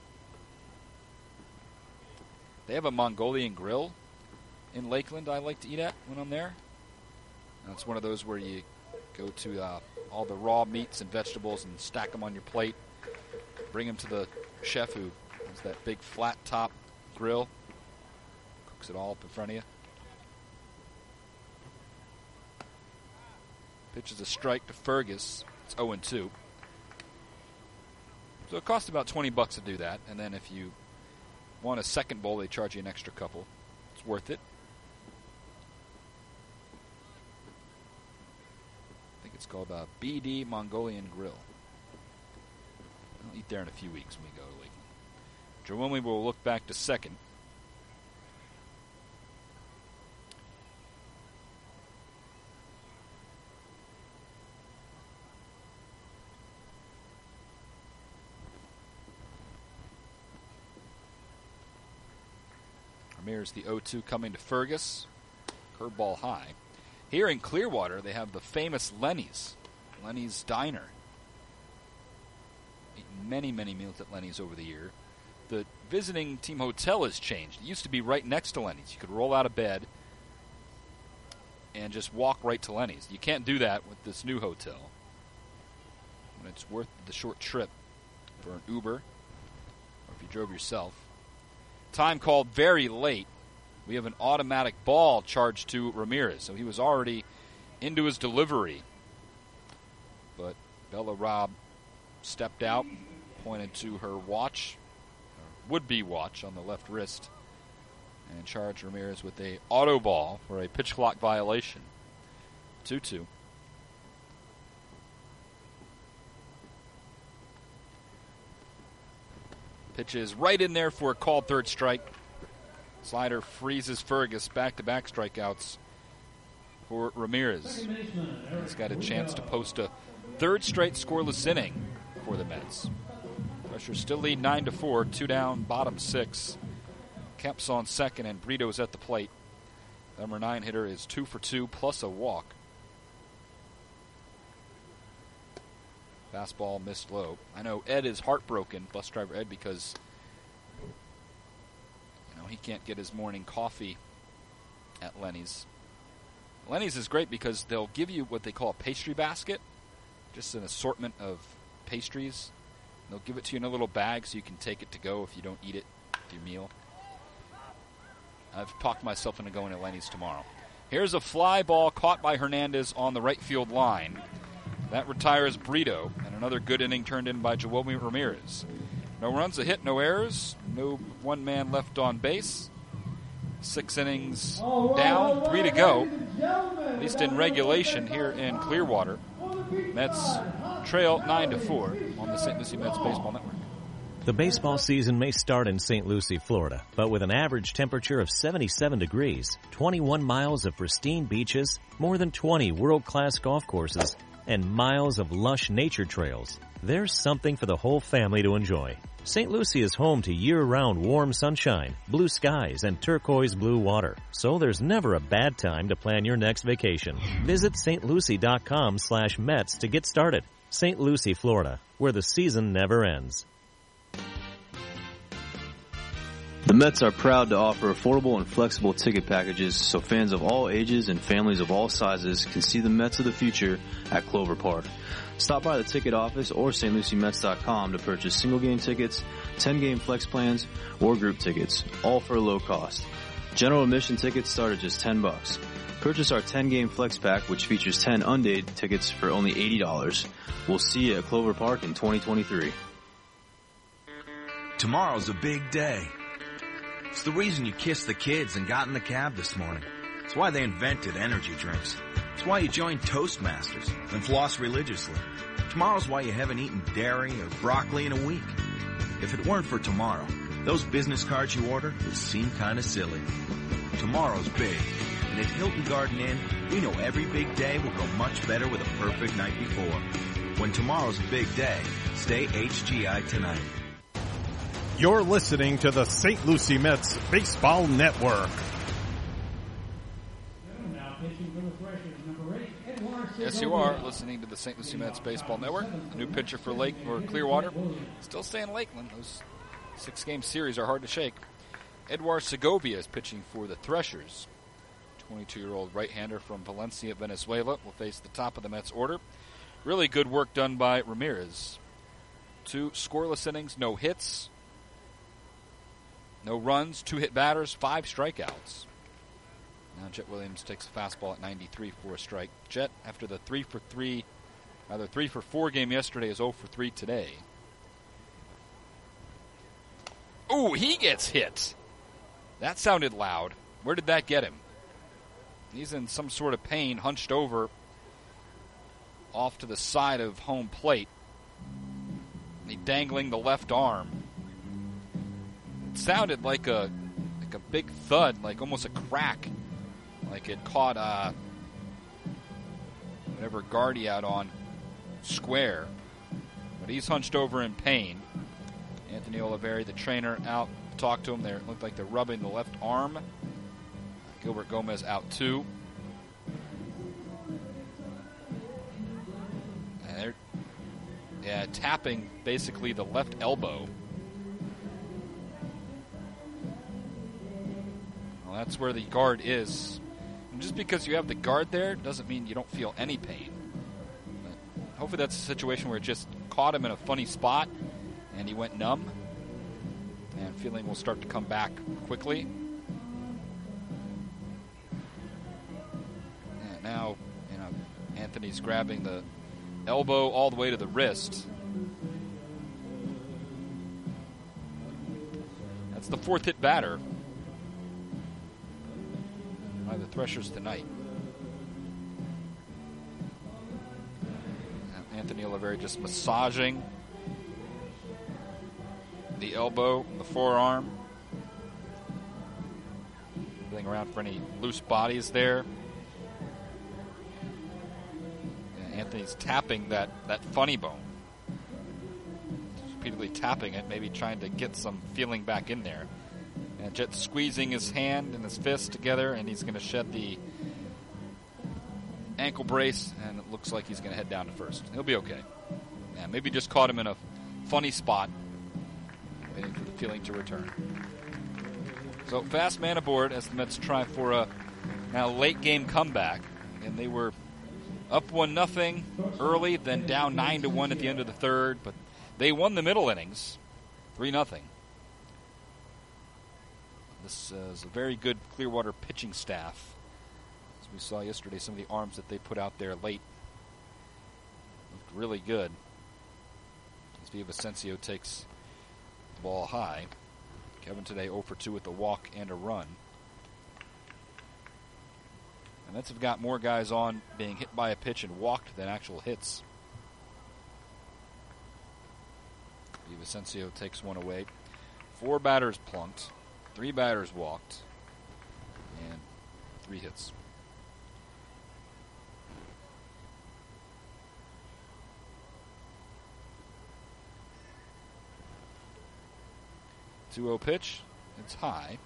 They have a Mongolian grill in Lakeland I like to eat at when I'm there. And it's one of those where you go to all the raw meats and vegetables and stack them on your plate. Bring them to the chef who has that big flat top grill. Cooks it all up in front of you. Pitches a strike to Fergus. It's 0-2. So it costs about $20 to do that. And then if you want a second bowl, they charge you an extra couple. It's worth it. I think it's called BD Mongolian Grill. I'll eat there in a few weeks when we go to Lakeland. Jerome will look back to second. Ramirez the 0-2 coming to Fergus. Curveball high. Here in Clearwater, they have the famous Lenny's. Lenny's Diner. Eaten many, many meals at Lenny's over the year. The visiting team hotel has changed. It used to be right next to Lenny's. You could roll out of bed and just walk right to Lenny's. You can't do that with this new hotel. And it's worth the short trip for an Uber or if you drove yourself. Time called very late. We have an automatic ball charged to Ramirez. So he was already into his delivery. But Bella Robb stepped out, pointed to her watch, or would-be watch on the left wrist, and charged Ramirez with a auto ball for a pitch clock violation. 2-2. Pitch is right in there for a called third strike. Slider freezes Fergus. Back-to-back strikeouts for Ramirez. He's got a chance to post a third straight scoreless inning for the Mets. Pressure still lead 9-4. 2 down, bottom 6. Kemp's on second and Brito's at the plate. Number 9 hitter is 2 for 2 plus a walk. Fastball missed low. I know Ed is heartbroken, bus driver Ed, because he can't get his morning coffee at Lenny's. Lenny's is great because they'll give you what they call a pastry basket, just an assortment of pastries. They'll give it to you in a little bag so you can take it to go if you don't eat it with your meal. I've talked myself into going to Lenny's tomorrow. Here's a fly ball caught by Hernandez on the right field line. That retires Brito, and another good inning turned in by Jawomi Ramirez. No runs, a hit, no errors, no one man left on base. 6 innings down, 3 to go, at least in regulation here in Clearwater. Mets trail 9-4 on the St. Lucie Mets Baseball Network. The baseball season may start in St. Lucie, Florida, but with an average temperature of 77 degrees, 21 miles of pristine beaches, more than 20 world-class golf courses, and miles of lush nature trails, there's something for the whole family to enjoy. St. Lucie is home to year-round warm sunshine, blue skies, and turquoise blue water, so there's never a bad time to plan your next vacation. Visit stlucie.com/Mets to get started. St. Lucie, Florida, where the season never ends. The Mets are proud to offer affordable and flexible ticket packages so fans of all ages and families of all sizes can see the Mets of the future at Clover Park. Stop by the ticket office or stluciemets.com to purchase single-game tickets, 10-game flex plans, or group tickets, all for a low cost. General admission tickets start at just $10. Purchase our 10-game flex pack, which features 10 undated tickets for only $80. We'll see you at Clover Park in 2023. Tomorrow's a big day. It's the reason you kissed the kids and got in the cab this morning. It's why they invented energy drinks. It's why you joined Toastmasters and floss religiously. Tomorrow's why you haven't eaten dairy or broccoli in a week. If it weren't for tomorrow, those business cards you order would seem kind of silly. Tomorrow's big, and at Hilton Garden Inn, we know every big day will go much better with a perfect night before. When tomorrow's a big day, stay HGI tonight. You're listening to the St. Lucie Mets Baseball Network. Yes, you are listening to the St. Lucie Mets Baseball Network. A new pitcher for Clearwater. Still staying Lakeland. Those 6-game series are hard to shake. Edouard Segovia is pitching for the Threshers. 22-year-old right-hander from Valencia, Venezuela, will face the top of the Mets order. Really good work done by Ramirez. 2 scoreless innings, no hits, no runs, 2 hit batters, 5 strikeouts. Now Jet Williams takes a fastball at 93 for a strike. Jet, after the 3 for 4 game yesterday, is 0 for 3 today. Ooh, he gets hit. That sounded loud. Where did that get him? He's in some sort of pain, hunched over off to the side of home plate. He dangling the left arm. It sounded like a big thud, like almost a crack. Like it caught whatever guard he had on square. But he's hunched over in pain. Anthony Oliveri, the trainer, out to talk to him. There, it looked like they're rubbing the left arm. Gilbert Gomez out too. And they're tapping basically the left elbow. Well, that's where the guard is. And just because you have the guard there doesn't mean you don't feel any pain. But hopefully that's a situation where it just caught him in a funny spot and he went numb. And feeling will start to come back quickly. And now, Anthony's grabbing the elbow all the way to the wrist. That's the 4th hit batter by the Threshers tonight. Anthony Oliveri just massaging the elbow, the forearm. Feeling around for any loose bodies there. Anthony's tapping that funny bone. Repeatedly tapping it, maybe trying to get some feeling back in there. And Jet squeezing his hand and his fist together, and he's going to shed the ankle brace, and it looks like he's going to head down to first. He'll be okay. Yeah, maybe just caught him in a funny spot, waiting for the feeling to return. So fast man aboard as the Mets try for a now late game comeback, and they were up 1-0 early, then down 9-1 at the end of the third, but they won the middle innings, 3-0. This is a very good Clearwater pitching staff. As we saw yesterday, some of the arms that they put out there late looked really good. As Villavicencio takes the ball high. Kevin today 0 for 2 with a walk and a run. And Mets have got more guys on being hit by a pitch and walked than actual hits. Villavicencio takes one away. 4 batters plunked. 3 batters walked, and 3 hits. Two-0 pitch. It's high.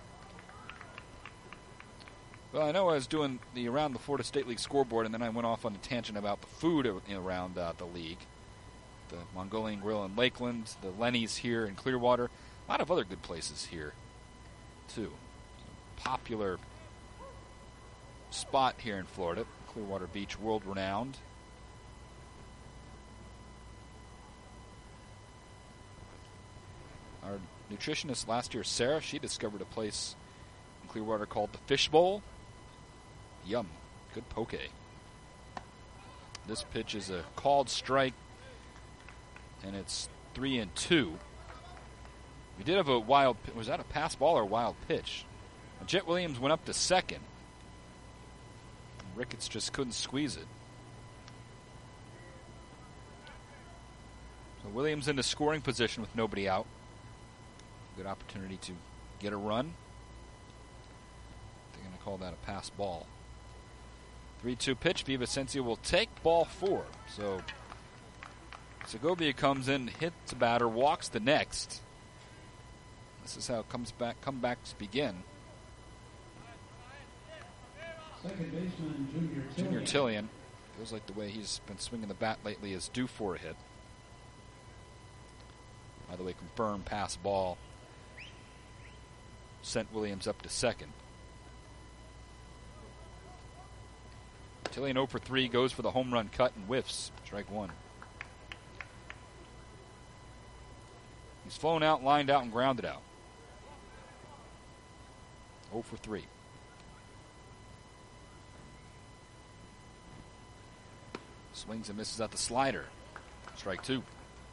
Well, I know I was doing the Around the Florida State League scoreboard, and then I went off on a tangent about the food around the league. The Mongolian Grill in Lakeland, the Lenny's here in Clearwater. A lot of other good places here, too. Popular spot here in Florida. Clearwater Beach, world-renowned. Our nutritionist last year, Sarah, she discovered a place in Clearwater called the Fish Bowl. Yum. Good poke. This pitch is a called strike, and it's 3-2. We did have a wild, was that a pass ball or a wild pitch? Jet Williams went up to second. Ricketts just couldn't squeeze it. So Williams into scoring position with nobody out. Good opportunity to get a run. They're going to call that a pass ball. 3-2 pitch. Villavicencio will take ball 4. So Segovia comes in, hits a batter, walks the next. This is how comebacks begin. Second baseman Junior Tillian. Feels like the way he's been swinging the bat lately is due for a hit. By the way, confirmed pass ball. Sent Williams up to second. Tillian 0 for 3, goes for the home run cut and whiffs. Strike 1. He's flown out, lined out, and grounded out. 0 for 3. Swings and misses at the slider. Strike 2.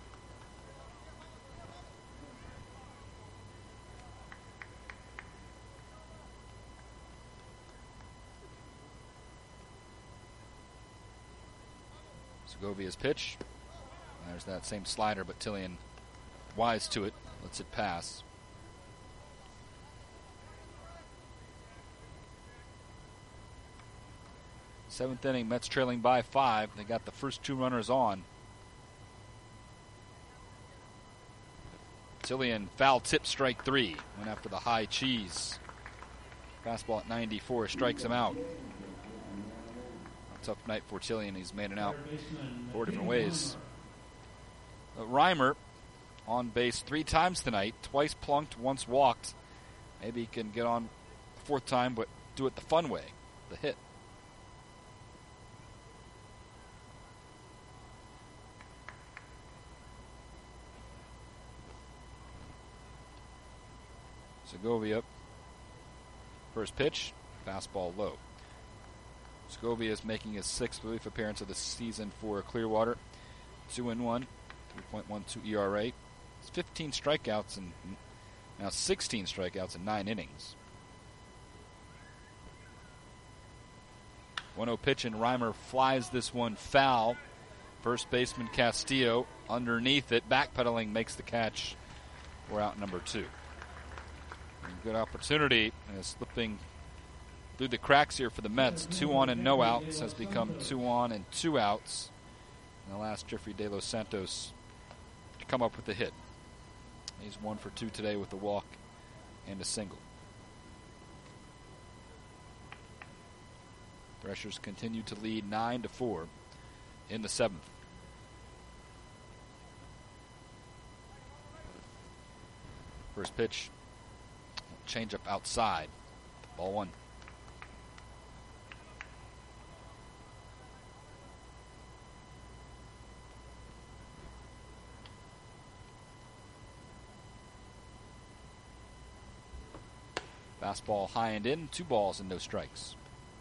Segovia's pitch. There's that same slider, but Tillian wise to it, lets it pass. Seventh inning, Mets trailing by 5. They got the first 2 runners on. Tillian foul tip, strike 3. Went after the high cheese. Fastball at 94 strikes him out. A tough night for Tillian. He's made it out 4 different ways. Reimer on base 3 times tonight. Twice plunked, once walked. Maybe he can get on a 4th time, but do it the fun way, the hit. Segovia. First pitch, fastball low. Segovia is making his 6th relief appearance of the season for Clearwater. 2-1, 3.12 ERA. It's 15 strikeouts and now 16 strikeouts in 9 innings. 1-0 pitch and Reimer flies this one foul. First baseman Castillo underneath it, backpedaling, makes the catch. We're out number 2. Good opportunity, and slipping through the cracks here for the Mets. 2 on and no outs has become 2 on and 2 outs. And the last Jeffrey De Los Santos to come up with a hit. He's 1 for 2 today with a walk and a single. Threshers continue to lead 9-4 in the 7th. First pitch. Change up outside. Ball 1. Fastball high and in. 2 balls and no strikes.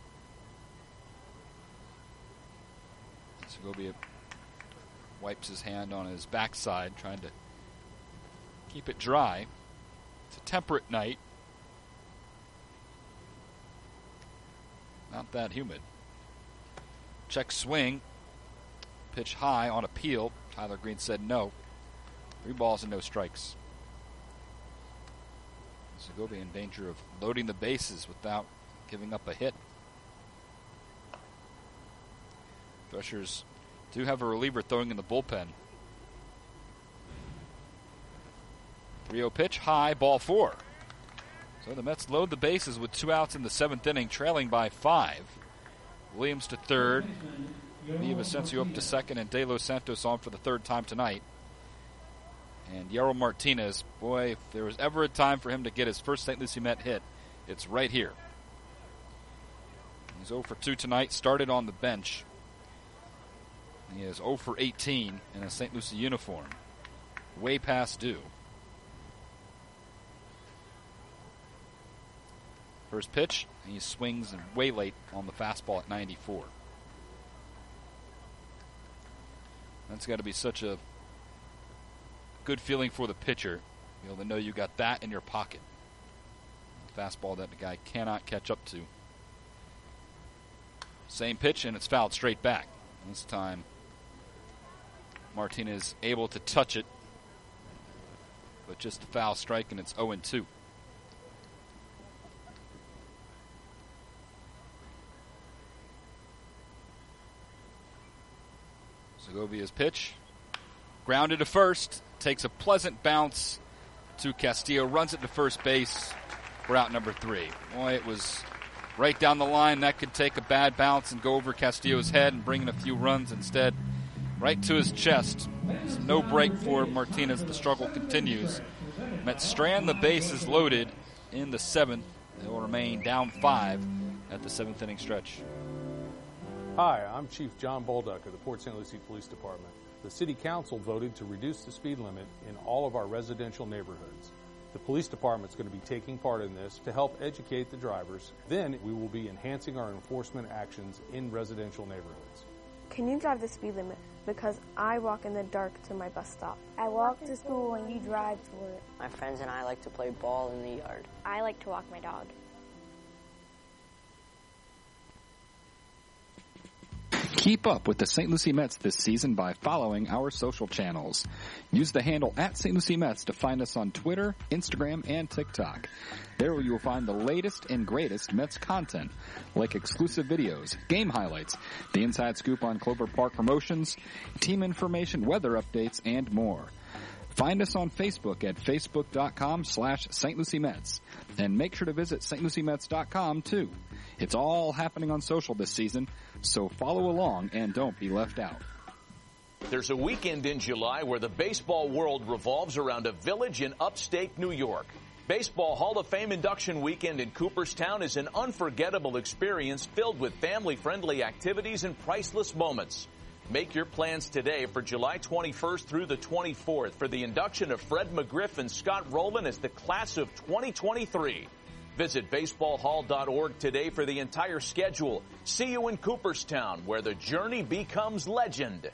Segovia wipes his hand on his backside, trying to keep it dry. It's a temperate night. Not that humid. Check swing. Pitch high on appeal. Tyler Green said no. 3 balls and no strikes. Segovia in danger of loading the bases without giving up a hit. Threshers do have a reliever throwing in the bullpen. 3-0 pitch, high, ball 4. So the Mets load the bases with 2 outs in the 7th inning, trailing by 5. Williams to third. Villavicencio up to second, and De Los Santos on for the 3rd time tonight. And Yarrow Martinez, boy, if there was ever a time for him to get his first St. Lucie Met hit, it's right here. He's 0 for 2 tonight, started on the bench. He is 0 for 18 in a St. Lucie uniform. Way past due. First pitch, and he swings and way late on the fastball at 94. That's got to be such a good feeling for the pitcher. Be able to know you got that in your pocket. Fastball that the guy cannot catch up to. Same pitch, and it's fouled straight back. This time, Martinez able to touch it, but just a foul strike, and it's 0-2. Segovia's pitch. Grounded to first. Takes a pleasant bounce to Castillo. Runs it to first base. We're out number 3. Boy, it was right down the line. That could take a bad bounce and go over Castillo's head and bring in a few runs instead. Right to his chest. There's no break for Martinez. The struggle continues. Mets strand the bases loaded in the 7th. They will remain down 5 at the 7th inning stretch. Hi, I'm Chief John Bolduc of the Port St. Lucie Police Department. The City Council voted to reduce the speed limit in all of our residential neighborhoods. The police department is going to be taking part in this to help educate the drivers. Then we will be enhancing our enforcement actions in residential neighborhoods. Can you drive the speed limit? Because I walk in the dark to my bus stop. I walk to school and you drive to work. My friends and I like to play ball in the yard. I like to walk my dog. Keep up with the St. Lucie Mets this season by following our social channels. Use the handle @StLucieMets to find us on Twitter, Instagram, and TikTok. There you will find the latest and greatest Mets content, like exclusive videos, game highlights, the inside scoop on Clover Park promotions, team information, weather updates, and more. Find us on Facebook at facebook.com/St. Lucie Mets. And make sure to visit stluciemets.com too. It's all happening on social this season, so follow along and don't be left out. There's a weekend in July where the baseball world revolves around a village in upstate New York. Baseball Hall of Fame induction weekend in Cooperstown is an unforgettable experience filled with family-friendly activities and priceless moments. Make your plans today for July 21st through the 24th for the induction of Fred McGriff and Scott Rowland as the class of 2023. Visit baseballhall.org today for the entire schedule. See you in Cooperstown, where the journey becomes legend.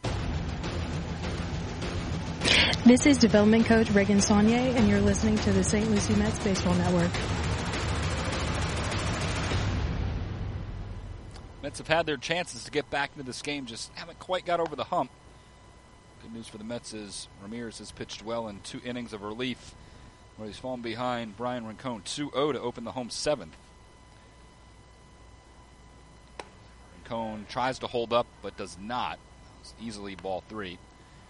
This is development coach Reagan Saunier, and you're listening to the St. Lucie Mets Baseball Network. Mets have had their chances to get back into this game, just haven't quite got over the hump. Good news for the Mets is Ramirez has pitched well in 2 innings of relief, where he's fallen behind Brian Rincon 2-0 to open the home 7th. Rincon tries to hold up, but does not. It's easily ball 3.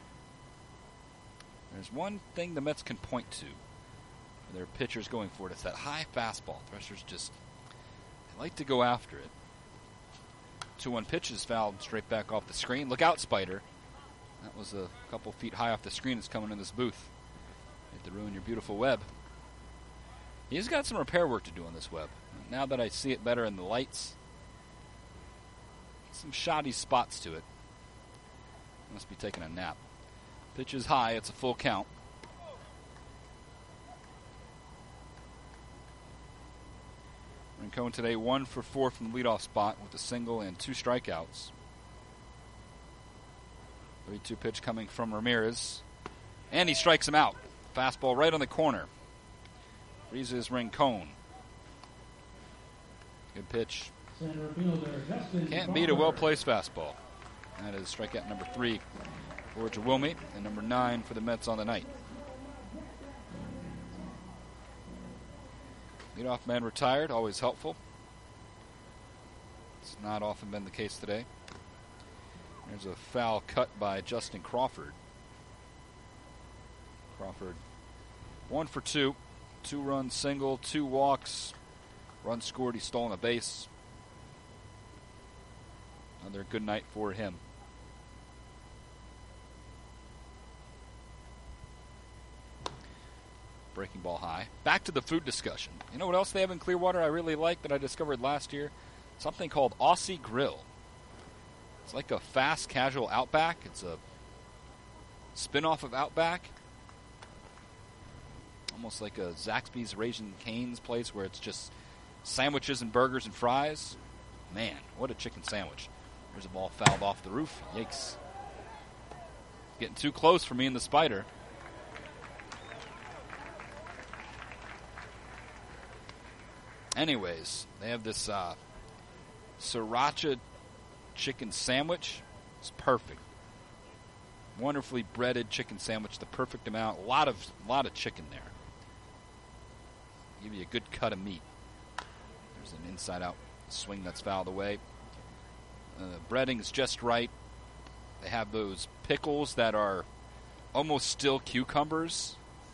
There's one thing the Mets can point to for their pitchers going for it. It's that high fastball. Threshers just they like to go after it. 2-1 pitch is fouled straight back off the screen. Look out, Spider. That was a couple feet high off the screen. It's coming in this booth. Hate to ruin your beautiful web. He's got some repair work to do on this web. Now that I see it better in the lights, some shoddy spots to it. Must be taking a nap. Pitch is high. It's a full count. Rincon today 1 for 4 from the leadoff spot with a single and 2 strikeouts. 3-2 pitch coming from Ramirez. And he strikes him out. Fastball right on the corner. Freezes Rincon. Good pitch. Can't beat a well-placed fastball. That is strikeout number 3 for Jawilme and number 9 for the Mets on the night. Leadoff man retired, always helpful. It's not often been the case today. There's a foul cut by Justin Crawford. Crawford 1 for 2. 2-run single, 2 walks. Run scored, he's stolen a base. Another good night for him. Breaking ball high. Back to the food discussion. You know what else they have in Clearwater I really like that I discovered last year? Something called Aussie Grill. It's like a fast casual Outback. It's a spin-off of Outback. Almost like a Zaxby's Raising Cane's place where it's just sandwiches and burgers and fries. Man, what a chicken sandwich. There's a ball fouled off the roof. Yikes. Getting too close for me and the Spider. Anyways, they have this sriracha chicken sandwich. It's perfect. Wonderfully breaded chicken sandwich, the perfect amount. A lot of chicken there. Give you a good cut of meat. There's an inside-out swing that's fouled away. Breading is just right. They have those pickles that are almost still cucumbers.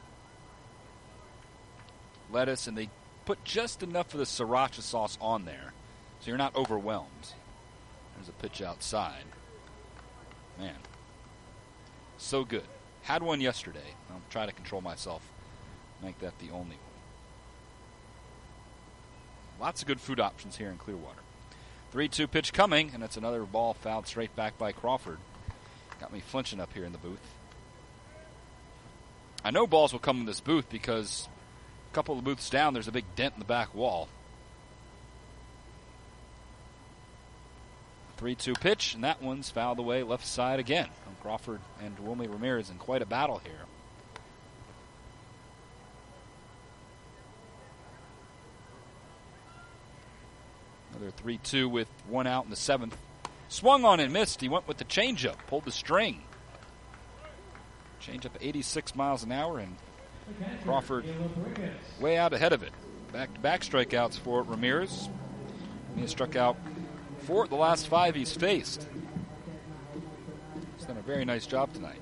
Lettuce, and they put just enough of the sriracha sauce on there so you're not overwhelmed. There's a pitch outside. Man, so good. Had one yesterday. I'll try to control myself. Make that the only one. Lots of good food options here in Clearwater. 3-2 pitch coming, and it's another ball fouled straight back by Crawford. Got me flinching up here in the booth. I know balls will come in this booth because a couple of booths down, there's a big dent in the back wall. 3-2 pitch, and that one's fouled away left side again. Crawford and Wilmy Ramirez in quite a battle here. Another 3-2 with one out in the seventh. Swung on and missed. He went with the changeup, pulled the string. Changeup 86 miles an hour, and Crawford way out ahead of it. Back-to-back strikeouts for Ramirez. He has struck out 4 of the last 5 he's faced. He's done a very nice job tonight.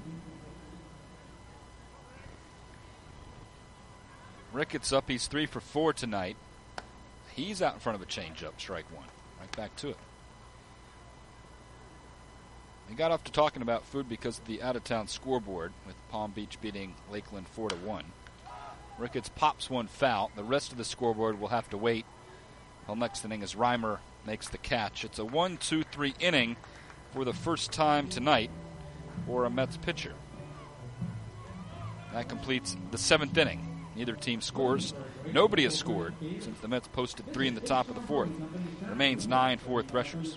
Ricketts up. He's 3 for 4 tonight. He's out in front of a changeup, strike one. Right back to it. We got off to talking about food because of the out-of-town scoreboard, with Palm Beach beating Lakeland 4-1. Ricketts pops one foul. The rest of the scoreboard will have to wait until next inning as Reimer makes the catch. It's a 1-2-3 inning for the first time tonight for a Mets pitcher. That completes the 7th inning. Neither team scores. Nobody has scored since the Mets posted 3 in the top of the 4th. Remains 9 for Threshers.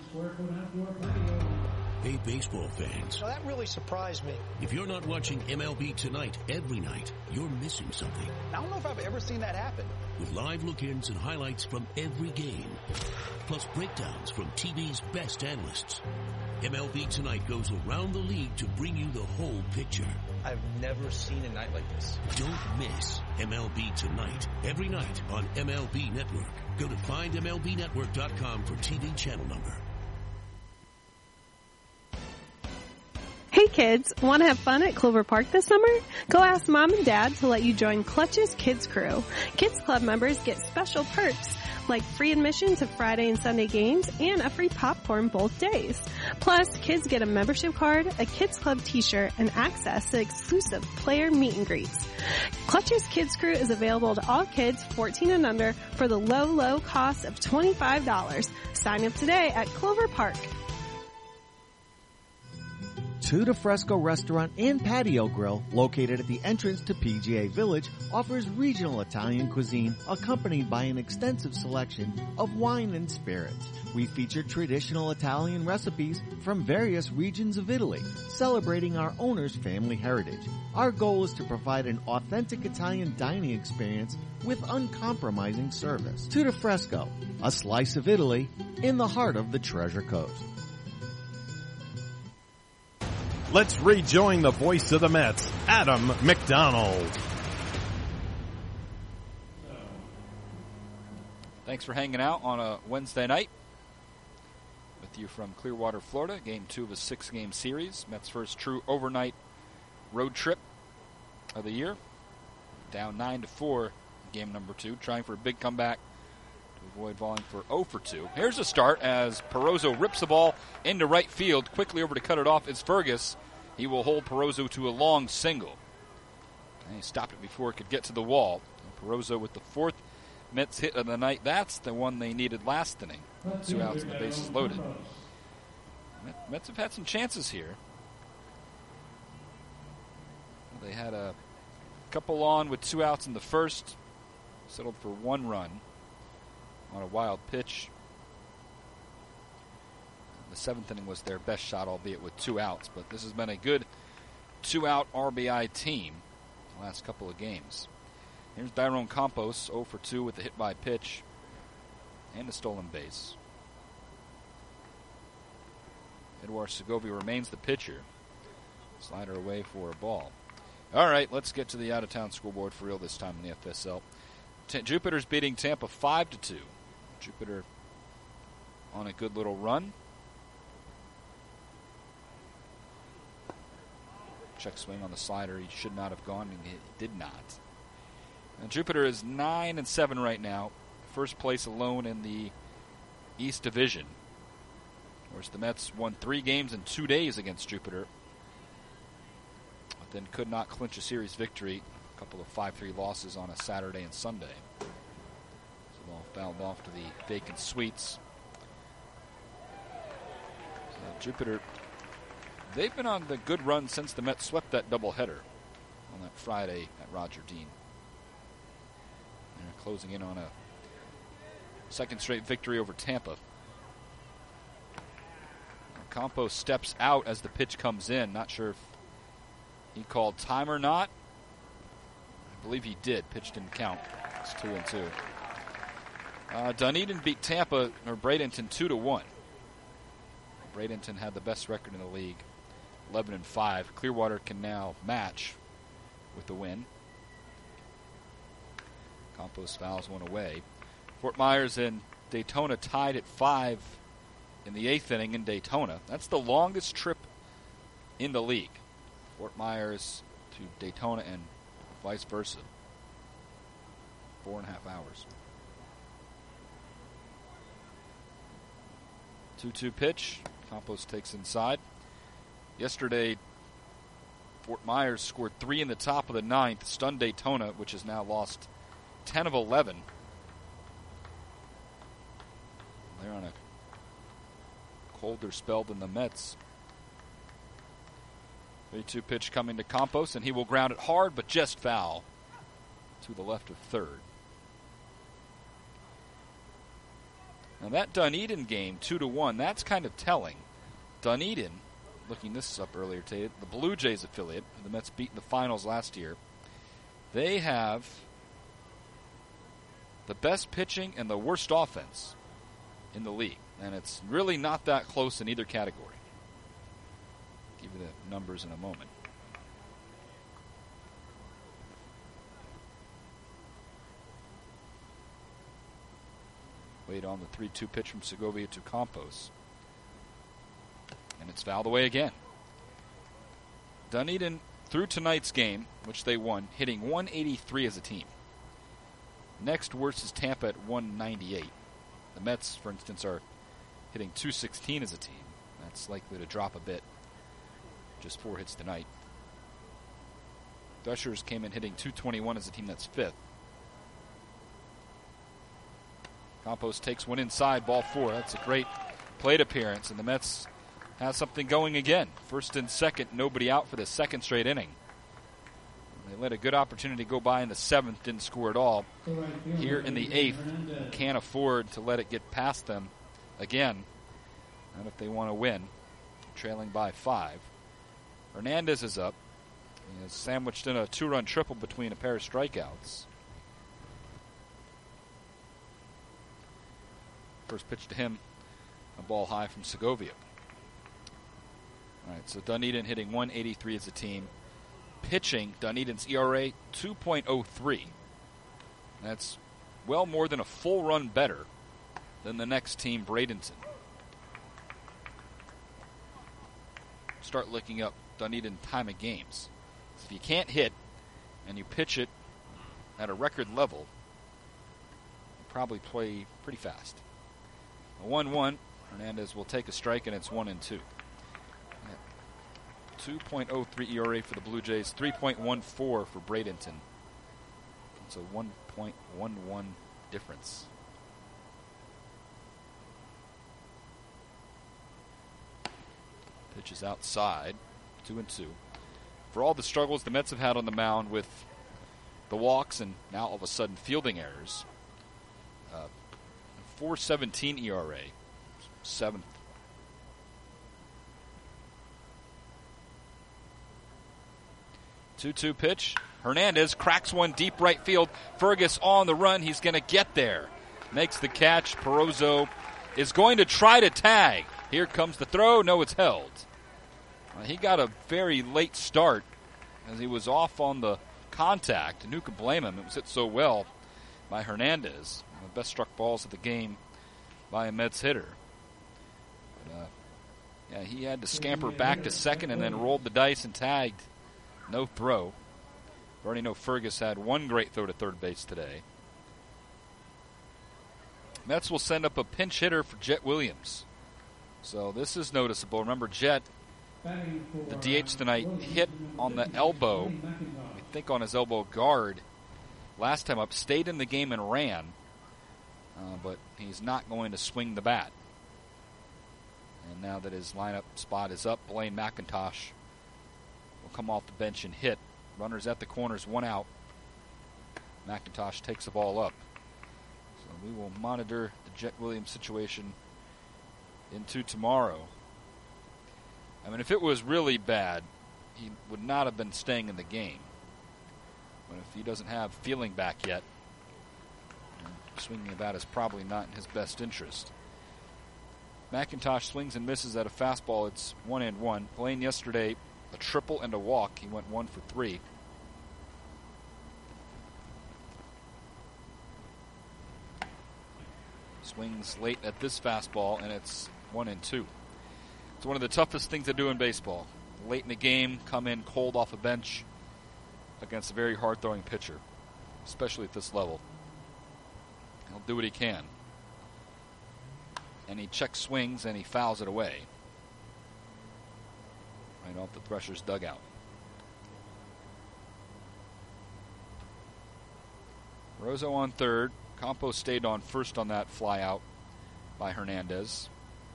Hey, baseball fans. Well, that really surprised me. If you're not watching MLB Tonight every night, you're missing something. I don't know if I've ever seen that happen. With live look-ins and highlights from every game, plus breakdowns from TV's best analysts. MLB Tonight goes around the league to bring you the whole picture. I've never seen a night like this. Don't miss MLB Tonight every night on MLB Network. Go to findmlbnetwork.com for TV channel number. Hey kids, want to have fun at Clover Park this summer? Go ask Mom and Dad to let you join Clutch's Kids Crew. Kids Club members get special perks like free admission to Friday and Sunday games and a free popcorn both days. Plus, kids get a membership card, a Kids Club t-shirt, and access to exclusive player meet and greets. Clutch's Kids Crew is available to all kids 14 and under for the low, low cost of $25. Sign up today at Clover Park. Tutti Fresco Restaurant and Patio Grill, located at the entrance to PGA Village, offers regional Italian cuisine accompanied by an extensive selection of wine and spirits. We feature traditional Italian recipes from various regions of Italy, celebrating our owner's family heritage. Our goal is to provide an authentic Italian dining experience with uncompromising service. Tutti Fresco, a slice of Italy in the heart of the Treasure Coast. Let's rejoin the voice of the Mets, Adam McDonald. Thanks for hanging out on a Wednesday night. With you from Clearwater, Florida, Game 2 of a 6-game series. Mets' first true overnight road trip of the year. Down 9-4 in game number 2, trying for a big comeback to avoid falling for 0-2. Here's a start as Porozo rips the ball into right field. Quickly over to cut it off is Fergus. He will hold Porozo to a long single. And he stopped it before it could get to the wall. And Porozo with the 4th Mets hit of the night. That's the one they needed last inning. 2 outs and the bases loaded. Mets have had some chances here. They had a couple on with 2 outs in the first. Settled for 1 run on a wild pitch. The 7th inning was their best shot, albeit with 2 outs. But this has been a good 2-out RBI team the last couple of games. Here's Dairon Campos, 0-2 with the hit by pitch. and a stolen base. Eduardo Segovia remains the pitcher. Slider away for a ball. All right, let's get to the out-of-town scoreboard for real this time in the FSL. Jupiter's beating Tampa 5-2. Jupiter on a good little run. Check swing on the slider. He should not have gone, and he did not. And Jupiter is 9-7 right now. First place alone in the East Division. Of course, the Mets won 3 games in 2 days against Jupiter, but then could not clinch a series victory. A couple of 5-3 losses on a Saturday and Sunday. So the ball fouled off to the vacant suites. So Jupiter, they've been on the good run since the Mets swept that doubleheader on that Friday at Roger Dean. They're closing in on a second straight victory over Tampa. Campos steps out as the pitch comes in. Not sure if he called time or not. I believe he did. Pitch didn't count. It's 2-2. Dunedin beat Tampa, or Bradenton, 2-1. Bradenton had the best record in the league, 11-5. Clearwater can now match with the win. Campos fouls one away. Fort Myers and Daytona tied at 5 in the 8th inning in Daytona. That's the longest trip in the league. Fort Myers to Daytona and vice versa. 4.5 hours. 2-2 pitch. Campos takes inside. Yesterday, Fort Myers scored 3 in the top of the 9th, stunned Daytona, which has now lost 10 of 11. They're on a colder spell than the Mets. 3-2 pitch coming to Campos, and he will ground it hard, but just foul to the left of third. Now that Dunedin game, 2-1, that's kind of telling. Dunedin, looking this up earlier today, the Blue Jays affiliate, the Mets beat in the finals last year, they have the best pitching and the worst offense in the league. And it's really not that close in either category. I'll give you the numbers in a moment. Wait on the 3-2 pitch from Segovia to Campos. And it's fouled away again. Dunedin, through tonight's game, which they won, hitting 183 as a team. Next worst is Tampa at 198. The Mets, for instance, are hitting 216 as a team. That's likely to drop a bit. Just 4 hits tonight. Gushers came in hitting 221 as a team. That's 5th. Campos takes one inside, ball 4. That's a great plate appearance, and the Mets have something going again. First and second, nobody out for the second straight inning. They let a good opportunity go by in the 7th, didn't score at all. Here in the 8th, can't afford to let it get past them again. Not if they want to win. Trailing by 5. Hernandez is up. He has sandwiched in a 2-run triple between a pair of strikeouts. First pitch to him, a ball high from Segovia. All right, so Dunedin hitting 183 as a team. Pitching, Dunedin's ERA 2.03. That's well more than a full run better than the next team, Bradenton. Start looking up Dunedin time of games. So if you can't hit and you pitch it at a record level, you probably play pretty fast. A 1-1, Hernandez will take a strike, and it's 1-2. 2.03 ERA for the Blue Jays, 3.14 for Bradenton. It's a 1.11 difference. Pitch is outside, 2-2. For all the struggles the Mets have had on the mound with the walks and now all of a sudden fielding errors, 4.17 ERA, 7th. Two-two pitch. Hernandez cracks one deep right field. Fergus on the run. He's going to get there. makes the catch. Perozo is going to try to tag. Here comes the throw. No, it's held. He got a very late start as he was off on the contact, and who could blame him? It was hit so well by Hernandez. One of the best struck balls of the game by a Mets hitter. But, he had to scamper back to second and then rolled the dice and tagged. No throw. We already know Fergus had one great throw to third base today. Mets will send up a pinch hitter for Jet Williams. So this is noticeable. Remember, Jet, the DH tonight, hit on the elbow, I think on his elbow guard, last time up, stayed in the game and ran, but he's not going to swing the bat. And now that his lineup spot is up, Blaine McIntosh will come off the bench and hit. Runners at the corners, 1 out. McIntosh takes the ball up. So we will monitor the Jet Williams situation into tomorrow. I mean, if it was really bad, he would not have been staying in the game. But if he doesn't have feeling back yet, swinging the bat is probably not in his best interest. McIntosh swings and misses at a fastball. It's 1-1. Blaine yesterday, a triple and a walk. He went 1 for 3. Swings late at this fastball, and it's 1-2. It's one of the toughest things to do in baseball. Late in the game, come in cold off a bench against a very hard-throwing pitcher, especially at this level. He'll do what he can. And he checks swings and he fouls it away. Right off the Threshers' dugout. Rozo on third. Campos stayed on first on that fly out by Hernandez.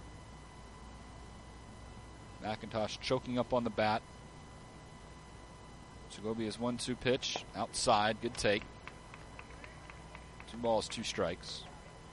McIntosh choking up on the bat. Segovia's 1-2 pitch. Outside. Good take. 2 balls, 2 strikes.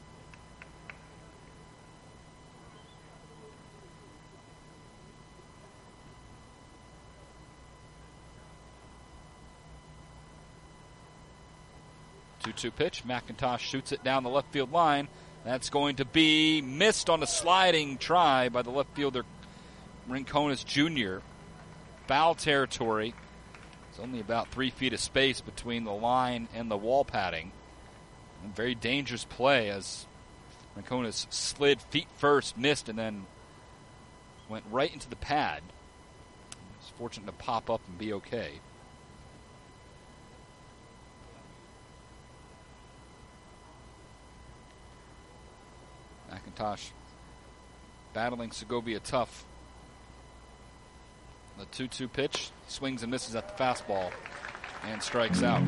Two pitch. McIntosh shoots it down the left field line. That's going to be missed on a sliding try by the left fielder, Rincones Jr. Foul territory. It's only about 3 feet of space between the line and the wall padding. And very dangerous play as Rincones slid feet first, missed, and then went right into the pad. He was fortunate to pop up and be okay. McIntosh battling Segovia tough. The 2-2 pitch, swings and misses at the fastball and strikes out.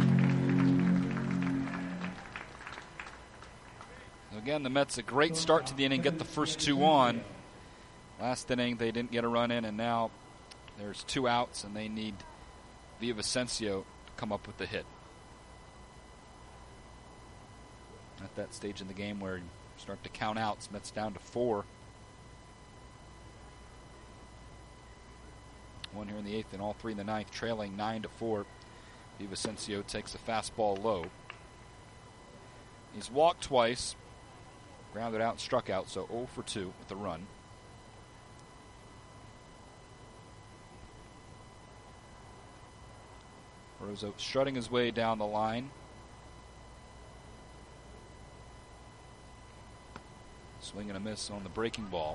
So again, the Mets a great start to the inning, get the first 2 on. Last inning they didn't get a run in, and now there's 2 outs and they need Villavicencio to come up with the hit. At that stage in the game where you start to count outs, Mets down to 4. 1 here in the 8th and all 3 in the 9th, trailing 9-4. Villavicencio takes a fastball low. He's walked twice, grounded out and struck out, so 0 for 2 with the run. Rozo strutting his way down the line. Swing and a miss on the breaking ball.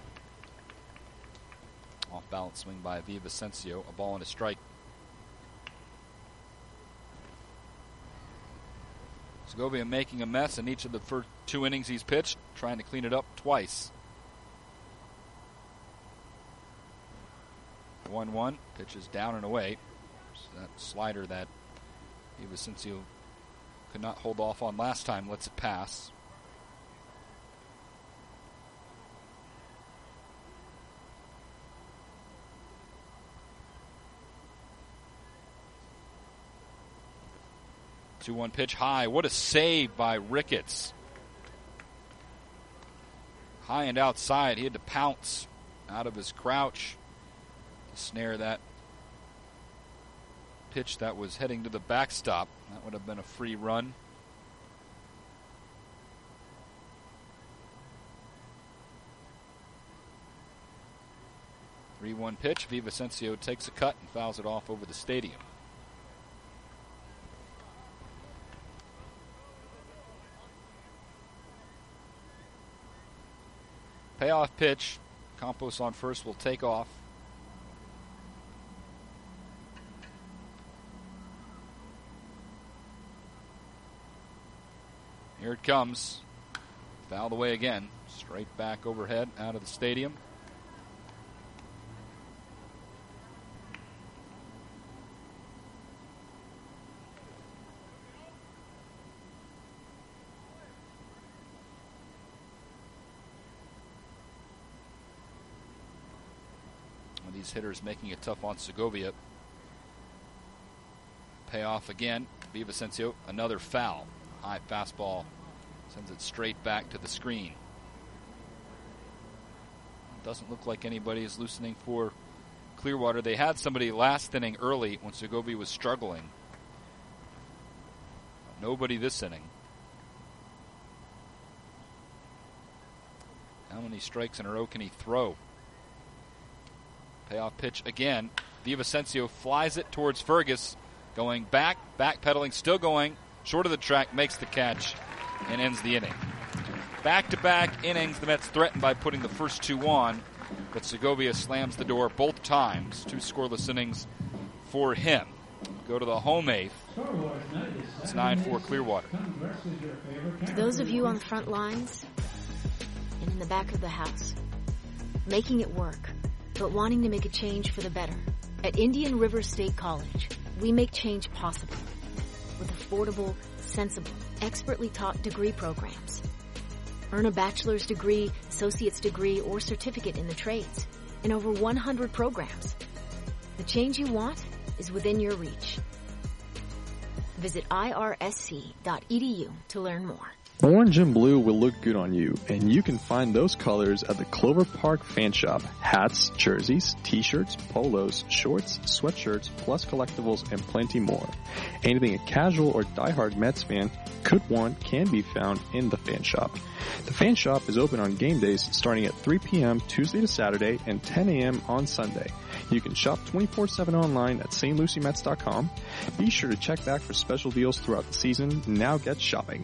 Off balance swing by Villavicencio. A ball and a strike. Segovia making a mess in each of the first 2 innings he's pitched, trying to clean it up twice. 1-1. Pitches down and away. So that slider that Villavicencio could not hold off on last time lets it pass. One pitch high. What a save by Ricketts. High and outside. He had to pounce out of his crouch to snare that pitch that was heading to the backstop. That would have been a free run. 3-1 pitch. Villavicencio takes a cut and fouls it off over the stadium. Payoff pitch. Campos on first will take off. Here it comes. Fouled away again. Straight back overhead out of the stadium. These hitters making it tough on Segovia. Payoff again. Villavicencio, another foul. High fastball sends it straight back to the screen. Doesn't look like anybody is loosening for Clearwater. They had somebody last inning early when Segovia was struggling. Nobody this inning. How many strikes in a row can he throw? Payoff pitch again. Villavicencio flies it towards Fergus. Going backpedaling, still going. Short of the track, makes the catch, and ends the inning. Back-to-back innings, the Mets threatened by putting the first two on, but Segovia slams the door both times. 2 scoreless innings for him. Go to the home eighth. It's 9-4 Clearwater. To those of you on the front lines and in the back of the house, making it work, but wanting to make a change for the better. At Indian River State College, we make change possible with affordable, sensible, expertly taught degree programs. Earn a bachelor's degree, associate's degree, or certificate in the trades in over 100 programs. The change you want is within your reach. Visit irsc.edu to learn more. Orange and blue will look good on you, and you can find those colors at the Clover Park Fan Shop. Hats, jerseys, t-shirts, polos, shorts, sweatshirts, plus collectibles, and plenty more. Anything a casual or diehard Mets fan could want can be found in the Fan Shop. The Fan Shop is open on game days starting at 3 p.m. Tuesday to Saturday and 10 a.m. on Sunday. You can shop 24/7 online at stlucymets.com. Be sure to check back for special deals throughout the season. Now get shopping.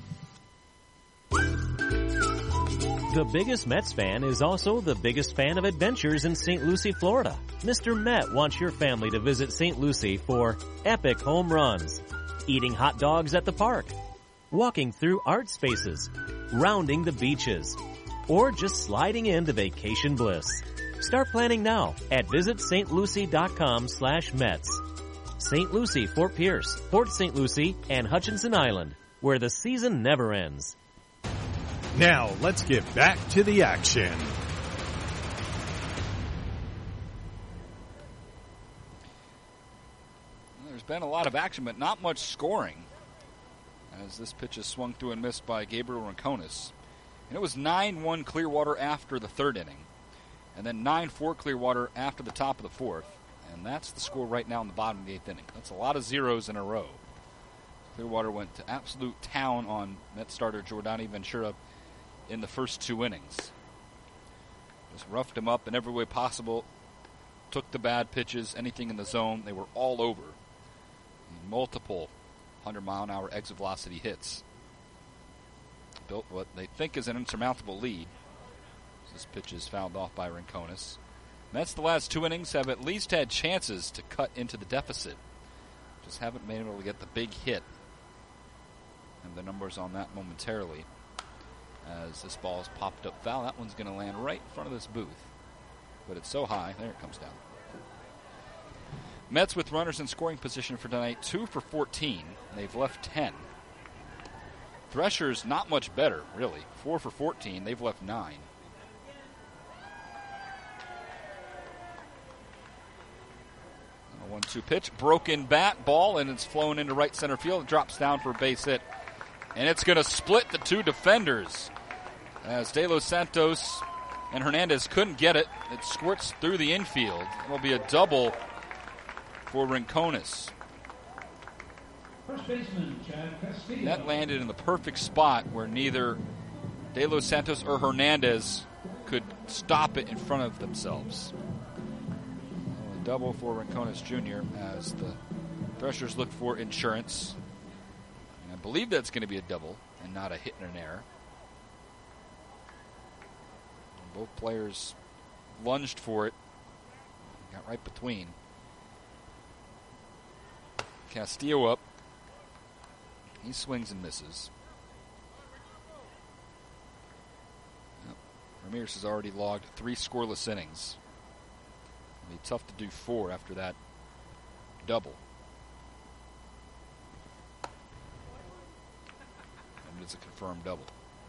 The biggest Mets fan is also the biggest fan of adventures in St. Lucie, Florida. Mr. Met wants your family to visit St. Lucie for epic home runs, eating hot dogs at the park, walking through art spaces, rounding the beaches, or just sliding into vacation bliss. Start planning now at visitstlucie.com/Mets. St. Lucie, Fort Pierce, Port St. Lucie, and Hutchinson Island, where the season never ends. Now, let's get back to the action. There's been a lot of action, but not much scoring, as this pitch is swung through and missed by Gabriel Rincones. And it was 9-1 Clearwater after the third inning, and then 9-4 Clearwater after the top of the fourth. And that's the score right now in the bottom of the eighth inning. That's a lot of zeros in a row. Clearwater went to absolute town on Met starter Jordani Ventura in the first 2 innings. Just roughed him up in every way possible. Took the bad pitches, anything in the zone. They were all over. Multiple 100-mile-an-hour exit velocity hits. Built what they think is an insurmountable lead. This pitch is fouled off by Rincones. Mets the last 2 innings have at least had chances to cut into the deficit. Just haven't been able to get the big hit. And the numbers on that momentarily. As this ball is popped up foul, that one's going to land right in front of this booth. But it's so high, there it comes down. Mets with runners in scoring position for tonight, 2 for 14. They've left 10. Threshers not much better, really. 4 for 14, they've left 9. A 1-2 pitch, broken bat, ball, and it's flown into right center field. It drops down for a base hit. And it's going to split the 2 defenders. As De Los Santos and Hernandez couldn't get it, it squirts through the infield. It'll be a double for Rincones. First baseman Chad Castillo. That landed in the perfect spot where neither De Los Santos or Hernandez could stop it in front of themselves. Double for Rincones Jr. as the Threshers look for insurance. And I believe that's going to be a double and not a hit and an error. And both players lunged for it. Got right between. Castillo up. He swings and misses. Yep. Ramirez has already logged 3 scoreless innings. It'll be tough to do 4 after that double. And it's a confirmed double.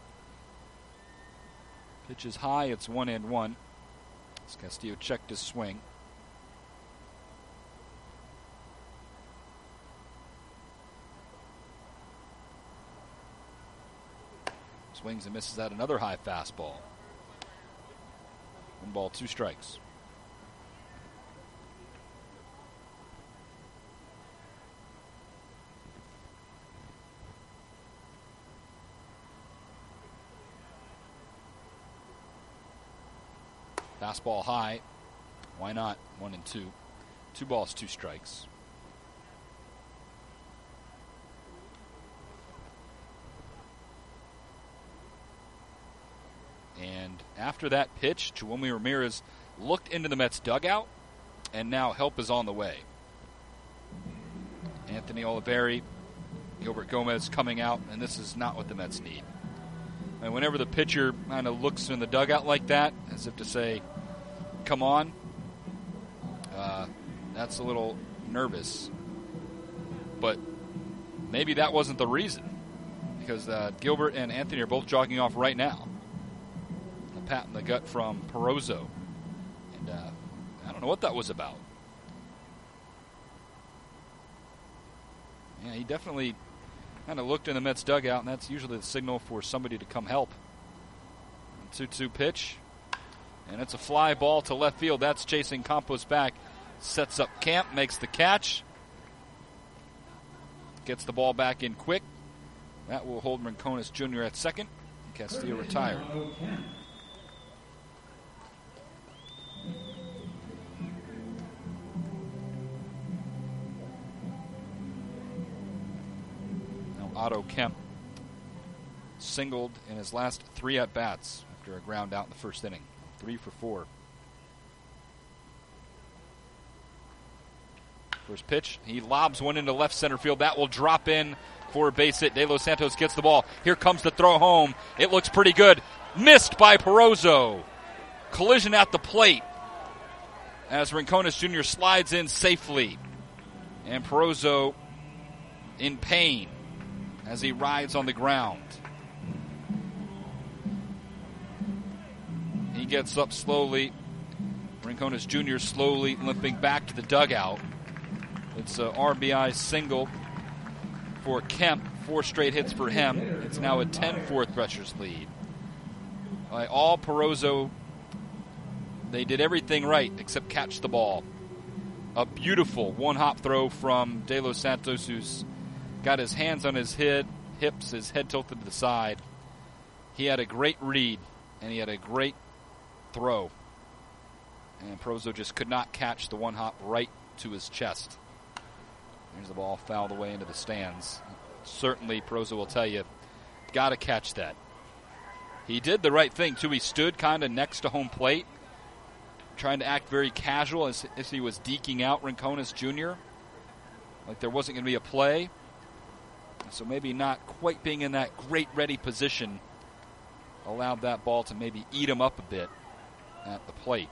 Pitch is high. It's 1-1. As Castillo checked his swing. Swings and misses at another high fastball. 1 ball, 2 strikes. Fastball high. Why not? 1-2. 2 balls, 2 strikes. And after that pitch, Chiwome Ramirez looked into the Mets dugout, and now help is on the way. Anthony Oliveri, Gilbert Gomez coming out, and this is not what the Mets need. And whenever the pitcher kind of looks in the dugout like that, as if to say, come on, that's a little nervous. But maybe that wasn't the reason, because Gilbert and Anthony are both jogging off right now. A pat in the gut from Perozzo. And I don't know what that was about. Yeah, he definitely kind of looked in the Mets dugout, and that's usually the signal for somebody to come help. 2-2 pitch. And it's a fly ball to left field. That's chasing Campos back. Sets up Camp, makes the catch. Gets the ball back in quick. That will hold Rincones Jr. at second. Castillo retired. Now Otto Kemp singled in his last 3 at-bats after a ground out in the first inning. 3 for 4. First pitch, he lobs one into left center field. That will drop in for a base hit. De Los Santos gets the ball. Here comes the throw home. It looks pretty good. Missed by Perozzo. Collision at the plate as Rincones Jr. slides in safely. And Perozzo in pain as he rides on the ground. He gets up slowly. Rincones Jr. slowly limping back to the dugout. It's a RBI single for Kemp. 4 straight hits for him. It's now a 10-4 Threshers lead. By all Perozzo, they did everything right except catch the ball. A beautiful one-hop throw from De Los Santos, who's got his hands on his hips, his head tilted to the side. He had a great read, and he had a great throw. And Perozzo just could not catch the one-hop right to his chest. Here's the ball fouled away into the stands. Certainly, Perozzo will tell you, got to catch that. He did the right thing, too. He stood kind of next to home plate, trying to act very casual as if he was deking out Rincones Jr., like there wasn't going to be a play. So maybe not quite being in that great ready position allowed that ball to maybe eat him up a bit at the plate.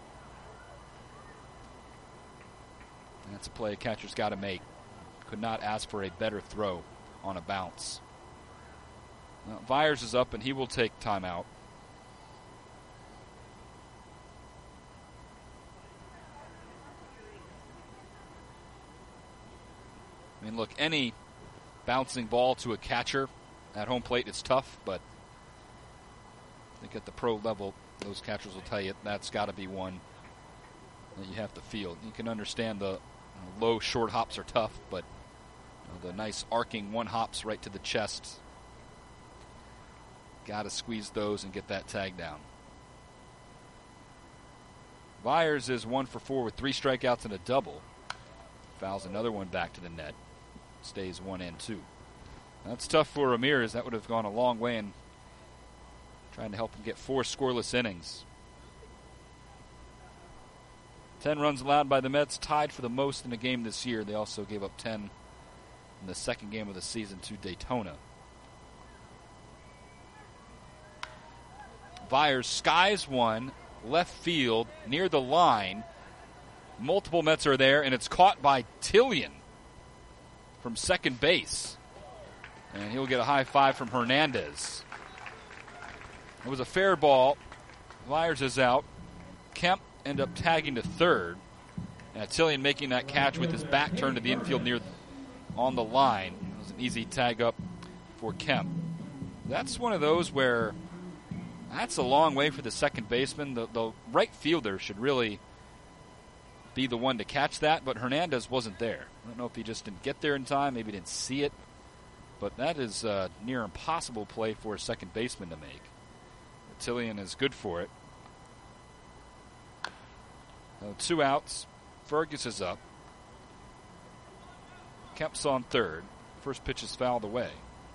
And that's a play a catcher's got to make. Could not ask for a better throw on a bounce. Now, Vyers is up, and he will take timeout. I mean, look, any bouncing ball to a catcher at home plate is tough, but I think at the pro level, those catchers will tell you that's got to be one that you have to field. You can understand the low, short hops are tough, but the nice arcing one hops right to the chest, got to squeeze those and get that tag down. Byers is 1 for 4 with 3 strikeouts and a double. Fouls another one back to the net. Stays 1 and 2. That's tough for Ramirez. That would have gone a long way in trying to help him get 4 scoreless innings. 10 runs allowed by the Mets, tied for the most in a game this year. They also gave up 10 in the second game of the season to Daytona. Byers skies one, left field, near the line. Multiple Mets are there, and it's caught by Tillian from second base. And he'll get a high five from Hernandez. It was a fair ball. Byers is out. Kemp ended up tagging to third. And Tillian making that catch with his back turned to the infield near on the line. It was an easy tag up for Kemp. That's one of those where that's a long way for the second baseman. The right fielder should really be the one to catch that, but Hernandez wasn't there. I don't know if he just didn't get there in time, maybe didn't see it, but that is a near impossible play for a second baseman to make. Tillian is good for it. 2 outs. Fergus is up. Kemp's on third. First pitch is fouled away.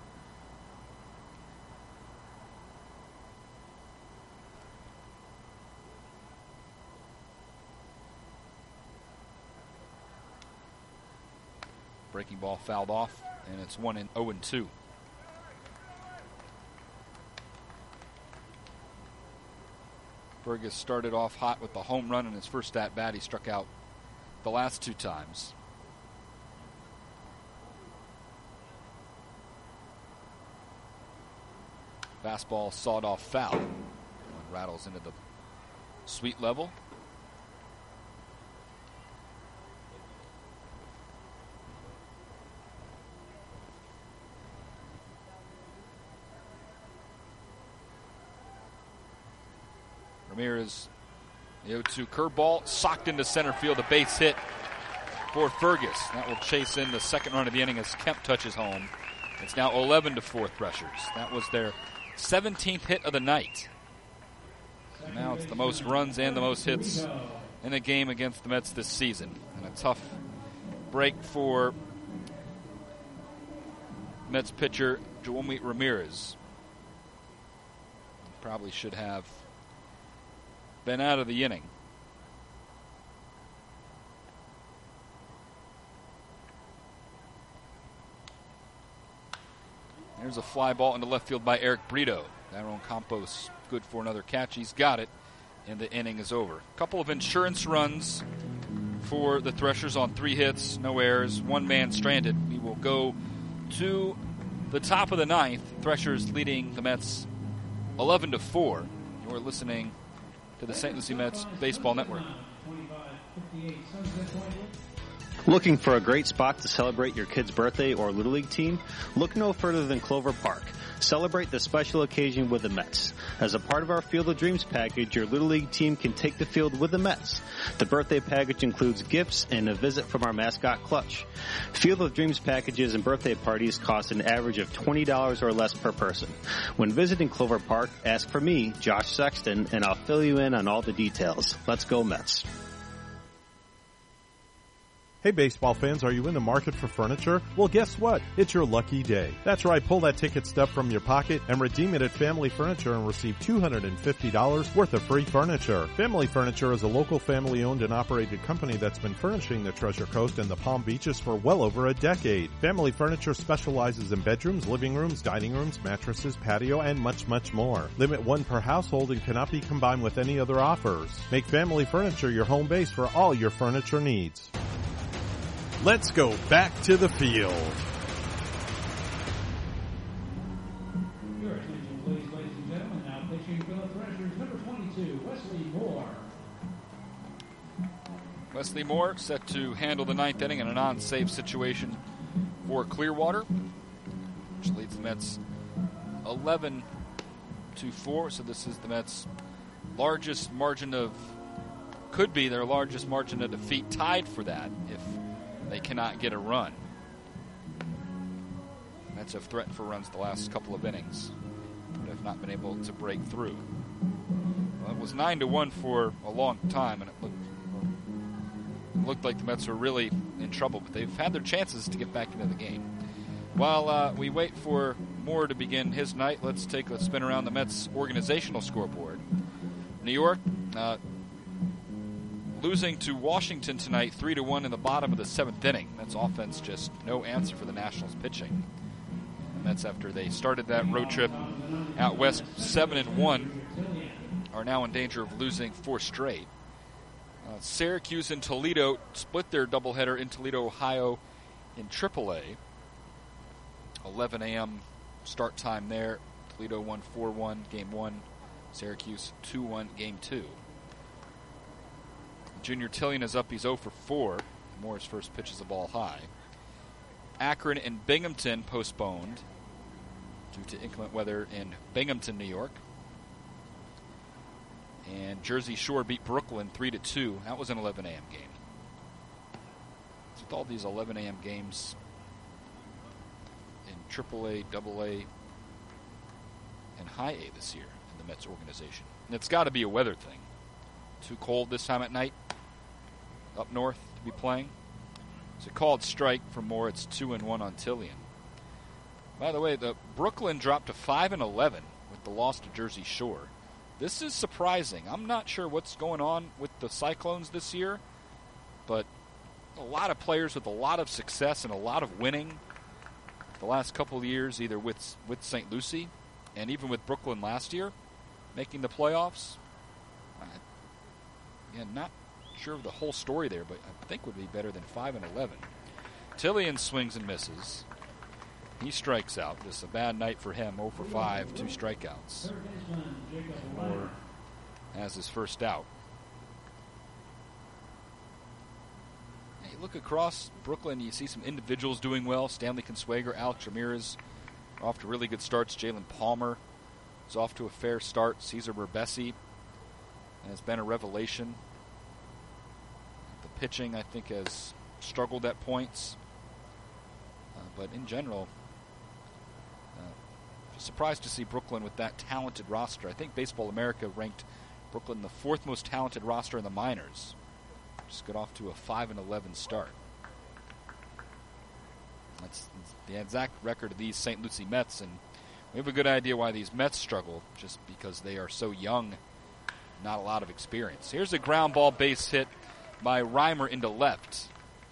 Breaking ball fouled off, and it's 0-2. Fergus started off hot with the home run in his first at-bat. He struck out the last 2 times. Fastball sawed off foul. One rattles into the sweet level. Ramirez, the 0-2 curveball, socked into center field, a base hit for Fergus. That will chase in the second run of the inning as Kemp touches home. It's now 11-4 Threshers. That was their 17th hit of the night. So now it's the most runs and the most hits in a game against the Mets this season. And a tough break for Mets pitcher Jommy Ramirez. Probably should have been out of the inning. There's a fly ball into left field by Eric Brito. Aaron Campos good for another catch. He's got it, and the inning is over. A couple of insurance runs for the Threshers on 3 hits, no errors, 1 man stranded. We will go to the top of the 9th. Threshers leading the Mets 11-4. You're listening to the St. Lucie Mets Baseball Network. Looking for a great spot to celebrate your kid's birthday or Little League team? Look no further than Clover Park. Celebrate the special occasion with the Mets. As a part of our Field of Dreams package, your Little League team can take the field with the Mets. The birthday package includes gifts and a visit from our mascot, Clutch. Field of Dreams packages and birthday parties cost an average of $20 or less per person. When visiting Clover Park, ask for me, Josh Sexton, and I'll fill you in on all the details. Let's go Mets. Hey baseball fans, are you in the market for furniture? Well, guess what? It's your lucky day. That's right, pull that ticket stub from your pocket and redeem it at Family Furniture and receive $250 worth of free furniture. Family Furniture is a local family-owned and operated company that's been furnishing the Treasure Coast and the Palm Beaches for well over a decade. Family Furniture specializes in bedrooms, living rooms, dining rooms, mattresses, patio, and much, much more. Limit 1 per household and cannot be combined with any other offers. Make Family Furniture your home base for all your furniture needs. Let's go back to the field. Your attention, please, ladies and gentlemen. Now pitching for the Threshers, number 22, Wesley Moore. Wesley Moore set to handle the 9th inning in a non-save situation for Clearwater, which leads the Mets 11-4. So this is the Mets' largest margin of, could be their largest margin of defeat, tied for that if they cannot get a run. Mets have threatened for runs the last couple of innings, but have not been able to break through. Well, it was 9-1 for a long time, and it looked like the Mets were really in trouble, but they've had their chances to get back into the game. While we wait for Moore to begin his night, let's take a spin around the Mets organizational scoreboard. New York losing to Washington tonight 3-1 in the bottom of the 7th inning. Mets offense just no answer for the Nationals pitching. The Mets, after they started that road trip out west 7-1, are now in danger of losing 4 straight. Syracuse and Toledo split their doubleheader in Toledo, Ohio in AAA. 11 a.m. start time there. Toledo won 4-1 game 1. Syracuse 2-1 game 2. Junior Tillian is up. He's 0 for 4. Moore's first pitch is a ball high. Akron and Binghamton postponed due to inclement weather in Binghamton, New York. And Jersey Shore beat Brooklyn 3-2. That was an 11 a.m. game. So with all these 11 a.m. games in AAA, AA, and High A this year in the Mets organization. And it's got to be a weather thing. Too cold this time at night up north to be playing. It's a called strike for Moore. It's 2-1 on Tillian. By the way, the Brooklyn dropped to 5-11 with the loss to Jersey Shore. This is surprising. I'm not sure what's going on with the Cyclones this year, but a lot of players with a lot of success and a lot of winning the last couple of years, either with St. Lucie and even with Brooklyn last year, making the playoffs. Not sure of the whole story there, but I think would be better than 5-11. Tillian swings and misses. He strikes out. Just a bad night for him. 0 for 5, 2 strikeouts. Moore has his first out. You look across Brooklyn, you see some individuals doing well. Stanley Consuegra, Alex Ramirez are off to really good starts. Jalen Palmer is off to a fair start. Cesar Berbesi has been a revelation. The pitching, I think, has struggled at points. But in general, surprised to see Brooklyn with that talented roster. I think Baseball America ranked Brooklyn the 4th most talented roster in the minors. Just got off to a 5-11 start. That's the exact record of these St. Lucie Mets, and we have a good idea why these Mets struggle, just because they are so young, not a lot of experience. Here's a ground ball base hit by Reimer into left.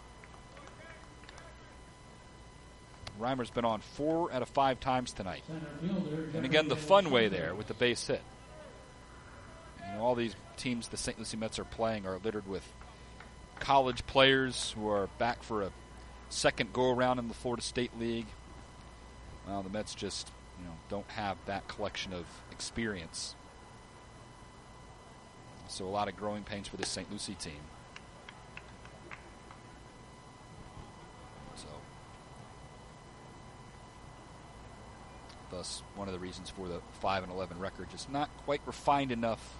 Reimer's been on 4 out of 5 times tonight. And again, the fun way there with the base hit. All these teams the St. Lucie Mets are playing are littered with college players who are back for a second go-around in the Florida State League. Well, the Mets just don't have that collection of experience. So a lot of growing pains for the St. Lucie team. Thus, one of the reasons for the 5-11 record, just not quite refined enough.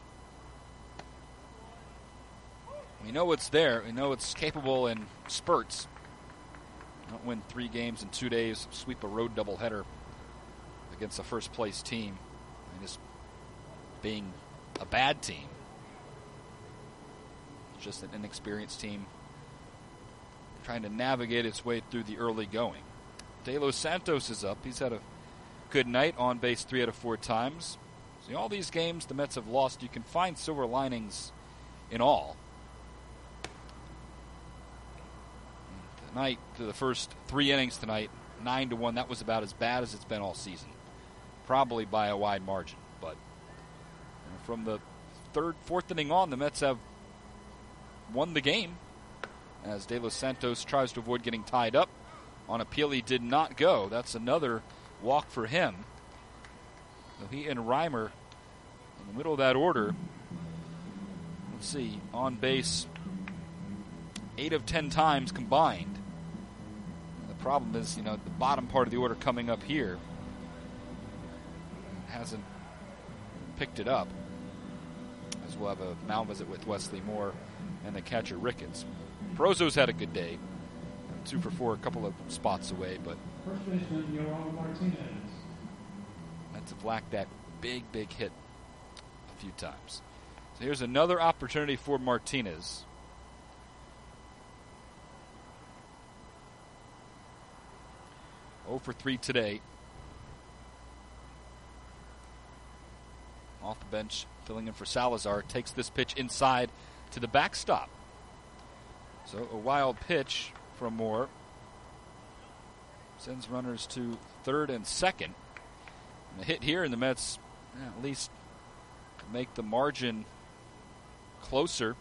We know it's there. We know it's capable in spurts. Don't win 3 games in 2 days, sweep a road doubleheader against a first-place team, and just being a bad team. It's just an inexperienced team trying to navigate its way through the early going. De Los Santos is up. He's had a good night, on base 3 out of 4 times. See, all these games the Mets have lost, you can find silver linings in all. Tonight, to the first 3 innings tonight, 9-1. That was about as bad as it's been all season. Probably by a wide margin. But from the 3rd, 4th inning on, the Mets have won the game as De Los Santos tries to avoid getting tied up. On appeal, he did not go. That's another walk for him. So he and Reimer in the middle of that order. Let's see, on base 8 of 10 times combined. The problem is, the bottom part of the order coming up here hasn't picked it up. As we'll have a mound visit with Wesley Moore and the catcher Ricketts. Prozo's had a good day. 2 for 4, a couple of spots away, but First baseman, Yoel Martinez. Mets have lacked that big hit a few times. So here's another opportunity for Martinez. Oh for 3 today. Off the bench, filling in for Salazar, takes this pitch inside to the backstop. So a wild pitch from Moore. Sends runners to third and second. And a hit here, and the Mets at least make the margin closer.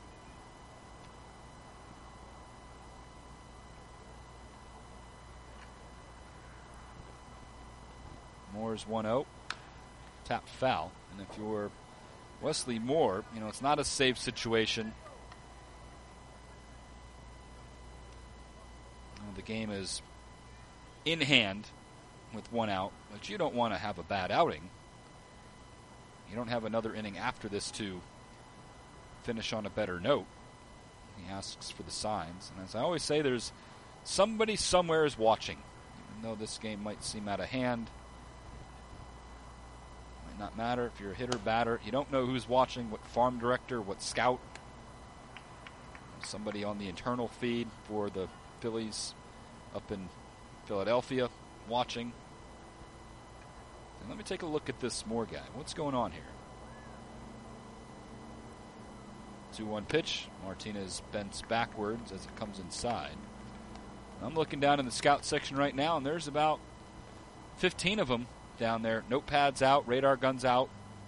Moore's 1-0. Tap foul. And if you're Wesley Moore, it's not a safe situation. The game is in hand with 1 out, but you don't want to have a bad outing. You don't have another inning after this to finish on a better note. He asks for the signs. And as I always say, there's somebody somewhere is watching. Even though this game might seem out of hand, might not matter if you're a hitter, batter. You don't know who's watching, what farm director, what scout. Somebody on the internal feed for the Phillies up in Philadelphia watching. And let me take a look at this Moore guy. What's going on here? 2-1 pitch. Martinez bends backwards as it comes inside. I'm looking down in the scout section right now, and there's about 15 of them down there. Notepads out, radar guns out.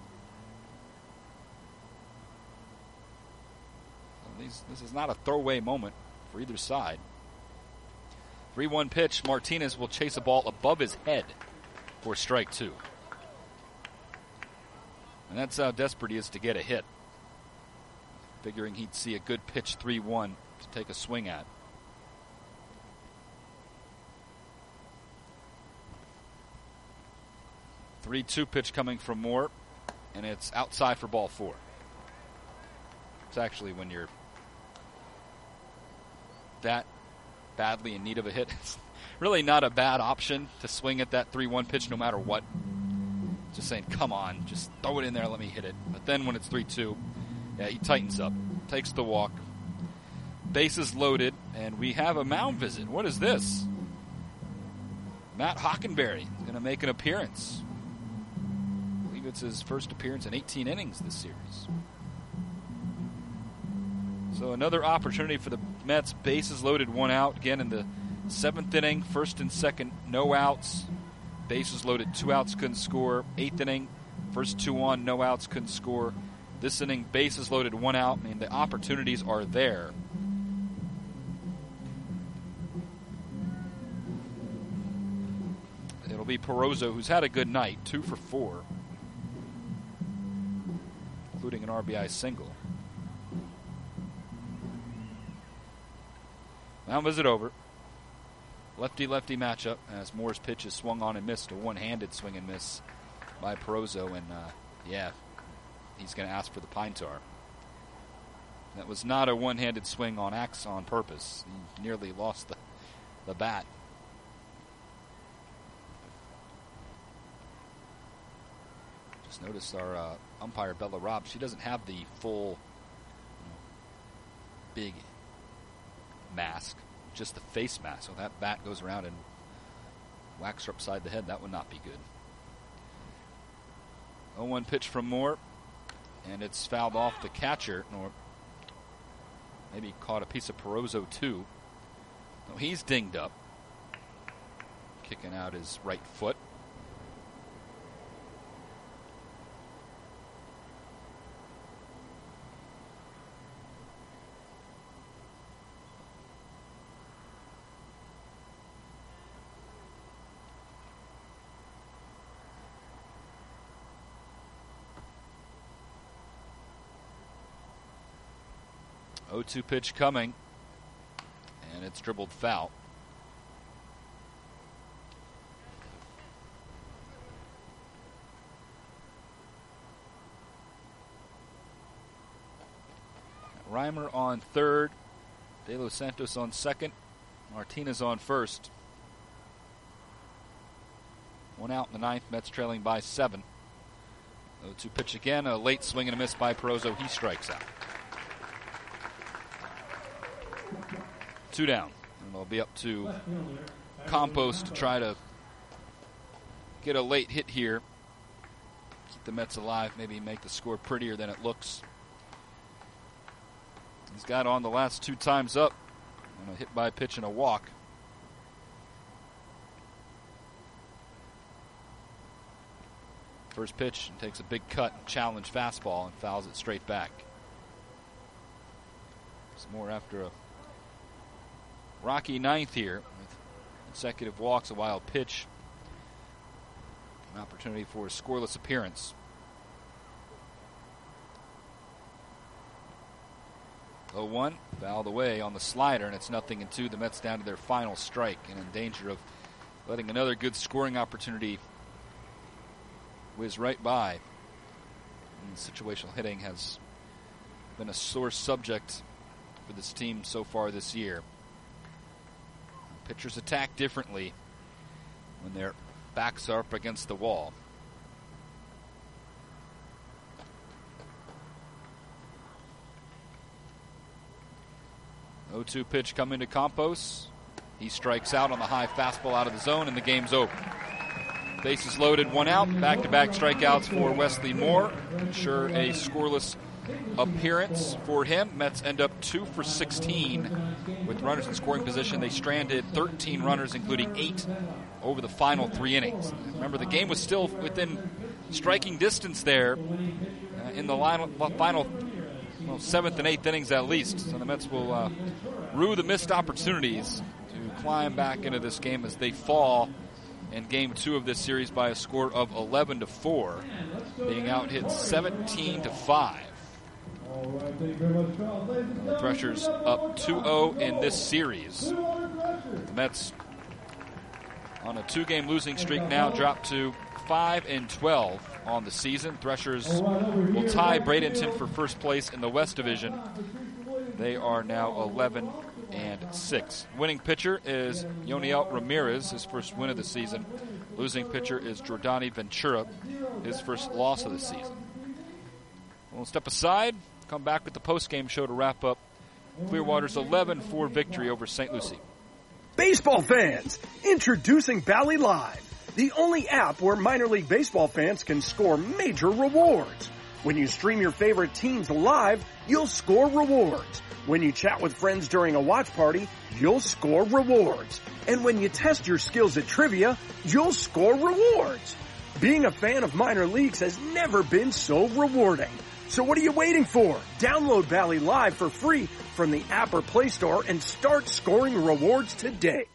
This is not a throwaway moment for either side. 3-1 pitch. Martinez will chase a ball above his head for strike 2. And that's how desperate he is to get a hit. Figuring he'd see a good pitch 3-1 to take a swing at. 3-2 pitch coming from Moore, and it's outside for ball 4. It's actually when you're that badly in need of a hit, it's really not a bad option to swing at that 3-1 pitch no matter what. Just saying, come on, just throw it in there, let me hit it. But then when it's 3-2, yeah, he tightens up, takes the walk. Bases loaded, and we have a mound visit. What is this? Matt Hockenberry is going to make an appearance. I believe it's his first appearance in 18 innings this series. So another opportunity for the Mets. Bases loaded, 1 out. Again in the 7th inning, 1st and 2nd, no outs. Bases loaded, 2 outs, couldn't score. 8th inning, first 2 on, no outs, couldn't score. This inning, bases loaded, 1 out. I mean, the opportunities are there. It'll be Perozo, who's had a good night, 2 for 4, including an RBI single. Mound visit over. Lefty-lefty matchup as Moore's pitch is swung on and missed. A one-handed swing and miss by Perozo, and yeah, he's going to ask for the pine tar. That was not a one-handed swing on purpose. He nearly lost the bat. Just noticed our umpire, Bella Robb, she doesn't have the full big mask, just the face mask. So that bat goes around and whacks her upside the head. That would not be good. 0-1 pitch from Moore, and it's fouled off the catcher, or maybe caught a piece of Perozo too. No, he's dinged up, kicking out his right foot. Oh, 0-2 pitch coming, and it's dribbled foul. Reimer on third, De Los Santos on second, Martinez on first. 1 out in the 9th, Mets trailing by 7. 0-2 pitch again. A late swing and a miss by Perozzo. He strikes out. 2 down. And they'll be up to Campos to try to get a late hit here. Keep the Mets alive. Maybe make the score prettier than it looks. He's got on the last 2 times up. And a hit by pitch and a walk. First pitch, and takes a big cut, challenge fastball, and fouls it straight back. Some more after a rocky ninth here with consecutive walks, a wild pitch. An opportunity for a scoreless appearance. 0-1, fouled away on the slider, and it's 0-2. The Mets down to their final strike and in danger of letting another good scoring opportunity whiz right by. And situational hitting has been a sore subject for this team so far this year. Pitchers attack differently when their backs are up against the wall. Oh, 0-2 pitch coming to Campos. He strikes out on the high fastball out of the zone, and the game's over. Bases loaded, 1 out. Back-to-back strikeouts for Wesley Moore. Ensure a scoreless appearance for him. Mets end up 2 for 16 with runners in scoring position. They stranded 13 runners, including 8 over the final 3 innings. Remember, the game was still within striking distance there in the final 7th and 8th innings at least. So the Mets will rue the missed opportunities to climb back into this game as they fall in Game 2 of this series by a score of 11-4, being out hit 17-5. The Threshers up 2-0 in this series. The Mets on a 2-game losing streak now drop to 5-12 on the season. Threshers will tie Bradenton for first place in the West Division. They are now 11-6. Winning pitcher is Yoniel Ramirez, his first win of the season. Losing pitcher is Jordani Ventura, his first loss of the season. We'll step aside, come back with the post-game show to wrap up Clearwater's 11-4 victory over St. Lucie. Baseball fans, introducing Bally Live, the only app where minor league baseball fans can score major rewards. When you stream your favorite teams live, you'll score rewards. When you chat with friends during a watch party, you'll score rewards. And when you test your skills at trivia, you'll score rewards. Being a fan of minor leagues has never been so rewarding. So what are you waiting for? Download Bally Live for free from the app or Play Store and start scoring rewards today.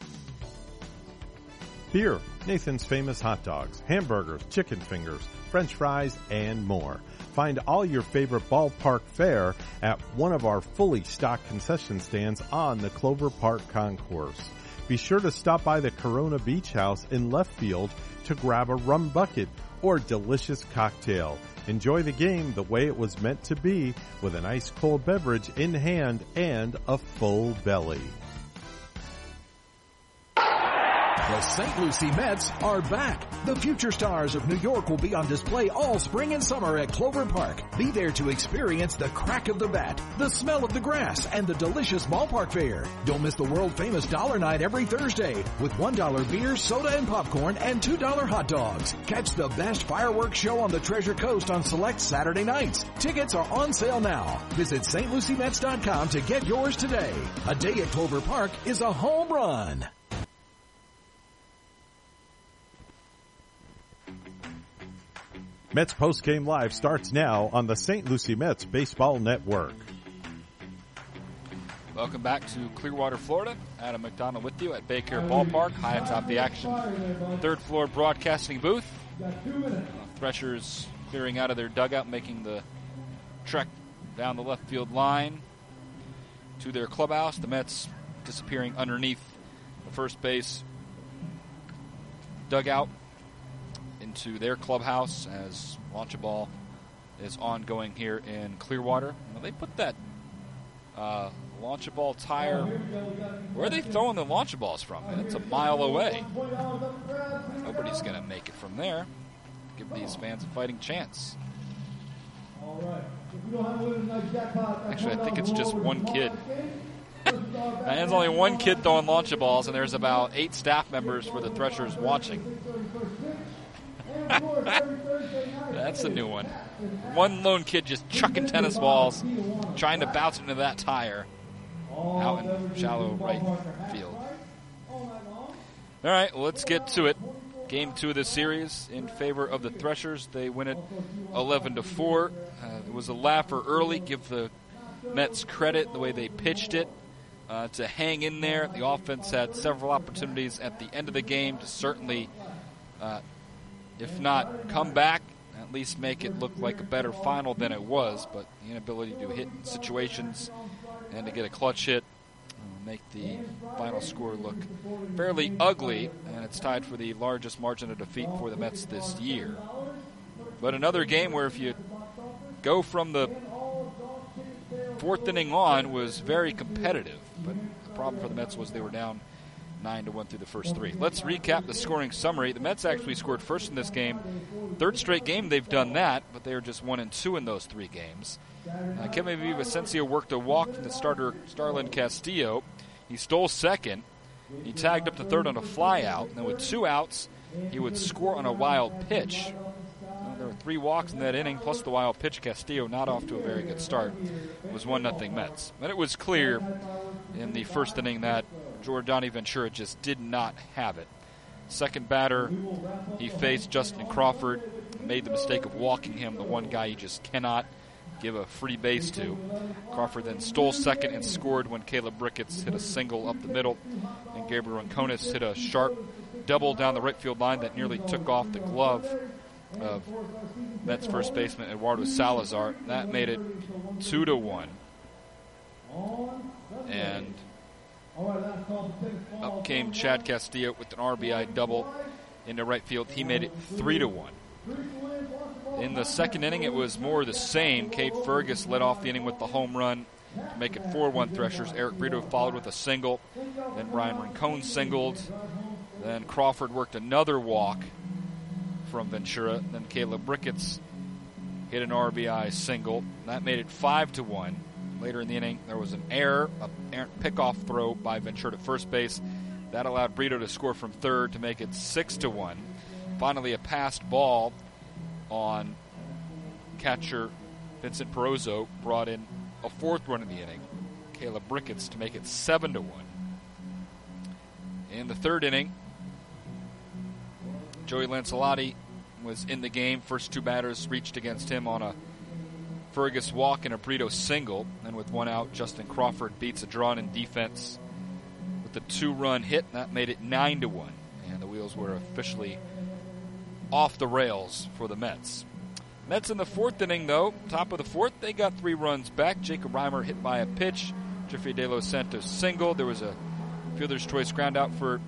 Here, Nathan's Famous Hot Dogs, hamburgers, chicken fingers, French fries, and more. Find all your favorite ballpark fare at one of our fully stocked concession stands on the Clover Park Concourse. Be sure to stop by the Corona Beach House in left field to grab a rum bucket or delicious cocktail. Enjoy the game the way it was meant to be, with an ice cold beverage in hand and a full belly. The St. Lucie Mets are back. The future stars of New York will be on display all spring and summer at Clover Park. Be there to experience the crack of the bat, the smell of the grass, and the delicious ballpark fare. Don't miss the world-famous Dollar Night every Thursday with $1 beer, soda, and popcorn, and $2 hot dogs. Catch the best fireworks show on the Treasure Coast on select Saturday nights. Tickets are on sale now. Visit stluciemets.com to get yours today. A day at Clover Park is a home run. Mets Postgame Live starts now on the St. Lucie Mets Baseball Network. Welcome back to Clearwater, Florida. Adam McDonald with you at Baker Ballpark, high atop the action. Third floor broadcasting booth. Threshers clearing out of their dugout, making the trek down the left field line to their clubhouse. The Mets disappearing underneath the first base dugout into their clubhouse as launch ball is ongoing here in Clearwater. Well, they put that launch ball tire. Where are they throwing the launch balls from? It's a mile away. Nobody's going to make it from there. Give these fans a fighting chance. Actually, I think it's just one kid. And there's only one kid throwing Lunchables, and there's about 8 staff members for the Threshers watching. That's a new one. One lone kid just chucking tennis balls, trying to bounce into that tire out in shallow right field. All right, let's get to it. Game 2 of the series in favor of the Threshers. They win it 11-4. It was a laugher early. Give the Mets credit the way they pitched it to hang in there. The offense had several opportunities at the end of the game to certainly, if not come back, at least make it look like a better final than it was. But the inability to hit in situations and to get a clutch hit make the final score look fairly ugly, and it's tied for the largest margin of defeat for the Mets this year. But another game where if you go from the 4th inning on was very competitive, but the problem for the Mets was they were down 9-1 through the first 3. Let's recap the scoring summary. The Mets actually scored first in this game. 3rd straight game they've done that, but they are just 1-2 in those 3 games. Kevin Villavicencio worked a walk from the starter Starlin Castillo. He stole second. He tagged up to third on a fly out. And then with 2 outs, he would score on a wild pitch. There were 3 walks in that inning, plus the wild pitch. Castillo not off to a very good start. It was 1-0 Mets. But it was clear in the first inning that Jordani Ventura just did not have it. Second batter, he faced Justin Crawford, made the mistake of walking him, the one guy you just cannot give a free base to. Crawford then stole second and scored when Caleb Ricketts hit a single up the middle, and Gabriel Rincones hit a sharp double down the right field line that nearly took off the glove of Mets first baseman Eduardo Salazar. That made it 2-1. And up came Chad Castillo with an RBI double into right field. He made it 3-1. In the second inning, it was more the same. Cade Fergus led off the inning with the home run to make it 4-1 Threshers. Eric Brito followed with a single. Then Brian Rincon singled. Then Crawford worked another walk from Ventura. Then Caleb Ricketts hit an RBI single. That made it 5-1. Later in the inning, there was an error, a errant pickoff throw by Ventura to first base. That allowed Brito to score from third to make it 6-1. Finally, a passed ball on catcher Vincent Perozzo brought in a 4th run in the inning. Caleb Ricketts to make it 7-1. In the 3rd inning, Joey Lancelotti was in the game. First 2 batters reached against him on a Fergus walk and a Brito single. And with 1 out, Justin Crawford beats a drawn-in defense with a 2-run hit. And that made it 9-1. And the wheels were officially off the rails for the Mets. Mets in the 4th inning, though, top of the 4th, they got 3 runs back. Jacob Reimer hit by a pitch. Jeffrey De Los Santos single. There was a fielder's choice ground out for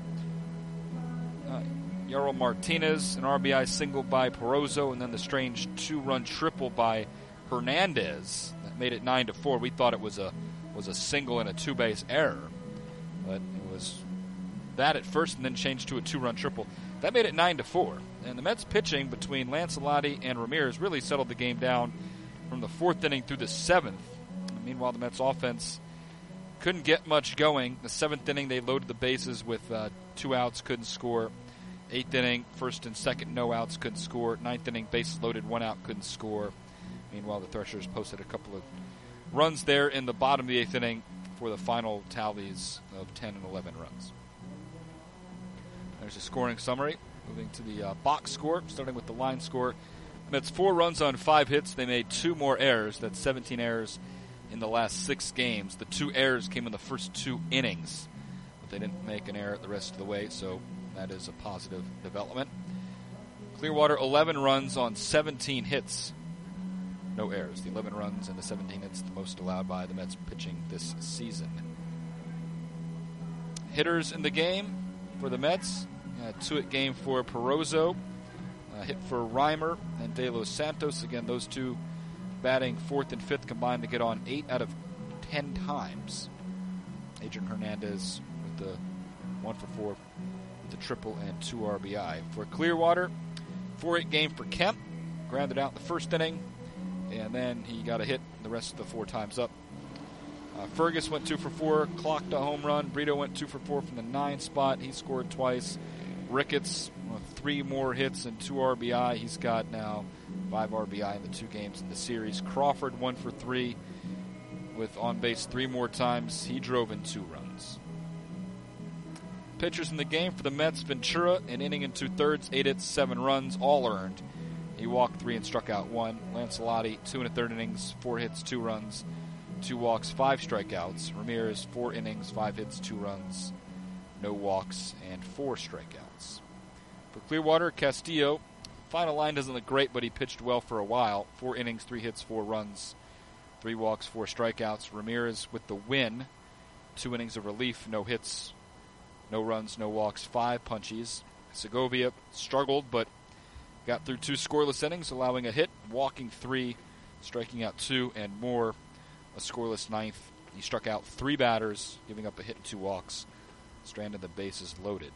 Yarel Martinez, an RBI single by Perozzo, and then the strange 2-run triple by Hernandez. That made it 9-4. We thought it was a single and a 2-base error, but it was that at first and then changed to a 2-run triple. That made it 9-4. And the Mets pitching between Lancelotti and Ramirez really settled the game down from the 4th inning through the 7th. And meanwhile, the Mets offense couldn't get much going. The 7th inning, they loaded the bases with 2 outs, couldn't score. 8th inning, 1st and 2nd, no outs, couldn't score. 9th inning, bases loaded, 1 out, couldn't score. Meanwhile, the Threshers posted a couple of runs there in the bottom of the 8th inning for the final tallies of 10 and 11 runs. There's a scoring summary. Moving to the box score, starting with the line score. Mets 4 runs on 5 hits. They made 2 more errors. That's 17 errors in the last 6 games. The 2 errors came in the first 2 innings. But they didn't make an error the rest of the way, so that is a positive development. Clearwater, 11 runs on 17 hits. No errors. The 11 runs and the 17 hits, the most allowed by the Mets pitching this season. Hitters in the game for the Mets. 2-hit game for Perozzo. Hit for Reimer and De Los Santos. Again, those 2 batting 4th and 5th combined to get on 8 out of 10 times. Adrian Hernandez with the 1 for 4 with the triple and 2 RBI. For Clearwater, 4-hit game for Kemp. Grounded out in the 1st inning. and then he got a hit the rest of the 4 times up. Fergus went 2 for 4, clocked a home run. Brito went 2 for 4 from the 9 spot. He scored twice. Ricketts, 3 more hits and 2 RBI. He's got now 5 RBI in the 2 games in the series. Crawford 1 for 3 with on base 3 more times. He drove in 2 runs. Pitchers in the game for the Mets: Ventura, an inning and 2/3, 8 hits, 7 runs, all earned. He walked 3 and struck out 1. Lancelotti, 2 1/3 innings, 4 hits, 2 runs, 2 walks, 5 strikeouts. Ramirez, 4 innings, 5 hits, 2 runs, no walks, and 4 strikeouts. For Clearwater, Castillo, final line doesn't look great, but he pitched well for a while. 4 innings, 3 hits, 4 runs, 3 walks, 4 strikeouts. Ramirez with the win, 2 innings of relief, no hits, no runs, no walks, 5 punchies. Segovia struggled, but got through 2 scoreless innings, allowing a hit, walking 3, striking out 2, and more. A scoreless 9th. He struck out 3 batters, giving up a hit and 2 walks. Stranded the bases loaded.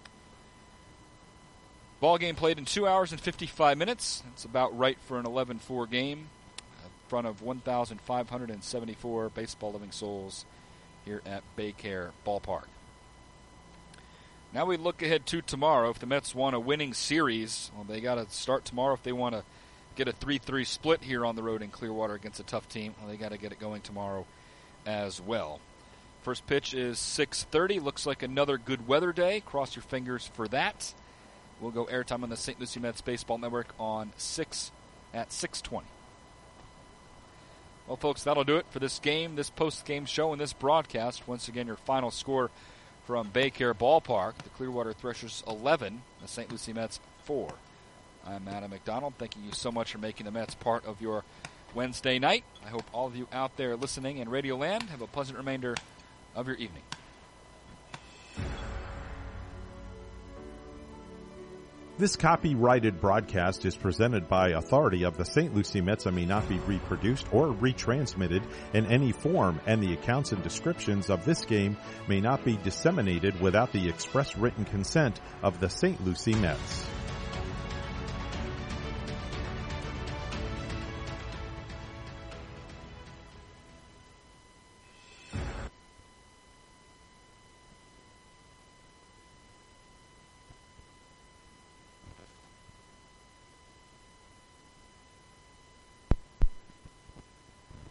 Ball game played in 2 hours and 55 minutes. That's about right for an 11-4 game in front of 1,574 baseball-loving souls here at Baycare Ballpark. Now we look ahead to tomorrow. If the Mets want a winning series, well, they got to start tomorrow. If they want to get a 3-3 split here on the road in Clearwater against a tough team, well, they got to get it going tomorrow as well. First pitch is 6:30. Looks like another good weather day. Cross your fingers for that. We'll go airtime on the St. Lucie Mets Baseball Network on 6 at 6:20. Well, folks, that'll do it for this game, this post-game show, and this broadcast. Once again, your final score from Baycare Ballpark: the Clearwater Threshers 11, the St. Lucie Mets 4. I'm Adam McDonald. Thanking you so much for making the Mets part of your Wednesday night. I hope all of you out there listening in Radio Land have a pleasant remainder of your evening. This copyrighted broadcast is presented by authority of the St. Lucie Mets and may not be reproduced or retransmitted in any form, and the accounts and descriptions of this game may not be disseminated without the express written consent of the St. Lucie Mets.